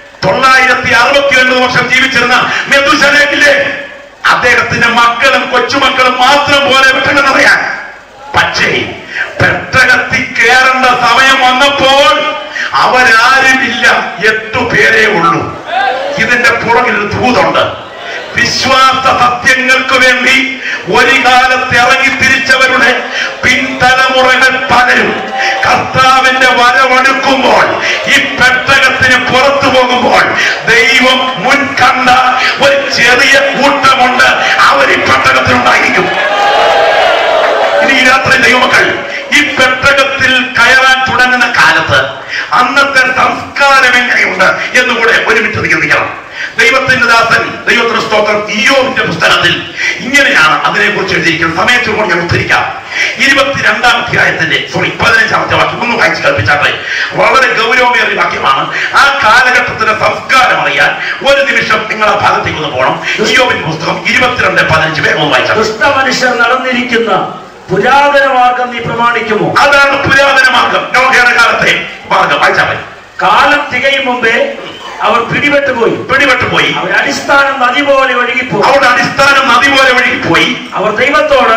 969 വർഷം ജീവിച്ചിരുന്ന മെതുശലേഹില്ലേ, അദ്ദേഹത്തിന്റെ മക്കളും കൊച്ചുമക്കളും മാത്രം പോലെ പെട്ടകം നിറയാൻ. പക്ഷേ പെട്ടകത്തിൽ കയറേണ്ട സമയം വന്നപ്പോൾ അവരാരുമില്ല, 8 പേരേ ഉള്ളൂ. ഇതിന്റെ പുറകിൽ ഒരു ദൂതുണ്ട്. വിശ്വാസ സത്യങ്ങൾക്ക് വേണ്ടി ഒരു കാലത്ത് ഇറങ്ങി തിരിച്ചവരുടെ പിൻതലമുറകൾ പലരും കർത്താവിന്റെ വരവെടുക്കുമ്പോൾ ഈ പെട്ടകത്തിന് പുറത്തു പോകുമ്പോൾ ദൈവം മുൻകണ്ട ഒരു ചെറിയ കൂട്ടമുണ്ട്. അവർ ഈ പെട്ടകത്തിലുണ്ടായിരിക്കും. ഇനി ഈ രാത്രി ദൈവമക്കൾ ഈ പെട്ടകത്തിൽ കയറാൻ തുടങ്ങുന്ന കാലത്ത് അന്നത്തെ സംസ്കാരം എങ്ങനെയുണ്ട് എന്നുകൂടെ ഒരുമിച്ച് ചിന്തിക്കണം. ദൈവത്തിന്റെ ദാസൻ, ദൈവത്തിന്റെ സ്തോത്രം, ഇയ്യോബിന്റെ പുസ്തകത്തിൽ ഇങ്ങനെയാണ് അതിനെക്കുറിച്ച് എഴുതിയിരിക്കുന്നത്. സമയത്ത് കൂടെ ഞാൻ ഉദ്ധരിക്കാം. 22-ാം അധ്യായത്തിന്റെ 15-ാമത്തെ വാക്യം ഒന്ന് വായിച്ച് കൽപ്പിച്ചാട്ടെ. വളരെ ഗൗരവമേറിയ വാക്യമാണ്. ആ കാലഘട്ടത്തിന്റെ സംസ്കാരം അറിയാൻ ഒരു നിമിഷം നിങ്ങൾ ആ ഭാഗത്തേക്ക് ഒന്ന് പോകണം. ഇയ്യോബിന്റെ പുസ്തകം 22:15 വേഗം ഒന്ന് വായിച്ചാൽ. ദുഷ്ടമനുഷ്യർ നടന്നിരിക്കുന്ന പുരാതന മാർഗം നീ പ്രമാണിക്കുമോ? അതാണ് പുരാതന മാർഗം, നോഹയുടെ കാലത്തെ മാർഗം. വായിച്ചാൽ കാലം തികയും മുമ്പേ അവർ പിടിപെട്ടുപോയി. അവർ അടിസ്ഥാനം നദി പോലെ ഒഴുകിപ്പോയി. അവരുടെ അടിസ്ഥാനം നദി പോലെ ഒഴുകിപ്പോയി. അവർ ദൈവത്തോട്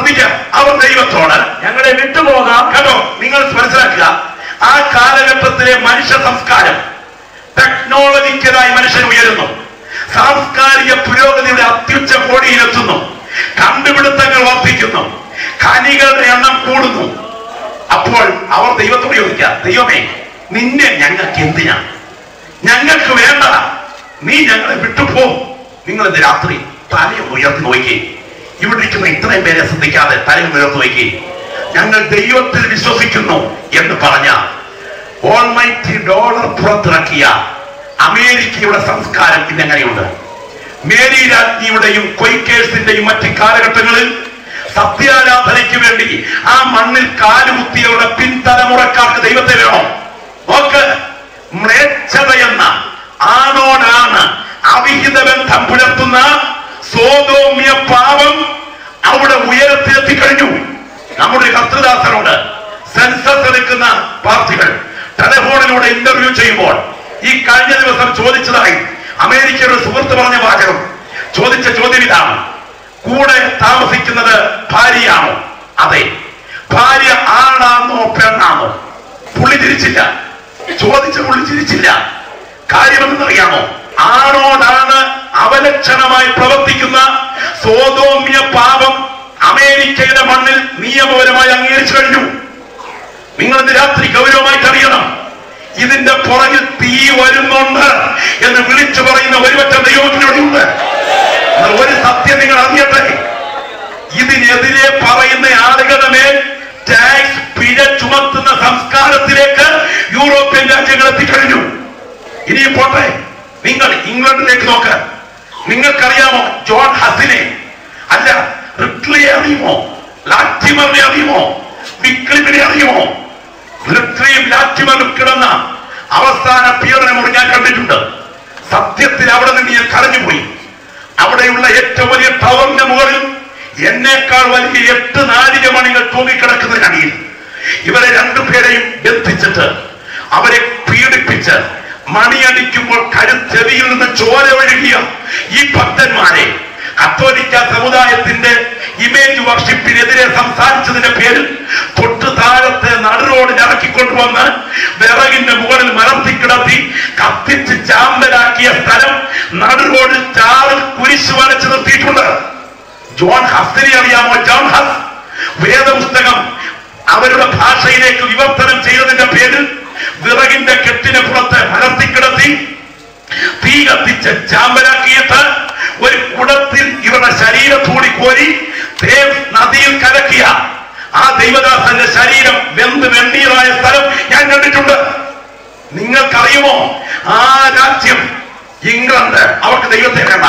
ഞങ്ങളെ വിട്ടുപോകാം. കേട്ടോ, നിങ്ങൾ മനസ്സിലാക്കുക. ആ കാലഘട്ടത്തിലെ മനുഷ്യ സംസ്കാരം ടെക്നോളജിക്കലായി മനുഷ്യൻ ഉയരുന്നു. സാംസ്കാരിക പുരോഗതിയുടെ അത്യുച്ച കോടിയിലെത്തുന്നു. കണ്ടുപിടുത്തങ്ങൾ വർദ്ധിക്കുന്നു. ഖനികളുടെ എണ്ണം കൂടുന്നു. അപ്പോൾ അവർ ദൈവത്തോട് ചോദിക്കുക, ദൈവമേ നിന്നെ ഞങ്ങൾക്ക് എന്തിനാ? ഞങ്ങൾക്ക് വേണ്ട, നീ ഞങ്ങളെ വിട്ടുപോ. നിങ്ങൾ ഇന്ന് രാത്രി തലയും ഉയർത്തി നോക്കി. ഇവിടെ ഇരിക്കുന്ന ഇത്രയും പേരെ ശ്രദ്ധിക്കാതെ തലയും ഉയർത്തി നോക്കി. ഞങ്ങൾ ദൈവത്തിൽ വിശ്വസിക്കുന്നു എന്ന് പറഞ്ഞ ഓൾമൈറ്റി ഡോളർ പുറത്തിറക്കിയ അമേരിക്കയുടെ സംസ്കാരം ഇന്നെങ്ങനെയുണ്ട്? മേരി രാജ്ഞിയുടെയും ക്വൈക്കേഴ്സിന്റെയും മറ്റ് കാലഘട്ടങ്ങളിൽ സത്യാരാധനയ്ക്ക് വേണ്ടി ആ മണ്ണിൽ കാലുകുത്തിയവരുടെ പിൻതലമുറക്കാർക്ക് ദൈവത്തെ വേണോ? നോക്ക്, മ്ലേച്ഛതയെന്ന ആണോടാണ് അവിഹിത ബന്ധം പുലർത്തുന്ന സോദോമ്യ പാപം അവിടെ ഉയരത്തിലെത്തിക്കഴിഞ്ഞു. നമ്മുടെ കർത്തൃദാസനോട് സെൻസസ് എടുക്കുന്ന പാർട്ടികൾ ടെലിഫോണിലൂടെ ഇന്റർവ്യൂ ചെയ്യുമ്പോൾ ഈ കഴിഞ്ഞ ദിവസം ചോദിച്ചതായി അമേരിക്കയുടെ സുഹൃത്ത് പറഞ്ഞ വാചകം, ചോദിച്ച ചോദ്യം ഇതാണ്: കൂടെ താമസിക്കുന്നത് ഭാര്യയാണോ? അതെ. ഭാര്യ ആണാണോ പെണ്ണാണോ? പുള്ളി തിരിച്ചില്ല. ചോദിച്ച പുള്ളി ചിരിച്ചില്ല. കാര്യമെന്നറിയാമോ? ആണോടാണ് അവലക്ഷണമായി പ്രവർത്തിക്കുന്ന സോദോമ്യ പാപം അമേരിക്കയുടെ മണ്ണിൽ നിയമപരമായി അംഗീകരിച്ചു കഴിഞ്ഞു. നിങ്ങൾ ഇന്ന് രാത്രി ഗൗരവമായിട്ട് അറിയണം, ഇതിന്റെ പുറകിൽ തീ വരുന്നുണ്ട് എന്ന് വിളിച്ചു പറയുന്ന ഒരുപറ്റം ദൈവത്തിനോടുണ്ട്. ഒരു സത്യം നിങ്ങൾ അറിയട്ടെ, ഇതിനെതിരെ പറയുന്ന ആളുകളുടെ മേൽ ടാക്സ് പിഴ ചുമത്തുന്ന സംസ്കാരത്തിലേക്ക് യൂറോപ്യൻ രാജ്യങ്ങൾ എത്തിക്കഴിഞ്ഞു. ഇനിയും പോട്ടെ, നിങ്ങൾ ഇംഗ്ലണ്ടിലേക്ക് നോക്ക്. നിങ്ങൾക്കറിയാമോ ജോൺ ഹസിനെ? അല്ല, റിട്ലിയെ അറിയുമോ? ലാറ്റിമറിനെ അറിയുമോ? വിക്ലിപ്പിനെ അറിയുമോ? റിട്ലിയും ലാറ്റിമറും കിടന്ന അവസാന പീഡനം ഞാൻ കണ്ടിട്ടുണ്ട്. സത്യത്തിൽ അവിടെ നിന്ന് ഞാൻ കരഞ്ഞുപോയി. അവിടെയുള്ള ഏറ്റവും വലിയ ടവറിന്റെ മുകളിൽ എന്നേക്കാൾ വലിയ 8 നാഴികമണികൾ തൂങ്ങിക്കിടക്കുന്നതിനടിയിൽ ഇവരെ രണ്ടുപേരെയും ബന്ധിച്ചിട്ട് അവരെ പീഡിപ്പിച്ച് മണിയടിക്കുമ്പോൾ കരുത്തെവിയിൽ നിന്ന് ചോര ഒഴുകിയ ഈ ഭക്തന്മാരെ കത്തോലിക്ക സമുദായത്തിന്റെ ഇമേജ് വർഷിപ്പിനെതിരെ സംസാരിച്ചതിന്റെ പേരിൽ തൊട്ടു താഴത്തെ നടുറോഡിൽ ഇറക്കിക്കൊണ്ടുവന്ന് വിറകിന്റെ മുകളിൽ മരത്തിക്കിടത്തി കത്തിച്ച് ചാമ്പലാക്കിയ സ്ഥലം നടുറോഡിൽ ചാറിൽ കുരിശ് വരച്ച് നിർത്തിയിട്ടുണ്ട്. ജോൺ ഹസിനെ അറിയാമോ? ജോൺ ഹസ് വേദപുസ്തകം അവരുടെ ഭാഷയിലേക്ക് വിവർത്തനം ചെയ്തതിന്റെ പേരിൽ വിറകിന്റെ കെട്ടിന് പുറത്ത് മരത്തിക്കിടത്തി തീ കത്തിച്ച് ചാമ്പലാക്കിയിട്ട് ഒരു കുടത്തിൽ ഇവരുടെ ശരീരത്തൂടി കോരി നദിയിൽ കലക്കിയ ആ ദൈവദാസന്റെ ശരീരം വെന്ത് വെണ്ണീറായ സ്ഥലം ഞാൻ കണ്ടിട്ടുണ്ട്. നിങ്ങൾക്കറിയുമോ ആ രാജ്യം ഇംഗ്ലണ്ട്? അവർക്ക് ദൈവത്തെ വേണ്ട.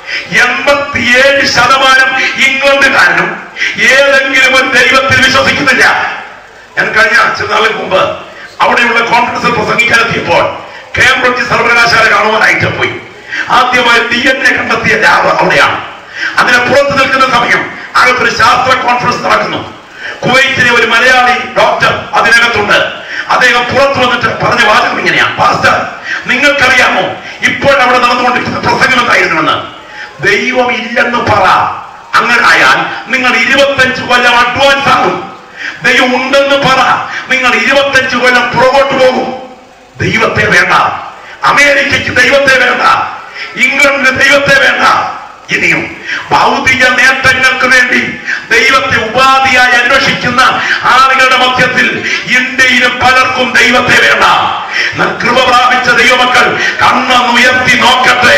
87% ഇംഗ്ലണ്ടുകാരനും ഏതെങ്കിലും ഒരു ദൈവത്തിൽ വിശ്വസിക്കുന്നില്ല. ഞാൻ കഴിഞ്ഞ ചില നാളുകൾക്ക് മുമ്പ് അവിടെയുള്ള കോൺഫറൻസിൽ പ്രസംഗിക്കാനെത്തിയപ്പോൾ കേംബ്രിഡ്ജ് സർവകലാശാല കാണുവാനായിട്ട് പോയി. ആദ്യമായി DNA കണ്ടെത്തിയ ലാബ് അവിടെയാണ്. അതിനെ പുറത്തു നിൽക്കുന്ന സമയം അകത്തൊരു ശാസ്ത്ര കോൺഫറൻസ് നടക്കുന്നു. കുവൈറ്റിലെ ഒരു മലയാളി ഡോക്ടർ അതിനകത്തുണ്ട്. അദ്ദേഹം പുറത്തു വന്നിട്ട് പറഞ്ഞ വാചകം ഇങ്ങനെയാണ്: പാസ്റ്റർ, നിങ്ങൾക്കറിയാമോ ഇപ്പോൾ അവിടെ നടന്നുകൊണ്ടിരിക്കുന്ന പ്രസംഗം എന്തായിരുന്നുവെന്ന്? ദൈവം ഇല്ലെന്ന് പറ, അങ്ങനായാൽ നിങ്ങൾ 25 കൊല്ലം അഡ്വാൻസ് ആകും. ദൈവം ഉണ്ടെന്ന് പറ, നിങ്ങൾ 25 കൊല്ലം പുറകോട്ട് പോകും. ദൈവത്തെ വേണ്ട, അമേരിക്കയ്ക്ക് ദൈവത്തെ വേണ്ട, ഇംഗ്ലണ്ടിന് ദൈവത്തെ വേണ്ട. ഇനിയും ഭൗതിക നേട്ടങ്ങൾക്ക് വേണ്ടി ദൈവത്തെ ഉപാധിയായി അന്വേഷിക്കുന്ന ആളുകളുടെ മധ്യത്തിൽ ഇന്ത്യയിലും പലർക്കും ദൈവത്തെ വേണ്ട. കൃപ പ്രാപിച്ച ദൈവമക്കൾ കണ്ണുയർത്തി നോക്കട്ടെ.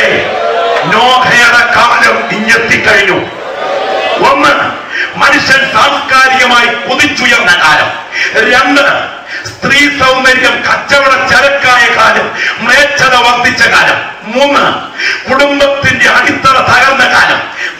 നോഹയുടെ കാലം ഇഞ്ഞെത്തിക്കഴിഞ്ഞു. ഒന്ന്, മനുഷ്യൻ സാംസ്കാരികമായി കുതിച്ചുയർന്ന കാലം. 2, സ്ത്രീ സൗന്ദര്യം കച്ചവട ചരക്കായ കാലം, മ്ലേച്ഛത വർദ്ധിച്ച കാലം. 3, കുടുംബത്തിന്റെ അടിത്തറ തകർന്ന കാലം.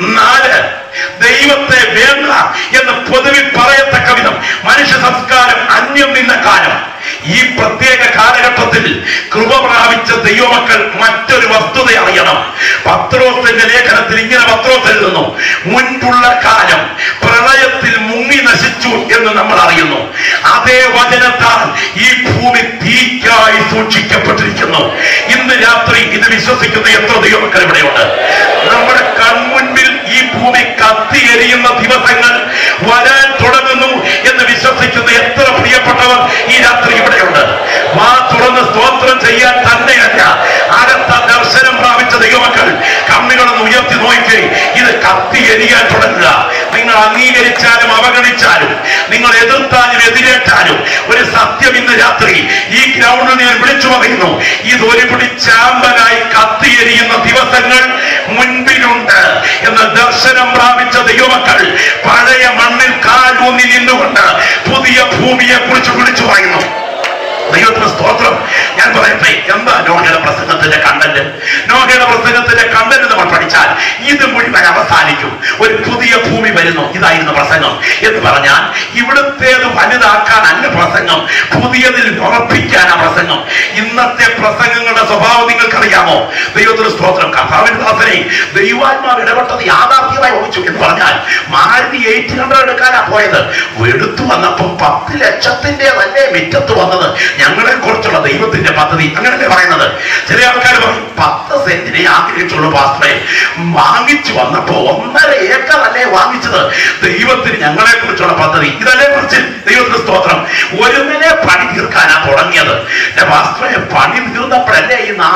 4, ദൈവത്തെ വേണ്ട എന്ന് പൊതുവിൽ പറയത്തക്ക വിധം മനുഷ്യ സംസ്കാരം അന്യം നിന്ന കാലം. ഈ പ്രത്യേക കാലഘട്ടത്തിൽ കൃപ പ്രാപിച്ച ദൈവമക്കൾ മറ്റൊരു വസ്തുത അറിയണം. പത്രോസിന്റെ ലേഖനത്തിൽ ഇങ്ങനെ പത്രോസ് എഴുതുന്നു: മുൻപുള്ള കാലം പ്രളയത്തിൽ മുങ്ങി നശിച്ചു എന്ന് നമ്മൾ അറിയുന്നു. അതേ വചനത്താൽ ഈ ഭൂമി തീക്കായി സൂക്ഷിക്കപ്പെട്ടിരിക്കുന്നു. ഇന്ന് രാത്രി ഇത് വിശ്വസിക്കുന്ന എത്ര ദൈവമക്കൾ ഇവിടെയുണ്ട്? നമ്മുടെ കൺമുൻപിൽ ഈ ഭൂമി കത്തിയെരിയുന്ന ദിവസങ്ങൾ വരാൻ തുടങ്ങുന്നു എന്ന് വിശ്വസിക്കുന്ന എത്ര പ്രിയപ്പെട്ടവർ ഈ രാത്രി ഇവിടെയുണ്ട്? വാ തുറന്ന് സ്തോത്രം ചെയ്യാൻ തന്നെയല്ല, അടുത്ത ദർശനം പ്രാപിച്ച ദൈവമക്കൾ കണ്ണുകളൊന്ന് ഉയർത്തി നോക്കി. ഇത് കത്തിയെരിയാൻ തുടങ്ങുക. നിങ്ങൾ അംഗീകരിച്ചാലും അവഗണിച്ചാലും, നിങ്ങൾ എതിർത്താലും എതിരേറ്റാലും, ഒരു സത്യം ഇന്ന് രാത്രി ഈ ഗ്രൗണ്ടിൽ ഞാൻ വിളിച്ചു പറയുന്നു: ഇതൊരു പിടി ചാമ്പലായി കത്തിയെരിയുന്ന ദിവസങ്ങൾ മുൻപിലുണ്ട് എന്ന ദർശനം പ്രാപിച്ച ദൈവമക്കൾ പഴയ മണ്ണിൽ കാലൂന്നി നിന്നുകൊണ്ട് പുതിയ ഭൂമിയെ കുറിച്ച് വിളിച്ചു പറയുന്നു. ദൈവത്തിന് സ്തോത്രം. ഞാൻ പറയട്ടെ, എന്താ നോഹയുടെ പ്രസംഗത്തിന്റെ കണ്ടന്റ്? നോഹയുടെ പ്രസംഗത്തിന്റെ കണ്ടന്റ് നമ്മൾ പഠിച്ചാൽ ഇത് മുഴുവൻ അവസാനിക്കും. ഒരു പുതിയ ഭൂമി വരുന്നു, ഇതായിരുന്നു പ്രസംഗം. എന്ന് പറഞ്ഞാൽ ഇവിടുത്തേത് വലുതാക്കാനല്ല പ്രസംഗം, പുതിയതിൽ ഉറപ്പിക്കാനാണ് പ്രസംഗം. ഇന്നത്തെ പ്രസംഗങ്ങളുടെ സ്വഭാവം നിങ്ങൾക്കറിയാമോ? ദൈവത്തിന് സ്തോത്രം. കർത്താവിന്റെ ദാസനെ ദൈവാത്മാവ് ഇടപെട്ടത് യാഥാർത്ഥ്യമായി ഓടിച്ചു എന്ന് പറഞ്ഞാൽ മാരുതി 800 എടുക്കാനാ പോയത്. എടുത്തു വന്നപ്പോൾ 10 ലക്ഷത്തിന്റെ തന്നെ മിറ്റത്ത് വന്നത്. ഞങ്ങളെ കുറിച്ചുള്ള ദൈവത്തിന്റെ പദ്ധതി അങ്ങനല്ലേ പറയുന്നത്? ചില ആൾക്കാർ പറയും 10 സെന്റിനെ ആഗ്രഹിച്ചുള്ളൂ പാസ്റ്ററെ. വാങ്ങിച്ചു വന്നപ്പോ 1.5 ഏക്കർ അല്ലേ വാങ്ങിച്ചത്? ദൈവത്തിന് ഞങ്ങളെ കുറിച്ചുള്ള പദ്ധതി ഇതല്ലേ കുറിച്ച്. ദൈവത്തിന് സ്തോത്രം. ഒരുങ്ങനെ പണി തീർക്കാനാ തുടങ്ങിയത്. പാസ്റ്ററെ, പണി തീർന്നപ്പോഴല്ലേ ഈ 4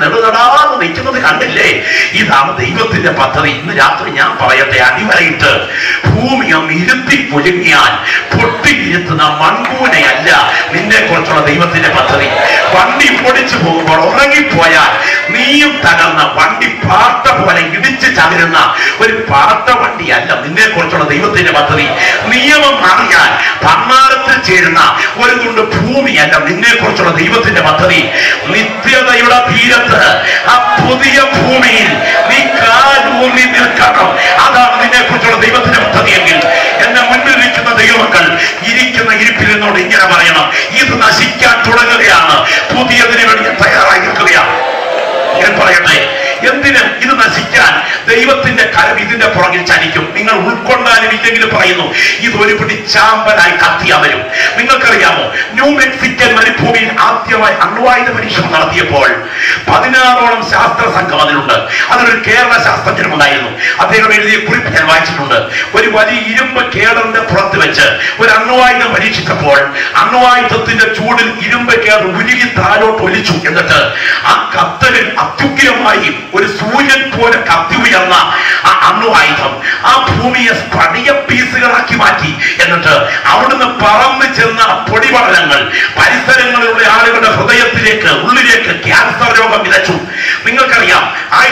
നെടുനടാന്ന് നിൽക്കുന്നത് കണ്ടില്ലേ? ഇതാണ് ദൈവത്തിന്റെ പദ്ധതി. ഇന്ന് രാത്രി ഞാൻ പറയട്ടെ, അടിവരയിട്ട് ഭൂമി ഒന്ന് ഇരുത്തി പൊലുങ്ങിയാൽ പൊട്ടിയിരുത്തുന്ന മൺകൂനയല്ല നിന്നെ കുറിച്ചുള്ള ദൈവത്തിന്റെ പദ്ധതി. വണ്ടി പൊടിച്ചു പോകുമ്പോൾ ഉറങ്ങിപ്പോയാൽ നീയും തകർന്ന വണ്ടി പാട്ട പോലെ ഇടിച്ച് ചകരുന്ന ഒരു പാട്ട വണ്ടിയല്ല നിന്നെ കുറിച്ചുള്ള ദൈവത്തിന്റെ പദ്ധതി. നിയമം അറിയാൻ ഭണ്ണാരത്തിൽ ചേരുന്ന ഒരു തുണ്ട് ഭൂമിയല്ല നിന്നെ കുറിച്ചുള്ള ദൈവത്തിന്റെ പദ്ധതി. നിത്യതയുടെ തീരത്ത് ആ പുതിയ ഭൂമിയിൽ നീ കാലൂന്നി നിൽക്കണം. അതാണ് നിന്നെ കുറിച്ചുള്ള ദൈവത്തിന്റെ പദ്ധതിയെങ്കിൽ എന്റെ മുന്നിൽ ഇരിക്കുന്ന ദൈവമക്കൾ ഇരിക്കുന്ന ഇരിപ്പിൽ നിന്നോട് ഇങ്ങനെ പറയണം, ഇത് നശിക്കാൻ തുടങ്ങുകയാണ്, പുതിയതിനു വേണ്ടി തയ്യാറായി നിൽക്കുകയാണ്. ഞാൻ പറയട്ടെ, എന്തിന് ഇത് നശിക്കാൻ? ദൈവത്തിന്റെ കരം ഇതിന്റെ പുറകിൽ ചലിക്കും. നിങ്ങൾ ഉൾക്കൊണ്ടാലും ഇല്ലെങ്കിലും പറയുന്നു, ഇത് ഒരു പിടി ചാമ്പലായി കത്തിയാ വരും. നിങ്ങൾക്കറിയാമോ, ന്യൂ മെക്സിക്കൻ മരുഭൂമിയിൽ ആദ്യമായി അണ്വായുധ പരീക്ഷണം നടത്തിയപ്പോൾ 16ഓളം ശാസ്ത്ര സംഘം അതിലുണ്ട്. അതിലൊരു കേരള ശാസ്ത്രജ്ഞനും ഉണ്ടായിരുന്നു. അദ്ദേഹം എഴുതിയ കുറിപ്പ് ഞാൻ വായിച്ചിട്ടുണ്ട്. ഒരു വലിയ ഇരുമ്പ് കേടറിന്റെ പുറത്ത് വെച്ച് ഒരു അണ്വായുധം പരീക്ഷിച്ചപ്പോൾ അണ്വായുധത്തിന്റെ ചൂടിൽ ഇരുമ്പ് കേടർ ഉരുകി താഴോട്ട് ഒലിച്ചു. എന്നിട്ട് ആ കത്തലിൽ അത്യുഗ്രമായി ഒരു സൂര്യൻ പോലെ കത്തി ഉയർന്ന ആ അണ്വായുധം ആ ഭൂമിയെ സ്ഫടിക പീസുകളാക്കി മാറ്റി. എന്നിട്ട് അവിടുന്ന് പറന്ന് ചെന്ന പൊടിപടലങ്ങൾ പരിസരങ്ങളിലുള്ള ആളുകളുടെ ഹൃദയത്തിലേക്ക് ഉള്ളിലേക്ക് ക്യാൻസർ രോഗം വിതച്ചു. നിങ്ങൾക്കറിയാം,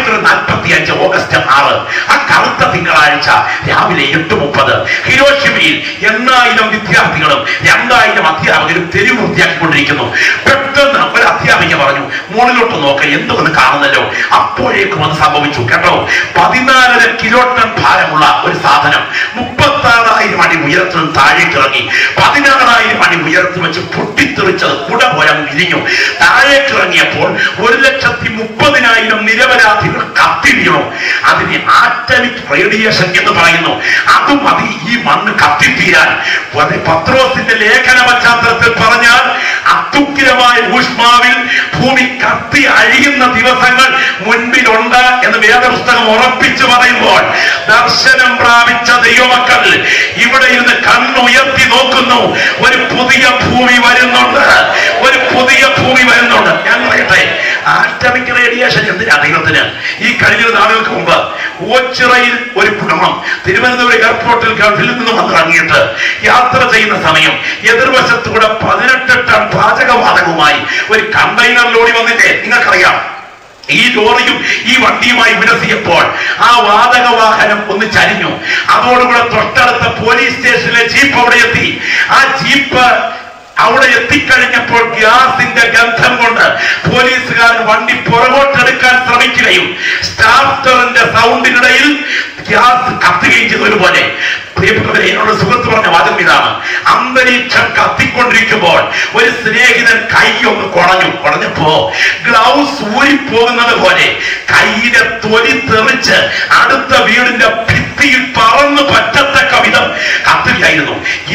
1945 ഓഗസ്റ്റ് 6 ആ കറുത്ത തിങ്കളാഴ്ച രാവിലെ 8:30 ഹിരോഷിമയിൽ 8000 വിദ്യാർത്ഥികളും 2000 അധ്യാപകരും തെരുവ് വൃത്തിയാക്കിക്കൊണ്ടിരിക്കുന്നു. പെട്ടെന്ന് ഒരു അധ്യാപിക പറഞ്ഞു, മുകളിലോട്ട് നോക്ക, എന്തുകൊണ്ട് കാണുന്നല്ലോ. അപ്പോഴേക്കും അത് സംഭവിച്ചു കേട്ടോ. 14 കിലോടൺ ഭാരമുള്ള ഒരു സാധനം 36,000 അടി ഉയരത്തിൽ താഴേക്ക് ഇറങ്ങി. 16,000 അടി ഉയരത്തിൽ വെച്ച് പൊട്ടിത്തെറിച്ചത് കുട പോലെ വിരിഞ്ഞു. താഴേക്ക് ഇറങ്ങിയപ്പോൾ 1,30,000 നിരപരാധികൾ കത്തി വീണു. അതിന് ആറ്റമിക് റേഡിയേഷൻ എന്ന് പറയുന്നു. അതും മതി ഈ മണ്ണ് കത്തിത്തീരാൻ. പത്രോസിന്റെ ലേഖന പശ്ചാത്തലത്തിൽ പറഞ്ഞാൽ അത്യുഗ്രമായ ഊഷ്മാവിൽ ഭൂമി കത്തി അഴിയുന്ന ദിവസങ്ങൾ മുൻപിലുണ്ട് എന്ന് വേദപുസ്തകം ഉറപ്പിച്ചു പറയുമ്പോൾ ദർശനം പ്രാപിച്ച ദൈവമക്കൾ ഇവിടെ ഇരുന്ന് കണ്ണുയർത്തി നോക്കുന്നു. ഒരു പുതിയ ഭൂമി വരുന്നുണ്ട്, ഒരു പുതിയ ഭൂമി വരുന്നുണ്ട്. ഞാൻ പറയട്ടെ, ആറ്റമിക് റേഡിയേഷൻ എന്തിനാ ദൈവത്തിന്? ഈ കഴിഞ്ഞ നാളുകൾക്ക് മുമ്പ് ഓച്ചിറയിൽ ഒരു കുടുംബം തിരുവനന്തപുരം എയർപോർട്ടിൽ ഗൾഫിൽ നിന്ന് വന്നിറങ്ങിയിട്ട് യാത്ര ചെയ്യുന്ന സമയം എതിർവശത്തുകൂടെ 18 ടൺ പാചകവാതകവുമായി ഒരു കണ്ടെയ്നർ ലോറി വന്നില്ലേ? നിങ്ങൾക്കറിയാം, ഈ ലോറിയും ഈ വണ്ടിയുമായി വിലസിയപ്പോൾ ആ വാതക വാഹനം ഒന്ന് ചരിഞ്ഞു. അതോടുകൂടെ തൊട്ടടുത്ത പോലീസ് സ്റ്റേഷനിലെ ജീപ്പ് അവിടെ എത്തി. ആ ജീപ്പ് അവിടെ എത്തിക്കഴിഞ്ഞപ്പോൾ ഗ്യാസിന്റെ ഗന്ധം കൊണ്ട് പോലീസുകാരൻ വണ്ടി പുറകോട്ടെടുക്കാൻ ശ്രമിക്കുകയും സ്റ്റാർട്ടറിന്റെ സൗണ്ടിനിടയിൽ ഗ്യാസ് കത്തുകയും ചെയ്തതുപോലെ. പ്രിയപ്പെട്ടവരെ, എന്നോട് സുഹൃത്ത് പറഞ്ഞ വാദം ഇതാണ്, അന്തരീക്ഷം കത്തിക്കൊണ്ടിരിക്കുമ്പോൾ ഒരു സ്നേഹിതൻ കൈ ഒന്ന് കുടഞ്ഞപ്പോ ഗ്ലൗസ് ഊരിപ്പോകുന്നത് പോലെ കൈയിലെ തൊലി തെറിച്ച് അടുത്ത വീടിന്റെ ഭിത്തിയിൽ പറന്നു പറ്റത്തക്ക വിധം കത്തുകയായിരുന്നു.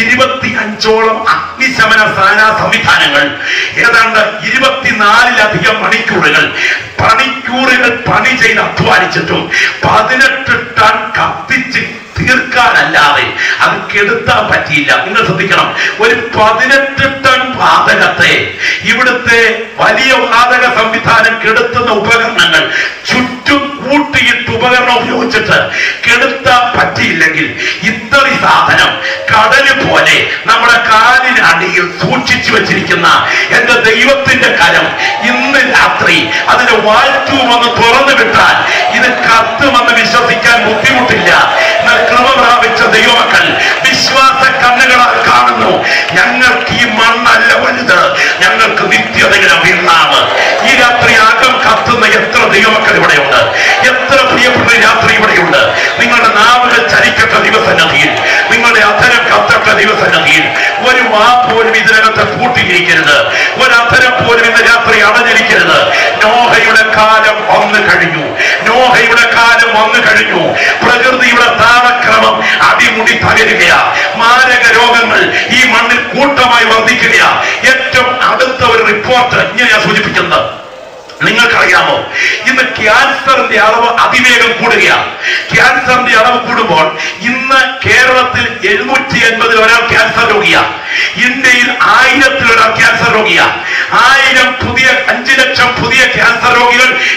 25ഓളം അഗ്നിശമന സേനാ സംവിധാനങ്ങൾ ഏതാണ്ട് 24ലധികം മണിക്കൂറുകൾ പണി ചെയ്ത് അധ്വാനിച്ചിട്ടും 18 ടൺ കത്തിച്ച് തീർക്കാനല്ലാതെ അത് കെടുത്താൻ പറ്റിയില്ല. നിങ്ങൾ ശ്രദ്ധിക്കണം, ഒരു 18 ടൺ വാതകത്തെ ഇവിടുത്തെ വലിയ വാതക സംവിധാനം കെടുത്തുന്ന ഉപകരണങ്ങൾ ചുറ്റും കൂട്ടിയിട്ട് ഉപകരണം ഉപയോഗിച്ചിട്ട് കെടുത്താൻ പറ്റിയില്ലെങ്കിൽ ഇത്തറി സാധനം കടല് പോലെ നമ്മുടെ കാലിനടിയിൽ സൂക്ഷിച്ചു വെച്ചിരിക്കുന്ന എന്റെ ദൈവത്തിന്റെ കരം ഇന്ന് രാത്രി അതിന്റെ വാഴ്ത്തുമെന്ന് തുറന്നു വിട്ടാൽ ഇത് കത്തുമെന്ന് വിശ്വസിക്കാൻ ബുദ്ധിമുട്ടില്ല. കൃപ പ്രാപിച്ച ദൈവമക്കൾ വിശ്വാസ കണ്ണുകളാൽ കാണുന്നു. ഞങ്ങൾക്ക് ഈ മണ്ണല്ല വലുത്, ഞങ്ങൾക്ക് നിത്യതയുടെ വീണാണ്. ഈ രാത്രി അകം കത്തുന്ന എത്ര ദൈവമക്കൾ ഇവിടെയുണ്ട്, എത്ര പ്രിയപ്പെട്ട രാത്രി ഇവിടെയുണ്ട്. നിങ്ങളുടെ നാവുകൾ ചലിക്കട്ടെ ദൈവസന്നിധിയിൽ, നിങ്ങളുടെ അധരം കത്തട്ടെ ദൈവസന്നിധിയിൽ. ഒരു വാ പോലും ഇതിനകത്ത് പൂട്ടിയിരിക്കരുത്, ഒരു അധരം പോലും ഇന്ന് രാത്രി അടഞ്ഞിരിക്കരുത്. നോഹയുടെ കാലം വന്നു കഴിഞ്ഞു, നോഹയുടെ കാലം വന്നു കഴിഞ്ഞു. പ്രകൃതിയുടെ താളക്രമം അടിമുടി തകരുകയാ. മാരക രോഗങ്ങൾ ഈ മണ്ണിൽ കൂട്ടമായി വർദ്ധിക്കുകയാ. ഏറ്റവും അടുത്ത ഒരു റിപ്പോർട്ട് ഇങ്ങനെയാ സൂചിപ്പിക്കുന്നത്. നിങ്ങൾക്കറിയാമോ, ഇന്ന് ക്യാൻസറിന്റെ അളവ് അതിവേഗം കൂടുകയാണ്. ക്യാൻസറിന്റെ അളവ് കൂടുമ്പോൾ ഇന്ന് കേരളത്തിൽ 780 ഒരാൾ ക്യാൻസർ രോഗിയാണ്. ഇന്ത്യയിൽ 1000 ഒരാൾ ക്യാൻസർ രോഗിയാണ്. 5 ലക്ഷം പുതിയ ക്യാൻസർ രോഗികൾ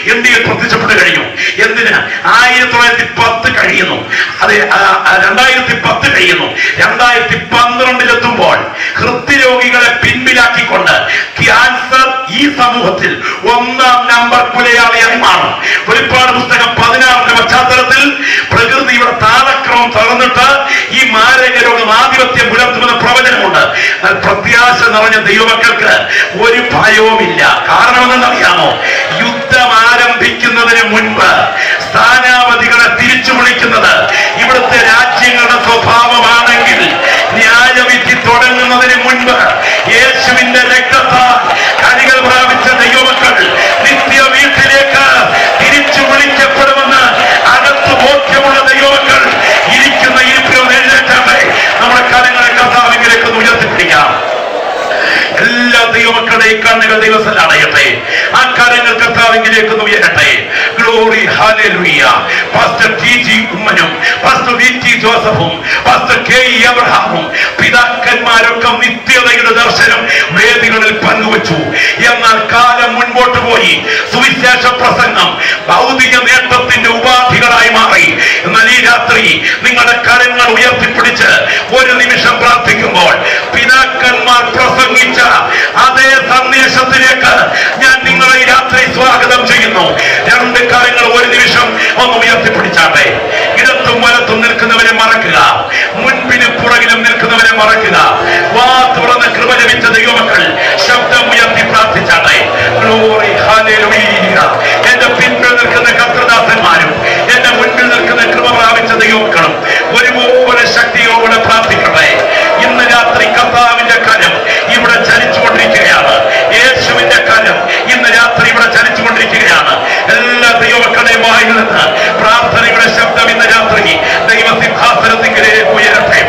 2010 കഴിയുന്നു. 2012 ഹൃദ്രോഗികളെ പിൻപിലാക്കിക്കൊണ്ട് ക്യാൻസർ ഈ സമൂഹത്തിൽ 1-ാം നമ്പർ കൊലയാളിയായി മാറും. വെളിപ്പാട് പുസ്തകം 16 പശ്ചാത്തലത്തിൽ പ്രകൃതിയുടെ താളക്രമം തകർന്നിട്ട് ഈ മാരക രോഗം ആധിപത്യം പുലർത്തുമെന്ന പ്രവചനമുണ്ട്. പ്രത്യാശ നിറഞ്ഞ ദൈവമക്കൾക്ക് ഒരു ഭയവുമില്ല. കാരണം എന്തെന്നറിയാമോ? യുദ്ധം ആരംഭിക്കുന്നതിന് മുൻപ് സ്ഥാനാപതികളെ തിരിച്ചു വിളിക്കുന്നത് ഇവിടുത്തെ രാജ്യങ്ങളുടെ സ്വഭാവമാണെങ്കിൽ ന്യായവിധി തുടങ്ങുന്നതിന് മുൻപ് യേശുവിന്റെ രക്തത്താൽ കനികൾ പ്രാപിച്ച ദൈവമക്കൾ നിത്യ വീട്ടിലേക്ക് തിരിച്ചു വിളിക്കപ്പെടുമെന്ന് അകത്ത് ബോധ്യമുള്ള ദൈവമക്കൾ ഇരിക്കുന്ന ഇരിപ്പിലും എഴുന്നേറ്റാതെ നമ്മുടെ കരങ്ങളെ കർത്താവിലേക്ക് ഉയർത്തിപ്പിടിക്കാം. എല്ലാ ദൈവമക്കളുടെയും കണ്ണുകൾ ദൈവത്തിൽ അടയട്ടെ. ആ കരങ്ങൾ കർത്താവിലേക്ക് ഉയരട്ടെ. Glory hallelujah. Pastor T G. ഉമ്മനും പാസ്റ്റർ വി.ടി. ജോസഫും പാസ്റ്റർ കെ.ഇ. അബ്രഹാമും പിതാക്കന്മാരൊക്കെ നിത്യതയുടെ ദർശനം വേദികളിൽ പങ്കുവച്ചു. എന്നാൽ കാലം മുൻപോട്ട് പോയി. സുവിശേഷ പ്രസംഗം ഭൗതിക നേട്ടത്തിന്റെ ഉപാധികളായി മാറി. എന്നാൽ ഈ രാത്രി നിങ്ങളുടെ കരങ്ങൾ ഉയർത്തിപ്പിടിച്ച് ഒരു നിമിഷം പ്രാർത്ഥിക്കുമ്പോൾ പിതാക്കന്മാർ പ്രസംഗിച്ച അതേ സന്ദേശത്തിലേക്ക് ഞാൻ നിങ്ങളെ ഈ രാത്രി സ്വാഗതം ചെയ്യുന്നു. രണ്ട് കാര്യങ്ങൾ ഒരു നിമിഷം ഒന്ന് ഉയർത്തിപ്പിടിച്ചാട്ടെ. ഇടത്തും വലത്തും നിൽക്കുന്നവരെ മറക്കുക, മുൻപിലും പുറകിലും നിൽക്കുന്നവരെ മറക്കുക. വാ തുറന്ന് കൃപ ലഭിച്ച ദൈവമക്കൾ ശബ്ദം ഉയർത്തി പ്രാർത്ഥിച്ചാട്ടെ. Glory hallelujah. എന്റെ പിൻപിൽ നിൽക്കുന്ന കർത്തൃദാസന്മാരും എന്റെ മുൻപിൽ നിൽക്കുന്ന കൃപ പ്രാപിച്ച ദൈവമക്കളും ഒരുപോലെ ശക്തിയോടെ പ്രാർത്ഥിക്കട്ടെ. ഇന്ന് രാത്രി കർത്താവിന്റെ കരം ഇവിടെ ചലിച്ചുകൊണ്ടിരിക്കുകയാണ്. യേശുവിന്റെ കരം ഇന്ന് രാത്രി ഇവിടെ ചലിച്ചുകൊണ്ടിരിക്കുകയാണ്. എല്ലാ ദൈവമക്കളുടെയും വായിൽ നിന്ന് പ്രാർത്ഥനയുടെ ശബ്ദം ഇന്ന് രാത്രി ദൈവസിംഹാസനത്തിലേക്ക് ഉയരട്ടെ.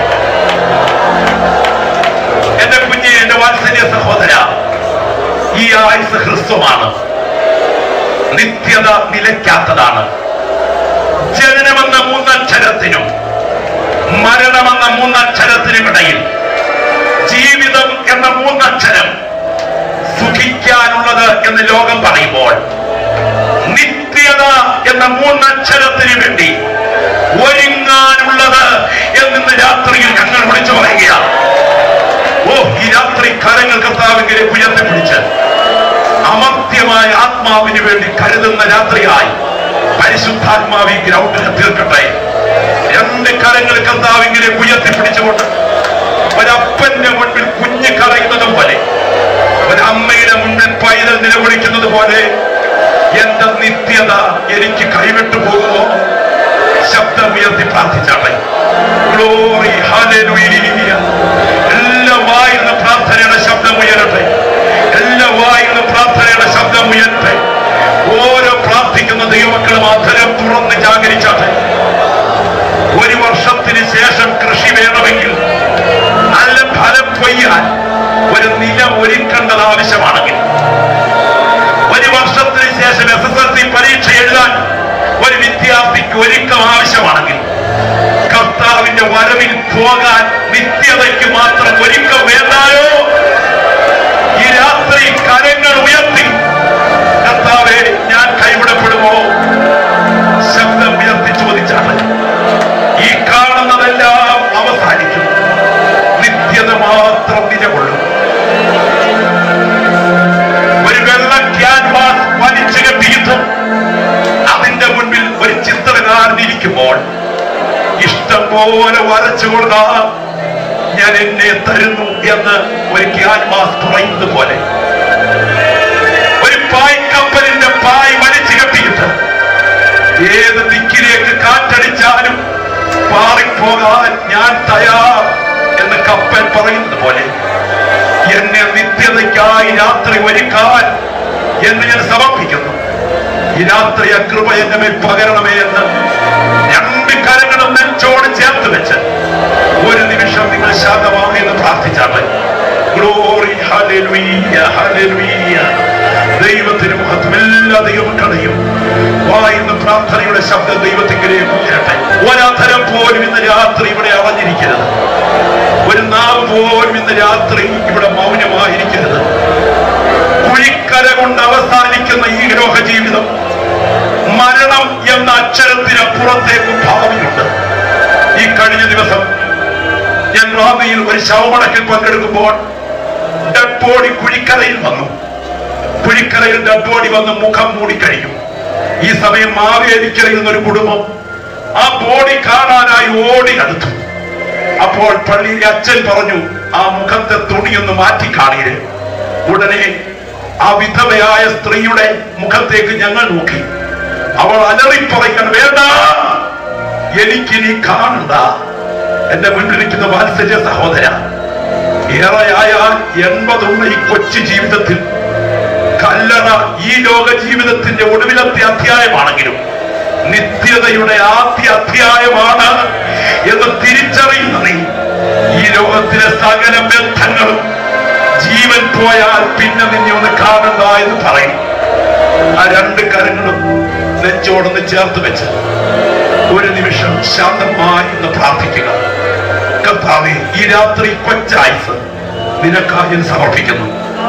എന്റെ കുഞ്ഞെ, എന്റെ വാത്സല്യ സഹോദര, ഈ ആയുസ് ഹ്രസ്വമാണ്. നിത്യത നിലയ്ക്കാത്തതാണ്. ജനനമെന്ന 3 അക്ഷരത്തിനും മരണമെന്ന 3 അക്ഷരത്തിനും ഇടയിൽ ജീവിതം എന്ന 3 അക്ഷരം സുഖിക്കാനുള്ളത് എന്ന് ലോകം പറയുമ്പോൾ നിത്യത എന്ന 3 അക്ഷരത്തിന് വേണ്ടി ഒരുങ്ങാനുള്ളത് എന്നിന്ന് രാത്രിയിൽ ഞങ്ങൾ വിളിച്ചു പറയുകയാണ്. ഓ, ഈ രാത്രി കരങ്ങൾ കർത്താവിലേക്ക് ഉയർത്തിപ്പിടിച്ച് അമർത്യമായ ആത്മാവിന് വേണ്ടി കരുതുന്ന രാത്രിയായി പരിശുദ്ധാത്മാവ് ഈ ഗ്രൗണ്ടിനെ തീർക്കട്ടെ. 2 കരങ്ങൾ കർത്താവിലേക്ക് ഉയർത്തിപ്പിടിച്ചുകൊണ്ട് ഒരപ്പന്റെ മുൻപിൽ കുഞ്ഞ് കരയുന്നത് പോലെ, ഒരമ്മയുടെ മുൻപിൽ പൈതൽ നിലവിളിക്കുന്നത് പോലെ എന്റെ നിത്യത എനിക്ക് കൈവിട്ടു പോകുമോ? ശബ്ദം ഉയർത്തി പ്രാർത്ഥിച്ചാട്ടെ. Glory hallelujah. എല്ലാ വായിന്ന് പ്രാർത്ഥനയുടെ ശബ്ദം ഉയരട്ടെ. എല്ലാ വായിന്ന് പ്രാർത്ഥനയുടെ ശബ്ദം ഉയരട്ടെ. ഓരോ പ്രാർത്ഥിക്കുന്ന ദൈവമക്കളും അധരം തുറന്ന് ജാഗരിച്ചാട്ടെ. 1 വർഷത്തിന് ശേഷം കൃഷി വേണമെങ്കിൽ, നല്ല ഫലം കൊയ്യാൻ ഒരു നില ഒരുക്കേണ്ടത് ആവശ്യമാണെങ്കിൽ, 1 വർഷത്തിന് ശേഷം SSLC പരീക്ഷ എഴുതാൻ ഒരു വിദ്യാർത്ഥിക്ക് ഒരുക്കം ആവശ്യമാണെങ്കിൽ, കർത്താവിന്റെ വരവിൽ പോകാൻ നിത്യതയ്ക്ക് മാത്രം ഒരുക്കം വേണ്ടായോ? ഈ രാത്രി കരങ്ങൾ ഉയർത്തി കർത്താവേ, ഞാൻ കൈവിടപ്പെടുമോ? ശബ്ദം ഉയർത്തി ചോദിച്ചാണ്. ഈ കാണുന്നതെല്ലാം അവസാനിക്കും, നിത്യത മാത്രം നിലകൊള്ളും. ഒരു വെള്ള ക്യാൻവാസ് വലിച്ചു കെട്ടിയിട്ടും അതിന്റെ മുൻപിൽ ഒരു ചിത്രകാരൻ ഇരിക്കുമ്പോൾ ഇഷ്ടം പോലെ വരച്ചുകൊള്ളാം, ഞാൻ എന്നെ തരുന്നു എന്ന് ഒരു ക്യാൻവാസ് പറയുന്നത് പോലെ, ഒരു പായ്ക്കപ്പലിന്റെ പായ് വലിച്ചു കെട്ടിയിട്ട് ഏത് ദിക്കിലേക്ക് കാറ്റടിച്ചാലും പാറിപ്പോകാൻ ഞാൻ തയ്യാർ എന്ന് കപ്പൽ പറയുന്നത് പോലെ, എന്നെ നിത്യതയ്ക്കായി രാത്രി ഒരുക്കാൻ എന്ന് ഞാൻ സമർപ്പിക്കുന്നു. ഈ രാത്രി ആ കൃപ എന്റെ മേൽ പകരണമേ എന്ന് 2 കരങ്ങളും നെഞ്ചോട് ചേർത്ത് വെച്ച് ഒരു നിമിഷം നിങ്ങൾ ശാന്തമായി എന്ന് പ്രാർത്ഥിച്ചാട്ടെ. Glory hallelujah, hallelujah. ദൈവത്തിന് മഹത്വം. എല്ലാ ദൈവമക്കളെയും വായിന്ന് പ്രാർത്ഥനയുടെ ശബ്ദം ദൈവത്തിലേക്ക് ഉയരട്ടെ. ഒരധരം പോലും ഇന്ന് രാത്രി ഇവിടെ അടഞ്ഞിരിക്കരുത്. ഒരു നാവ് പോലും ഇന്ന് രാത്രി ഇവിടെ മൗനമായിരിക്കരുത്. കുഴിക്കര കൊണ്ട് അവസാനിക്കുന്ന ഈ രോഗ ജീവിതം മരണം എന്ന അക്ഷരത്തിനപ്പുറത്തേക്ക് ഭാവിയുണ്ട്. ഈ കഴിഞ്ഞ ദിവസം ഞാൻ റാന്നിയിൽ ഒരു ശവമടക്കിൽ പങ്കെടുക്കുമ്പോൾ ഡെഡ് ബോഡി കുഴിക്കരയിൽ വന്നു. കുഴിക്കരയിൽ ഡെഡ് ബോഡി വന്ന് മുഖം മൂടിക്കഴിഞ്ഞു. ഈ സമയം മാവേലിക്കരയിൽ നിന്നൊരു കുടുംബം ആ ബോഡി കാണാനായി ഓടി അടുത്തു. അപ്പോൾ പള്ളിയിലെ അച്ഛൻ പറഞ്ഞു, ആ മുഖത്തെ തുണിയൊന്ന് മാറ്റി കാണീര്. ഉടനെ ആ വിധവയായ സ്ത്രീയുടെ മുഖത്തേക്ക് ഞങ്ങൾ നോക്കി. അവൾ അലറിപ്പറയാൻ, വേണ്ട, എനിക്കിനി കാണണ്ട. എന്റെ മുന്നിലിരിക്കുന്ന വാത്സല്യ സഹോദര, ഏറെയായാൽ 80 ഈ കൊച്ചു ജീവിതത്തിൽ കല്ലറ ഈ ലോക ജീവിതത്തിന്റെ ഒടുവിലത്തെ അധ്യായമാണെങ്കിലും നിത്യതയുടെ ആദ്യ അധ്യായമാണ് എന്ന് തിരിച്ചറിയുന്ന നീ ഈ ലോകത്തിലെ സകല ബന്ധങ്ങളും ജീവൻ പോയാൽ പിന്നെ നിന്നെ ഒന്ന് കാണണ്ട എന്ന് പറയും. ആ 2 കരങ്ങളും നെഞ്ചോടൊന്ന് ചേർത്ത് വെച്ച് ഒരു നിമിഷം ശാന്തമായി എന്ന് പ്രാർത്ഥിക്കുക. കർത്താവേ, ഈ രാത്രി കൊച്ചായുസ് നിനക്കായി ഞാൻ സമർപ്പിക്കുന്നു.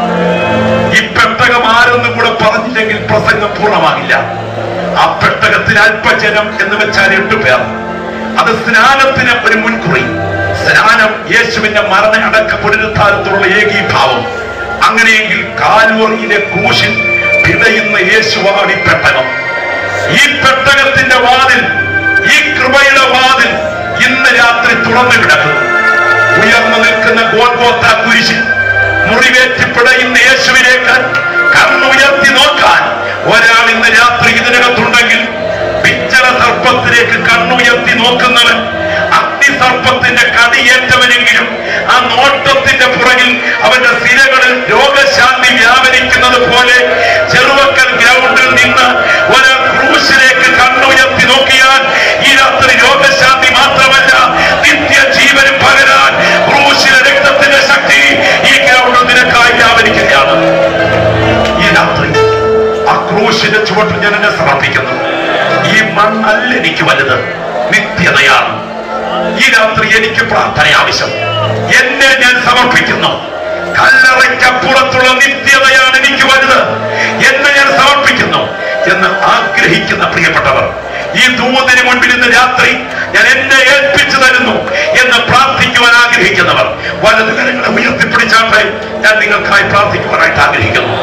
ഈ പെട്ടകം ആരെന്നും കൂടെ പറഞ്ഞില്ലെങ്കിൽ പ്രസംഗം പൂർണ്ണമാകില്ല. ആ പെട്ടകത്തിൽ അല്പജനം എന്ന് വെച്ചാൽ 8 പേർ. അത് സ്നാനത്തിന് ഒരു മുൻകുറി. സ്നാനം യേശുവിന്റെ മരണ അടക്ക പുനരുദ്ധാനത്തിലുള്ള ഏകീഭാവം. അങ്ങനെയെങ്കിൽ കാൽവറിയിലെ ക്രൂശിൽ പിടയുന്ന യേശുവാണ് ഈ പെട്ടകം. ഈ പെട്ടകത്തിന്റെ വാതിൽ, ഈ കൃപയുടെ വാതിൽ ഇന്ന് രാത്രി തുറന്നു കിടക്കുന്നു. ഉയർന്നു നിൽക്കുന്ന ഗോൽഗോത്ത കുരിശിൽ മുറിവേറ്റ് പിടയുന്ന യേശുവിലേക്ക് കണ്ണുയർത്തി നോക്കാൻ ഒരാൾ ഇന്ന് രാത്രി ഇതിനകത്തുണ്ടെങ്കിൽ, പിച്ചള സർപ്പത്തിലേക്ക് കണ്ണുയർത്തി നോക്കുന്നവൻ, അഗ്നിസർപ്പത്തിന്റെ കടിയേറ്റവനെങ്കിലും ആ നോട്ടത്തിന്റെ പുറകിൽ അവന്റെ സിരകളിൽ രോഗശാന്തി വ്യാപരിക്കുന്നത് പോലെ ചെറുവക്കൽ ഗ്രൗണ്ടിൽ നിന്ന് ഒരാൾ ക്രൂശിലേക്ക് കണ്ണുയർത്തി നോക്കിയാൽ ഈ രാത്രി രോഗശാന്തി മാത്രമല്ല, നിത്യജീവനും പകരാൻ ക്രൂശിലെ രക്തത്തിന്റെ ശക്തി ഈ ഗ്രൗണ്ടിൽ നിനക്കായി വ്യാപരിക്കുകയാണ്. ഈ രാത്രി ആ ക്രൂശിന്റെ ചുവട്ടിൽ ഞാൻ എന്നെ സമർപ്പിക്കുന്നു. ഈ മണ്ണല്ല എനിക്ക് വലുത്, നിത്യതയാണ്. ഈ രാത്രി എനിക്ക് പ്രാർത്ഥന ആവശ്യം. എന്നെ ഞാൻ സമർപ്പിക്കുന്നു. കല്ലറയ്ക്കപ്പുറത്തുള്ള നിത്യതയാണ് എനിക്ക് വലുത്, എന്നെ ഞാൻ സമർപ്പിക്കുന്നു എന്ന് ആഗ്രഹിക്കുന്ന പ്രിയപ്പെട്ടവർ, ഈ ദൂതിന് മുൻപിൽ ഇന്ന് രാത്രി ഞാൻ എന്നെ ഏൽപ്പിച്ചു തരുന്നു എന്ന് പ്രാർത്ഥിക്കുവാൻ ആഗ്രഹിക്കുന്നവർ വലതു കരങ്ങളെ ഉയർത്തിപ്പിടിച്ചാട്ടെ. ഞാൻ നിങ്ങൾക്കായി പ്രാർത്ഥിക്കുവാനായിട്ട് ആഗ്രഹിക്കുന്നു.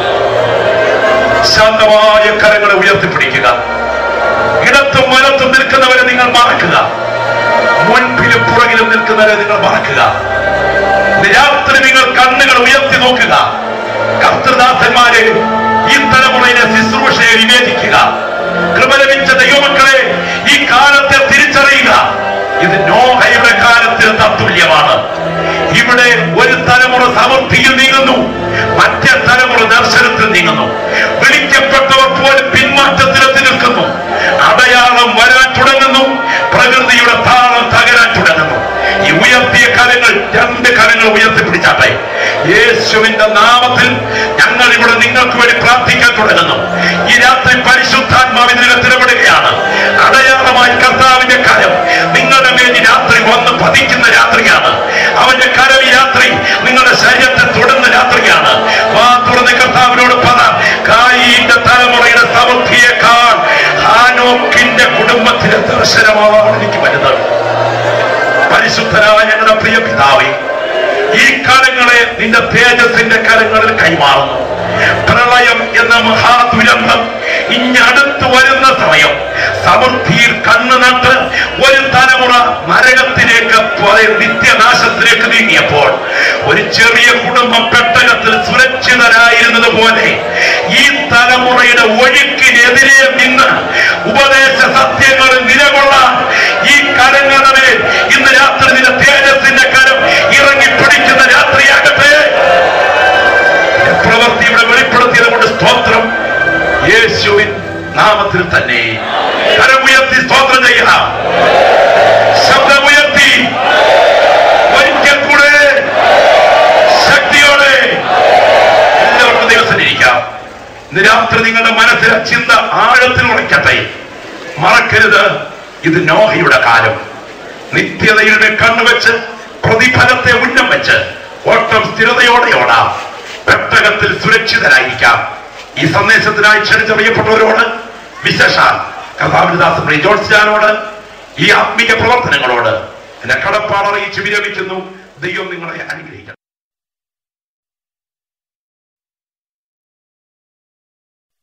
ശാന്തമായ കരങ്ങളെ ഉയർത്തിപ്പിടിക്കുക. ഇടത്തും വലത്തും നിൽക്കുന്നവരെ നിങ്ങൾ മറക്കുക. മുൻപിലും പുറകിലും നിൽക്കുന്നവരെ നിങ്ങൾ മറക്കുക. രാത്രി നിങ്ങൾ കണ്ണുകൾ ഉയർത്തി നോക്കുക. കർത്തൃദാസന്മാരെ, ഈ തലമുറയിലെ ശുശ്രൂഷയെ വിവേചിക്കുക. കൃപ ലഭിച്ച ദൈവമക്കളെ, ഈ കാലത്തെ തിരിച്ചറിയുക. ഇത് നോഹയുടെ കാലത്തിന് തത്തുല്യമാണ്. ഇവിടെ ഒരു തലമുറ സമൃദ്ധിയിൽ നീങ്ങുന്നു, മറ്റേ തലമുറ ദർശനത്തിൽ നീങ്ങുന്നു. വിളിക്കപ്പെട്ടവർ പോലും പിന്മാറ്റത്തിലെത്തി നിൽക്കുന്നു. അടയാളം വരാൻ തുടങ്ങുന്നു, പ്രകൃതിയുടെ താളം തകരാൻ തുടങ്ങുന്നു. ഈ ഉയർത്തിയ കരങ്ങൾ, 2 കരങ്ങൾ ഉയർത്തിപ്പിടിച്ചാട്ടെ. യേശുവിന്റെ നാമത്തിൽ ഞങ്ങൾ ഇവിടെ നിങ്ങൾക്ക് വേണ്ടി പ്രാർത്ഥിക്കാൻ തുടങ്ങുന്നു. ഈ രാത്രി പരിശുദ്ധാത്മാവ് ഇതിനകത്ത് ഇടപെടുകയാണ്. അടയാളമായി കർത്താവിന്റെ കരം നിങ്ങളുടെ മേൽ ഈ രാത്രി വന്ന് പതിക്കുന്ന രാത്രിയാണ്. അവന്റെ കരം ഈ രാത്രി നിങ്ങളുടെ ശരീരത്തെ തൊടുന്ന രാത്രിയാണ്. വാ തുറന്ന് കർത്താവിനോട് പറ, കായീന്റെ തലമുറയുടെ സമൃദ്ധിയേക്കാൾ ഹാനോക്കിന്റെ കുടുംബത്തിലെ ദർശനമാണ് എനിക്ക് വലുത്. പരിശുദ്ധനായ ഞങ്ങളുടെ പ്രിയ പിതാവേ, ഈ കരങ്ങളെ നിന്റെ തേജസ്സിന്റെ കരങ്ങളിൽ കൈമാറുന്നു. പ്രളയം എന്ന മഹാദുരന്തം ഇഞ്ഞടുത്ത് വരുന്ന സമയം സമൃദ്ധിയിൽ കണ്ണു നട്ട് ഒരു തലമുറ നരകത്തിലേക്ക്, നിത്യനാശത്തിലേക്ക് നീങ്ങിയപ്പോൾ ഒരു ചെറിയ കുടുംബം പെട്ടകത്തിൽ സുരക്ഷിതരായിരുന്നത് പോലെ ഈ തലമുറയുടെ ഒഴുക്കിനെതിരെ നിന്ന് ഉപദേശ സത്യങ്ങളിൽ നിലകൊള്ളാൻ ഈ കരങ്ങളുടെ മേൽ ഇന്ന് രാത്രി നിന്റെ തേജസ്സിന്റെ കരം ഇറങ്ങിപ്പിടിക്കുന്ന രാത്രിയാകട്ടെ. പ്രവൃത്തിയുടെ വെളിപ്പെടുത്തിയത് കൊണ്ട് സ്തോത്രം. യേശുവിൻ നാമത്തിൽ തന്നെ കരമുയർത്തി സ്തോത്രം ചെയ്യണം. ശബ്ദമുയർത്തി ഒരിക്കൽ കൂടെ ശക്തിയോടെ എല്ലാവർക്കും ദിവസത്തിരിക്കാം. ഇന്ന് രാത്രി നിങ്ങളുടെ മനസ്സിലെ ചിന്ത ആഴത്തിൽ ഉറയ്ക്കട്ടെ. മറക്കരുത്, ഇത് നോഹയുടെ കാലം. നിത്യതയുടെ കണ്ണുവെച്ച് പ്രതിഫലത്തെ ഉന്നം വെച്ച് ഓട്ടം സ്ഥിരതയോടെ ഓടാം. പെട്ടകത്തിൽ സുരക്ഷിതരായിരിക്കാം. ഈ സന്ദേശത്തിനായി ക്ഷണിച്ചറിയപ്പെട്ടവരോട്, വിശേഷാൽ കർത്താവിന്റെ ദാസൻ ജോൺസ് ജാനോട്, ഈ ആത്മീയ പ്രവർത്തനങ്ങളോട് എന്നെ കടപ്പാടറിയിച്ച് വിരമിക്കുന്നു. ദൈവം നിങ്ങളെ അനുഗ്രഹിക്കട്ടെ.